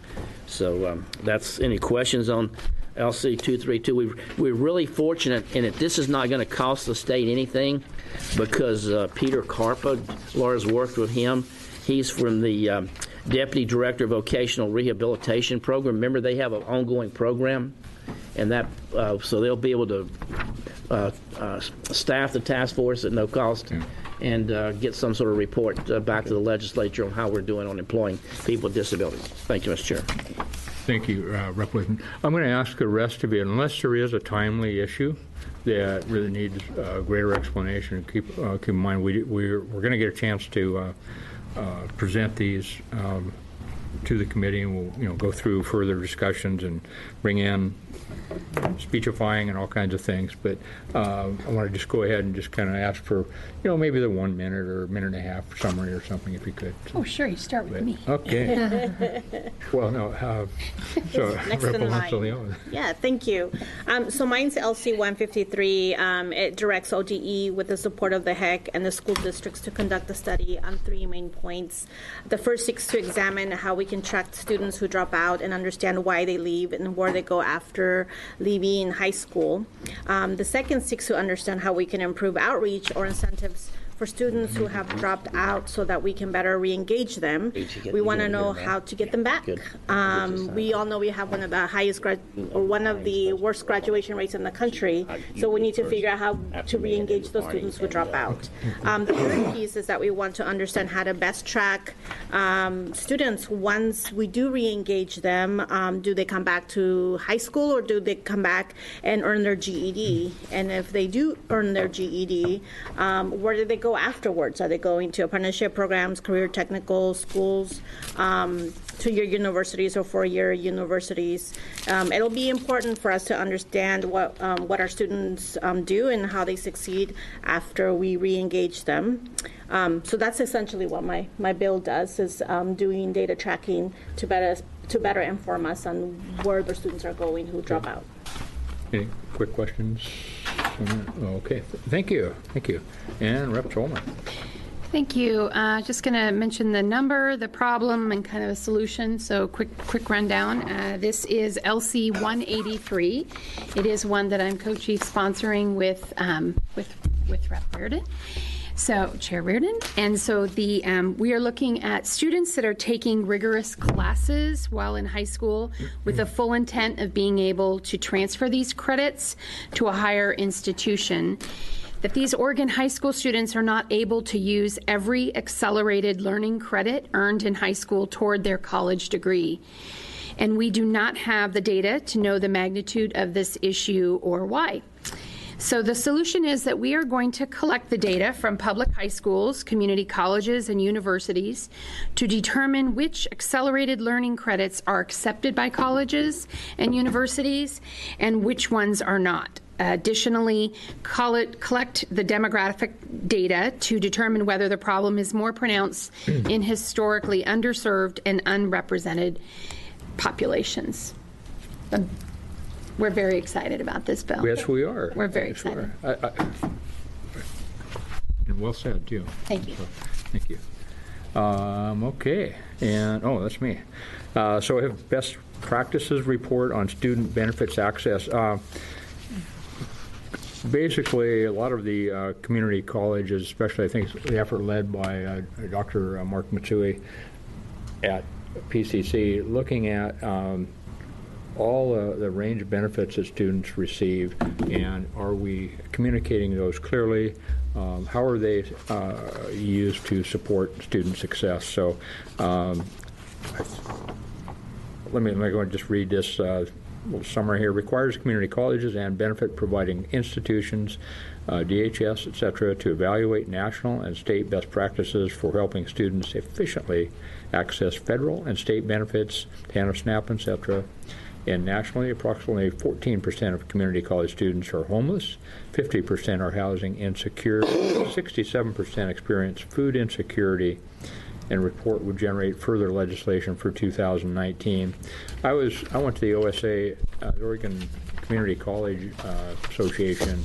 S3: So um, that's any questions on L C two thirty-two. We we're really fortunate in that this is not going to cost the state anything, because uh, Peter Carpa, Laura's worked with him. He's from the um, Deputy Director of Vocational Rehabilitation Program. Remember, they have an ongoing program, and that uh, so they'll be able to uh, uh, staff the task force at no cost. Yeah. And uh, get some sort of report uh, back to the legislature on how we're doing on employing people with disabilities. Thank you, Mister Chair.
S1: Thank you, uh, Representative. I'm going to ask the rest of you, unless there is a timely issue that really needs uh, greater explanation. Keep uh, keep in mind we we're we're going to get a chance to uh, uh, present these um, to the committee, and we'll you know go through further discussions and bring in speechifying and all kinds of things. But uh, I want to just go ahead and just kind of ask for, you know, maybe the one minute or a minute and a half summary or something, if you could.
S8: Oh, sure. You start with
S1: but,
S8: me.
S1: Okay. Well, no. Uh, so,
S2: Next in line. Yeah, thank you. Um, so mine's L C one fifty-three. Um, it directs O D E with the support of the H E C and the school districts to conduct a study on three main points. The first seeks to examine how we can track students who drop out and understand why they leave and where they go after leaving high school. Um, the second seeks to understand how we can improve outreach or incentives for students who have dropped out so that we can better re-engage them. We want to know how to get them back. Um, we all know we have one of the highest grad or one of the worst graduation rates in the country, so we need to figure out how to re-engage those students who drop out. Um, the third piece is that we want to understand how to best track um, students once we do re-engage them. Um, do they come back to high school, or do they come back and earn their G E D? And if they do earn their G E D, um, where do they go afterwards? Are they going to apprenticeship programs, career technical schools, um, two-year universities or four-year universities? Um, it'll be important for us to understand what um, what our students um, do and how they succeed after we re-engage them. Um, so that's essentially what my, my bill does, is um, doing data tracking to better to better inform us on where the students are going who drop out.
S1: Any quick questions? Okay, thank you, thank you. And Representative Holman.
S8: Thank you. Uh, just going to mention the number, the problem, and kind of a solution. So quick, quick rundown. Uh, this is L C one eighty-three. It is one that I'm co-chief sponsoring with um, with with Rep Reardon. So, Chair Reardon, and so the um, we are looking at students that are taking rigorous classes while in high school with the full intent of being able to transfer these credits to a higher institution. That these Oregon high school students are not able to use every accelerated learning credit earned in high school toward their college degree. And we do not have the data to know the magnitude of this issue or why. So the solution is that we are going to collect the data from public high schools, community colleges, and universities to determine which accelerated learning credits are accepted by colleges and universities and which ones are not. Additionally, collect the demographic data to determine whether the problem is more pronounced in historically underserved and unrepresented populations. Um, We're very excited about this bill.
S1: Yes, we are.
S8: We're very
S1: Yes, we
S8: excited.
S1: are. I, I, and well said, too.
S8: Thank you.
S1: So, thank you. Um, okay, and, oh, that's me. Uh, so I have best practices report on student benefits access. Uh, basically, a lot of the uh, community colleges, especially I think the effort led by uh, Doctor Mark Matsui at P C C, looking at um, all uh, the range of benefits that students receive, and are we communicating those clearly? Um, how are they uh, used to support student success? So um, let me, let me go and just read this uh, little summary here. Requires community colleges and benefit providing institutions, uh, D H S, et cetera, to evaluate national and state best practices for helping students efficiently access federal and state benefits, TANF, SNAP, et cetera. And nationally, approximately fourteen percent of community college students are homeless, fifty percent are housing insecure, sixty-seven percent experience food insecurity, and report would generate further legislation for two thousand nineteen. I was I went to the O S A, uh, the Oregon Community College uh, Association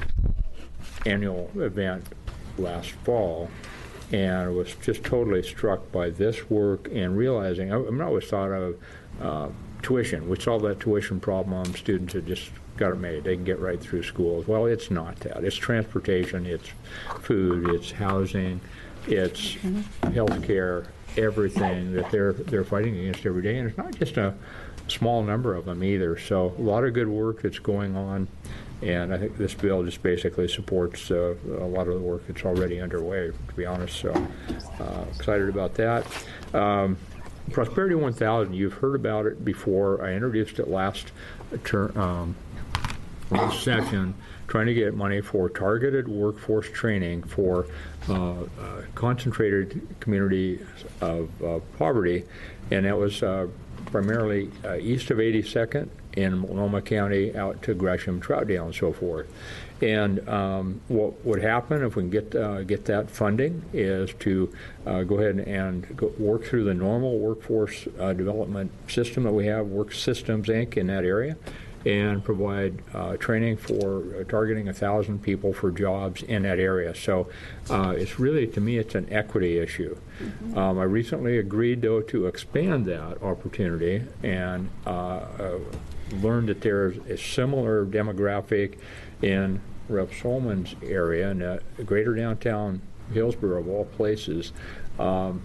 S1: annual event last fall, and was just totally struck by this work and realizing, I, I'm always thought of uh, tuition. We solve that tuition problem. Students have just got it made. They can get right through school. Well, it's not that. It's transportation, it's food, it's housing, it's health care, everything that they're they're fighting against every day. And it's not just a small number of them either. So a lot of good work that's going on. And I think this bill just basically supports uh, a lot of the work that's already underway, to be honest. So uh, excited about that. Um, Prosperity one thousand, you've heard about it before. I introduced it last ter- um, last session, trying to get money for targeted workforce training for uh, uh, concentrated communities of uh, poverty, and that was uh, primarily uh, east of eighty-second in Multnomah County out to Gresham, Troutdale, and so forth. And um, what would happen if we can get uh, get that funding is to uh, go ahead and go work through the normal workforce uh, development system that we have, Work Systems Incorporated, in that area, and provide uh, training for uh, targeting a thousand people for jobs in that area. So uh, it's really, to me, it's an equity issue. Mm-hmm. Um, I recently agreed, though, to expand that opportunity and uh, uh, learned that there's a similar demographic in Rep Solman's area, in uh, greater downtown Hillsborough, of all places. Um,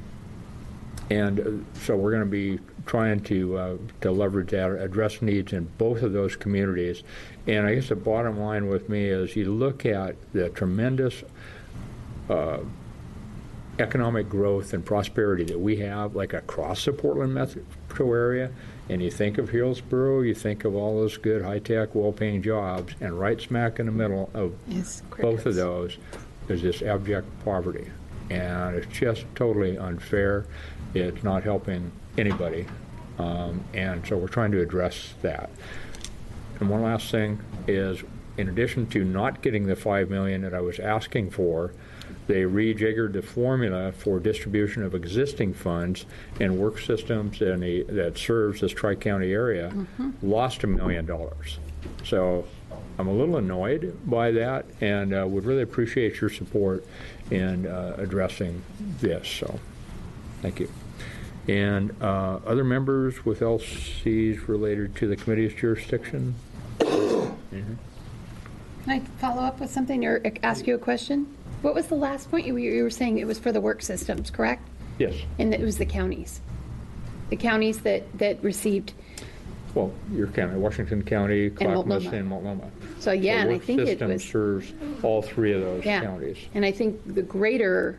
S1: and uh, so we're going to be trying to uh, to leverage that, address needs in both of those communities. And I guess the bottom line with me is you look at the tremendous uh, economic growth and prosperity that we have, like across the Portland metro area, and you think of Hillsborough, you think of all those good, high-tech, well-paying jobs, and right smack in the middle of
S8: Yes,
S1: both of those is this abject poverty. And it's just totally unfair. It's not helping anybody. Um, and so we're trying to address that. And one last thing is, in addition to not getting the five million dollars that I was asking for, they rejiggered the formula for distribution of existing funds, and Work Systems in the, that serves this Tri-County area mm-hmm. lost a million dollars. So I'm a little annoyed by that, and uh, would really appreciate your support in uh, addressing this. So thank you. And uh, other members with L Cs related to the committee's jurisdiction? Mm-hmm.
S8: Can I follow up with something or ask you a question? What was the last point? You were, you were saying it was for the work systems, correct?
S1: Yes.
S8: And it was the counties. The counties that, that received.
S1: Well, your county, Washington County, Clackamas, and Multnomah.
S8: So, yeah,
S1: so
S8: and I
S1: Work
S8: think it
S1: Systems
S8: was.
S1: serves all three of those
S8: yeah.
S1: counties.
S8: And I think the greater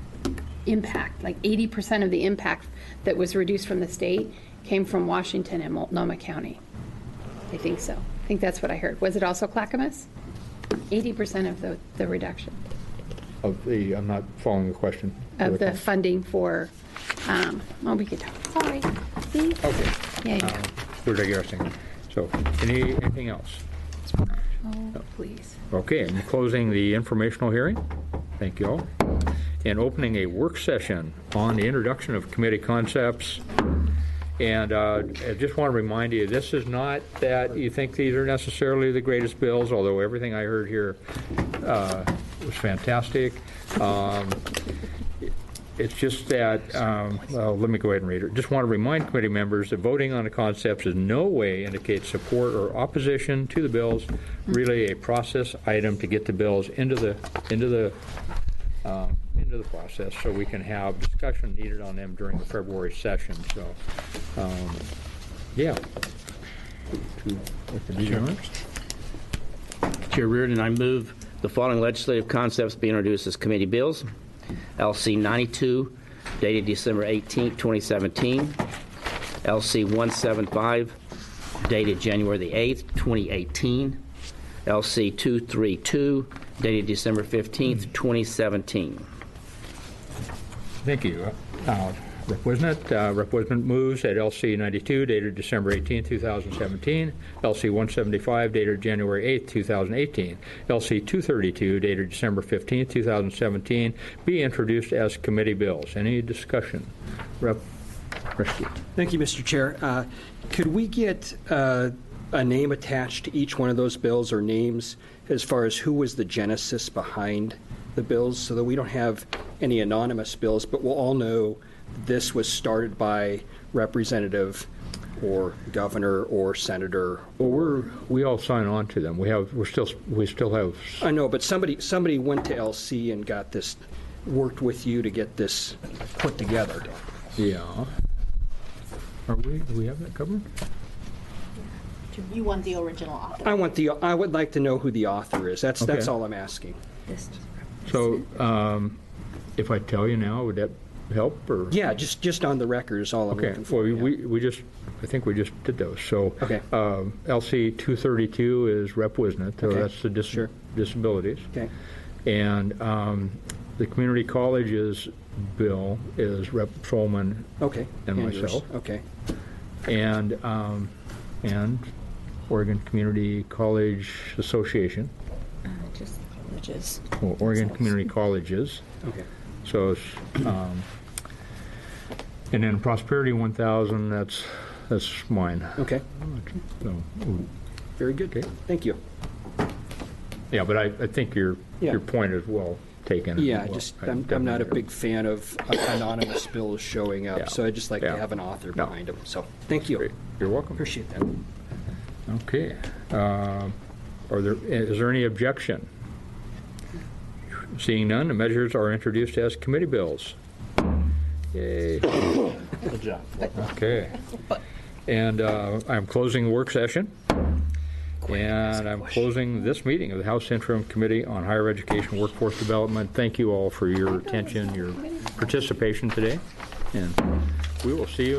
S8: impact, like eighty percent of the impact that was reduced from the state came from Washington and Multnomah County. I think so. I think that's what I heard. Was it also Clackamas? eighty percent of the, the reduction
S1: Of the, I'm not following the question.
S8: of the funding for, um, oh, we could talk. Sorry. See?
S1: Okay.
S8: Yeah, yeah.
S1: Um, We're digressing. So, any, anything else?
S8: Oh, please.
S1: Okay, I'm closing the informational hearing. Thank you all. And opening a work session on the introduction of committee concepts. And uh, I just want to remind you, this is not that you think these are necessarily the greatest bills, although everything I heard here uh, was fantastic. Um, It's just that, um, well, let me go ahead and read it. Just want to remind committee members that voting on the concepts in no way indicates support or opposition to the bills, really a process item to get the bills into the, into the, um, into the process so we can have discussion needed on them during the February session. So, um, yeah.
S3: Chair Reardon, I move the following legislative concepts be introduced as committee bills. L C ninety-two, dated December eighteenth, twenty seventeen. L C one seventy-five, dated January the eighth, twenty eighteen. L C two thirty-two, dated December fifteenth, twenty seventeen.
S1: Thank you. Uh, Rep Wisnett. Uh, Rep Wisnett moves that L C ninety-two, dated December eighteenth, two thousand seventeen. L C one seventy-five, dated January eighth, two thousand eighteen. L C two thirty-two, dated December fifteenth, two thousand seventeen, be introduced as committee bills. Any discussion? Rep Risky.
S12: Thank you, Mister Chair. Uh, could we get uh, a name attached to each one of those bills, or names as far as who was the genesis behind the bills, so that we don't have any anonymous bills, but we'll all know this was started by representative or governor or senator?
S1: Well, we're we all sign on to them. We have we're still we still have.
S12: I know, but somebody somebody went to L C and got this, worked with you to get this put together.
S1: Yeah. Are we? Do we have that covered?
S14: You want the original author.
S12: I want the. I would like to know who the author is. That's
S1: Okay.
S12: that's all I'm asking.
S1: So, um, if I tell you now, would that help? Or
S12: Yeah, just just on the record is all I'm
S1: okay.
S12: looking for.
S1: Well,
S12: yeah.
S1: we we just I think we just did those. So,
S12: Okay.
S1: um, L C two thirty-two is Rep Wisnett. So
S12: Okay.
S1: that's the dis-
S12: Sure.
S1: disabilities.
S12: Okay.
S1: And um, the community colleges bill is Rep Solman
S12: Okay.
S1: and
S12: yours.
S1: myself.
S12: Okay.
S1: And um, and Oregon Community College Association.
S14: Uh, just colleges.
S1: Well, Oregon Community Colleges.
S12: Okay.
S1: So it's, um, and then Prosperity one thousand, that's, that's mine.
S12: Okay.
S1: So,
S12: Very good.
S1: Okay.
S12: Thank you.
S1: yeah, but I, I think your,
S12: Yeah.
S1: your point is well taken.
S12: Yeah,
S1: Well,
S12: just
S1: I
S12: I'm, I'm not a
S1: definitely-
S12: big fan of uh, anonymous bills showing up,
S1: Yeah.
S12: so I just like
S1: Yeah.
S12: to have an author
S1: No.
S12: behind them. So thank you.
S1: Great. You're welcome.
S12: Appreciate that.
S1: Okay. Uh, Are there, is there any objection? Seeing none, the measures are introduced as committee bills. Yay.
S13: Good job.
S1: Okay. And uh, I'm closing the work session. And I'm closing this meeting of the House Interim Committee on Higher Education Workforce Development. Thank you all for your attention, your participation today. And we will see you